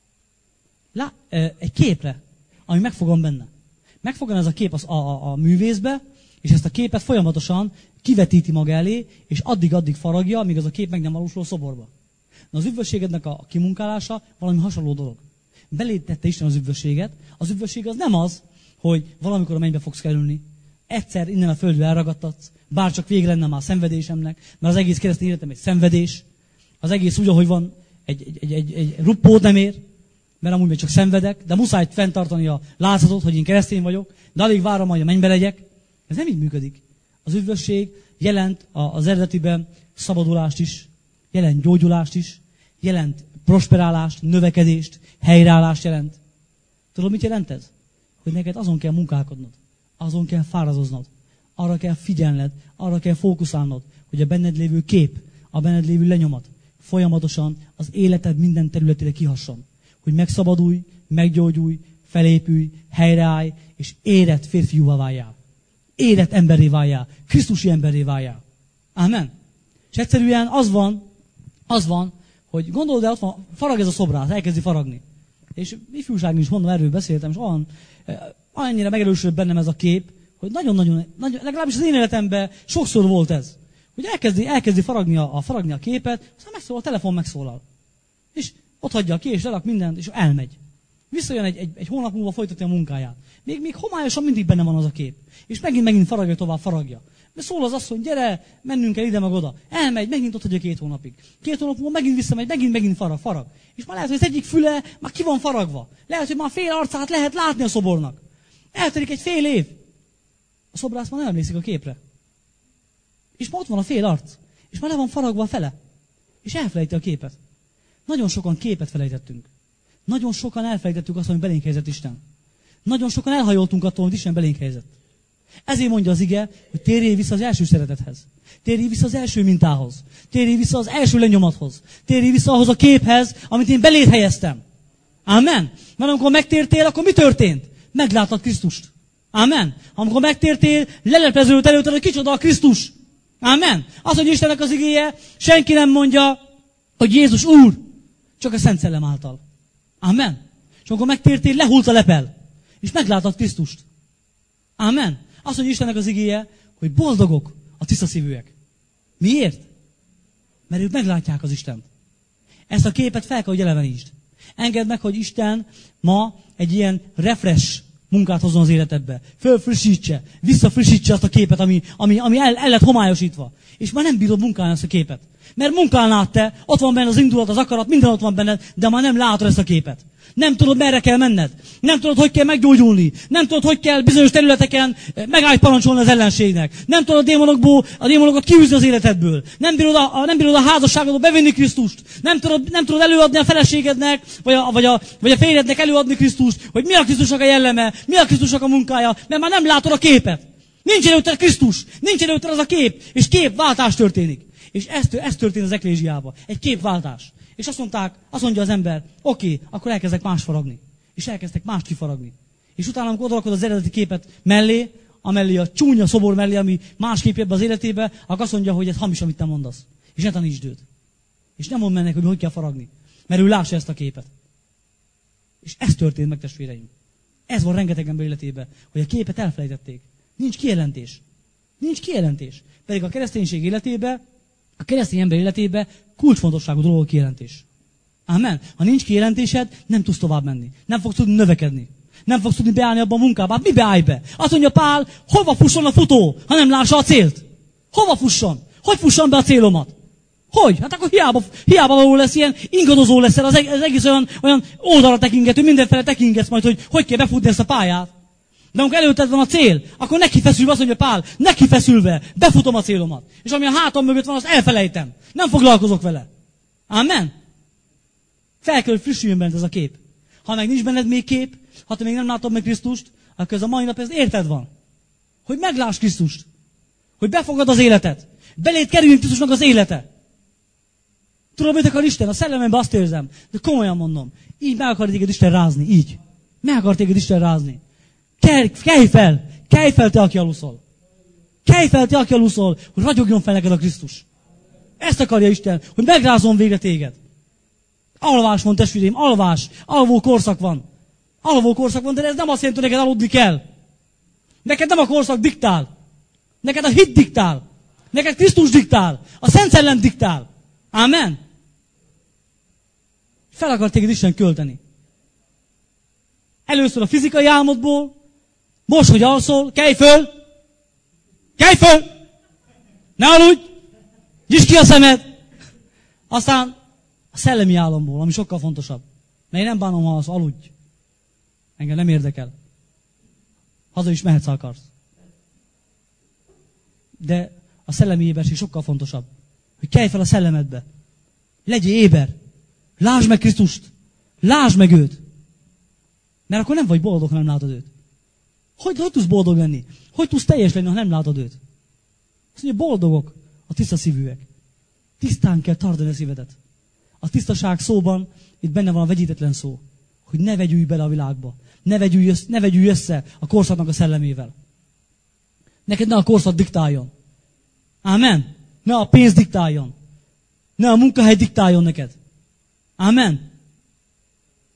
[SPEAKER 1] Lá, egy képre, ami megfogom benne. Megfogom ez a kép a, a, a művészbe, és ezt a képet folyamatosan kivetíti maga elé, és addig-addig faragja, míg az a kép meg nem valósul a szoborba. Na az üdvösségednek a kimunkálása valami hasonló dolog. Belétette Isten az üdvösséget. Az üdvösség az nem az, hogy valamikor a mennybe fogsz kerülni. Egyszer innen a földről elragadtatsz, bár csak vége lenne már a szenvedésemnek, mert az egész keresztény életem egy szenvedés. Az egész úgy, ahogy van, egy, egy, egy, egy, egy ruppót nem ér, mert amúgy még csak szenvedek, de muszáj fenntartani a látszatot, hogy én keresztény vagyok, de alig várom, hogy a mennybe legyek. Ez nem így működik. Az üdvösség jelent az eredetiben szabadulást is, jelent gyógyulást is, jelent prosperálást, növekedést, helyreállást jelent. Tudod, mit jelent ez? Hogy neked azon kell munkálkodnod, azon kell fáradoznod, arra kell figyelned, arra kell fókuszálnod, hogy a benned lévő kép, a benned lévő lenyomat folyamatosan az életed minden területére kihasson. Hogy megszabadulj, meggyógyulj, felépülj, helyreállj, és érett férfiúvá váljál. Érett emberré váljál, krisztusi emberré váljál. Amen. És egyszerűen az van, az van, hogy gondold el, ott van, farag ez a szobrász, elkezdi faragni. És ifjúságban is mondom, erről beszéltem, és olyan, annyira megerősödött bennem ez a kép, hogy nagyon-nagyon, nagyon, legalábbis az én életemben sokszor volt ez. Hogy elkezdi, elkezdi faragni, a, a, faragni a képet, aztán megszólal, a telefon megszólal. És ott hagyja ki, és lerak mindent, és elmegy. Visszajön egy, egy, egy hónap múlva folytatja a munkáját. Még, még homályosan mindig benne van az a kép. És megint, megint faragja tovább, faragja. De szól az asszony, gyere, mennünk el ide meg oda. Elmegy, megint ott hagyja két hónapig. Két hónap múlva megint visszamegy, megint, megint farag, farag. És már lehet, hogy az egyik füle már ki van faragva. Lehet, hogy már fél arcát lehet látni a szobornak. Eltelik egy fél év. A szobrász már nem emlékszik a képre. És már ott van a fél arc. És már le van faragva a fele. És elfelejti a képet. Nagyon sokan képet felejtettünk. Nagyon sokan elfelejtettük azt, hogy belénk helyezett Isten. Nagyon sokan elhajoltunk attól, hogy Isten belénk helyezett. Ezért mondja az ige, hogy térjél vissza az első szeretethez. Térjél vissza az első mintához. Térjél vissza az első lenyomathoz. Térjél vissza ahhoz a képhez, amit én beléd helyeztem. Amen. Mert amikor megtértél, akkor mi történt? Megláttad Krisztust. Amen. Amikor megtértél, lelepleződött előtted, hogy kicsoda a Krisztus. Amen. Az, hogy Istennek az igéje, senki nem mondja, hogy Jézus Úr, csak a Szent Szellem által. Amen. És amikor megtértél, lehult a lepel, és meglátod Krisztust. Amen. Az, hogy Istennek az igéje, hogy boldogok a tiszta szívűek. Miért? Mert ők meglátják az Istent. Ezt a képet fel kell, hogy elevenítsd. Engedd meg, hogy Isten ma egy ilyen refresh munkát hozzon az életedbe. Fölfrissítse, visszafrissítse azt a képet, ami, ami, ami el, el lett homályosítva. És már nem bírod munkálni ezt a képet. Mert munkálnád te, ott van benne az indulat, az akarat, minden ott van benned, de már nem látod ezt a képet. Nem tudod, merre kell menned. Nem tudod, hogy kell meggyógyulni. Nem tudod, hogy kell bizonyos területeken megállj parancsolni az ellenségnek. Nem tudod a démonokból, a démonokat kiűzni az életedből. Nem bírod a, a, nem bírod a házasságodba bevinni Krisztust. Nem tudod, nem tudod előadni a feleségednek, vagy a, vagy, a, vagy a férjednek előadni Krisztust, hogy mi a Krisztusnak a jelleme, mi a Krisztusnak a munkája, mert már nem látod a képet. Nincs előtted Krisztus, nincs előtted az a kép, és képváltás történik. És ez, ez történt az eklézsiában. Egy képváltás. És azt mondták, azt mondja az ember, oké, okay, akkor elkezdek más faragni. És elkezdtek mást kifaragni. És utána, amikor odarakod az eredeti képet mellé, amellé a csúnya szobor mellé, ami másképp jebb az életébe, akkor azt mondja, hogy ez hamis, amit te mondasz. És ne tanítsd őt. És nem mondd mennek, hogy hogy kell faragni. Mert ő lássa ezt a képet. És ez történt meg, testvéreim. Ez van rengeteg ember életében, hogy a képet elfelejtették. Nincs kijelentés. Nincs kijelentés. Pedig a kereszténység életében, a keresztény ember életében kulcsfontosságú dolog a kijelentés. Amen. Ha nincs kijelentésed, nem tudsz tovább menni. Nem fogsz tudni növekedni. Nem fogsz tudni beállni abban a munkába. Hát mi beállj be? Azt mondja Pál, hova fusson a futó, ha nem lássa a célt? Hova fusson? Hogy fusson be a célomat? Hogy? Hát akkor hiába, hiába való lesz ilyen, ingadozó leszel, az egész, az egész olyan, olyan oldalra tekingető, mindenfele tekingetsz majd, hogy hogy kell befutni ezt a pályát. De amikor előtted van a cél, akkor neki feszülve, azt mondja Pál, neki feszülve, befutom a célomat. És ami a hátam mögött van, azt elfelejtem. Nem foglalkozok vele. Amen. Fel kell, hogy frissüljön benned ez a kép. Ha meg nincs benned még kép, ha te még nem látod meg Krisztust, akkor ez a mai nap ez érted van. Hogy megláss Krisztust. Hogy befogad az életet. Beléd kerüljön Krisztusnak az élete. Tudod, mit akar Isten? A szellememben azt érzem. De komolyan mondom. Így meg akar téged Isten rázni. Így. Meg akar téged Isten rázni. Kelj, kelj fel! Kelj fel, te, aki aluszol! Kelj fel, te, aki aluszol, hogy ragyogjon fel neked a Krisztus. Ezt akarja Isten, hogy megrázom végre téged. Alvás van, testvéreim, alvás. Alvó korszak van. Alvó korszak van, de ez nem azt jelenti, hogy neked aludni kell. Neked nem a korszak diktál. Neked a hit diktál. Neked Krisztus diktál. A Szent Szellem diktál. Amen. Fel akar téged Isten költeni. Először a fizikai álmodból, most, hogy alszol, kelj föl! Kelj föl! Ne aludj! Nyisd ki a szemed! Aztán a szellemi álomból, ami sokkal fontosabb. Mert én nem bánom, ha alszol, aludj. Engem nem érdekel. Haza is mehetsz, ha akarsz. De a szellemi éberség sokkal fontosabb. Hogy kelj fel a szellemedbe. Legyél éber. Lásd meg Krisztust. Lásd meg őt. Mert akkor nem vagy boldog, ha nem látod őt. Hogy, hogy tudsz boldog lenni? Hogy tudsz teljes lenni, ha nem látod őt? Azt mondja, boldogok a tiszta szívűek. Tisztán kell tartani a szívedet. A tisztaság szóban itt benne van a vegyítetlen szó. Hogy ne vegyülj bele a világba. Ne vegyülj, össze, ne vegyülj össze a korszaknak a szellemével. Neked ne a korszak diktáljon. Amen. Ne a pénz diktáljon. Ne a munkahely diktáljon neked. Amen.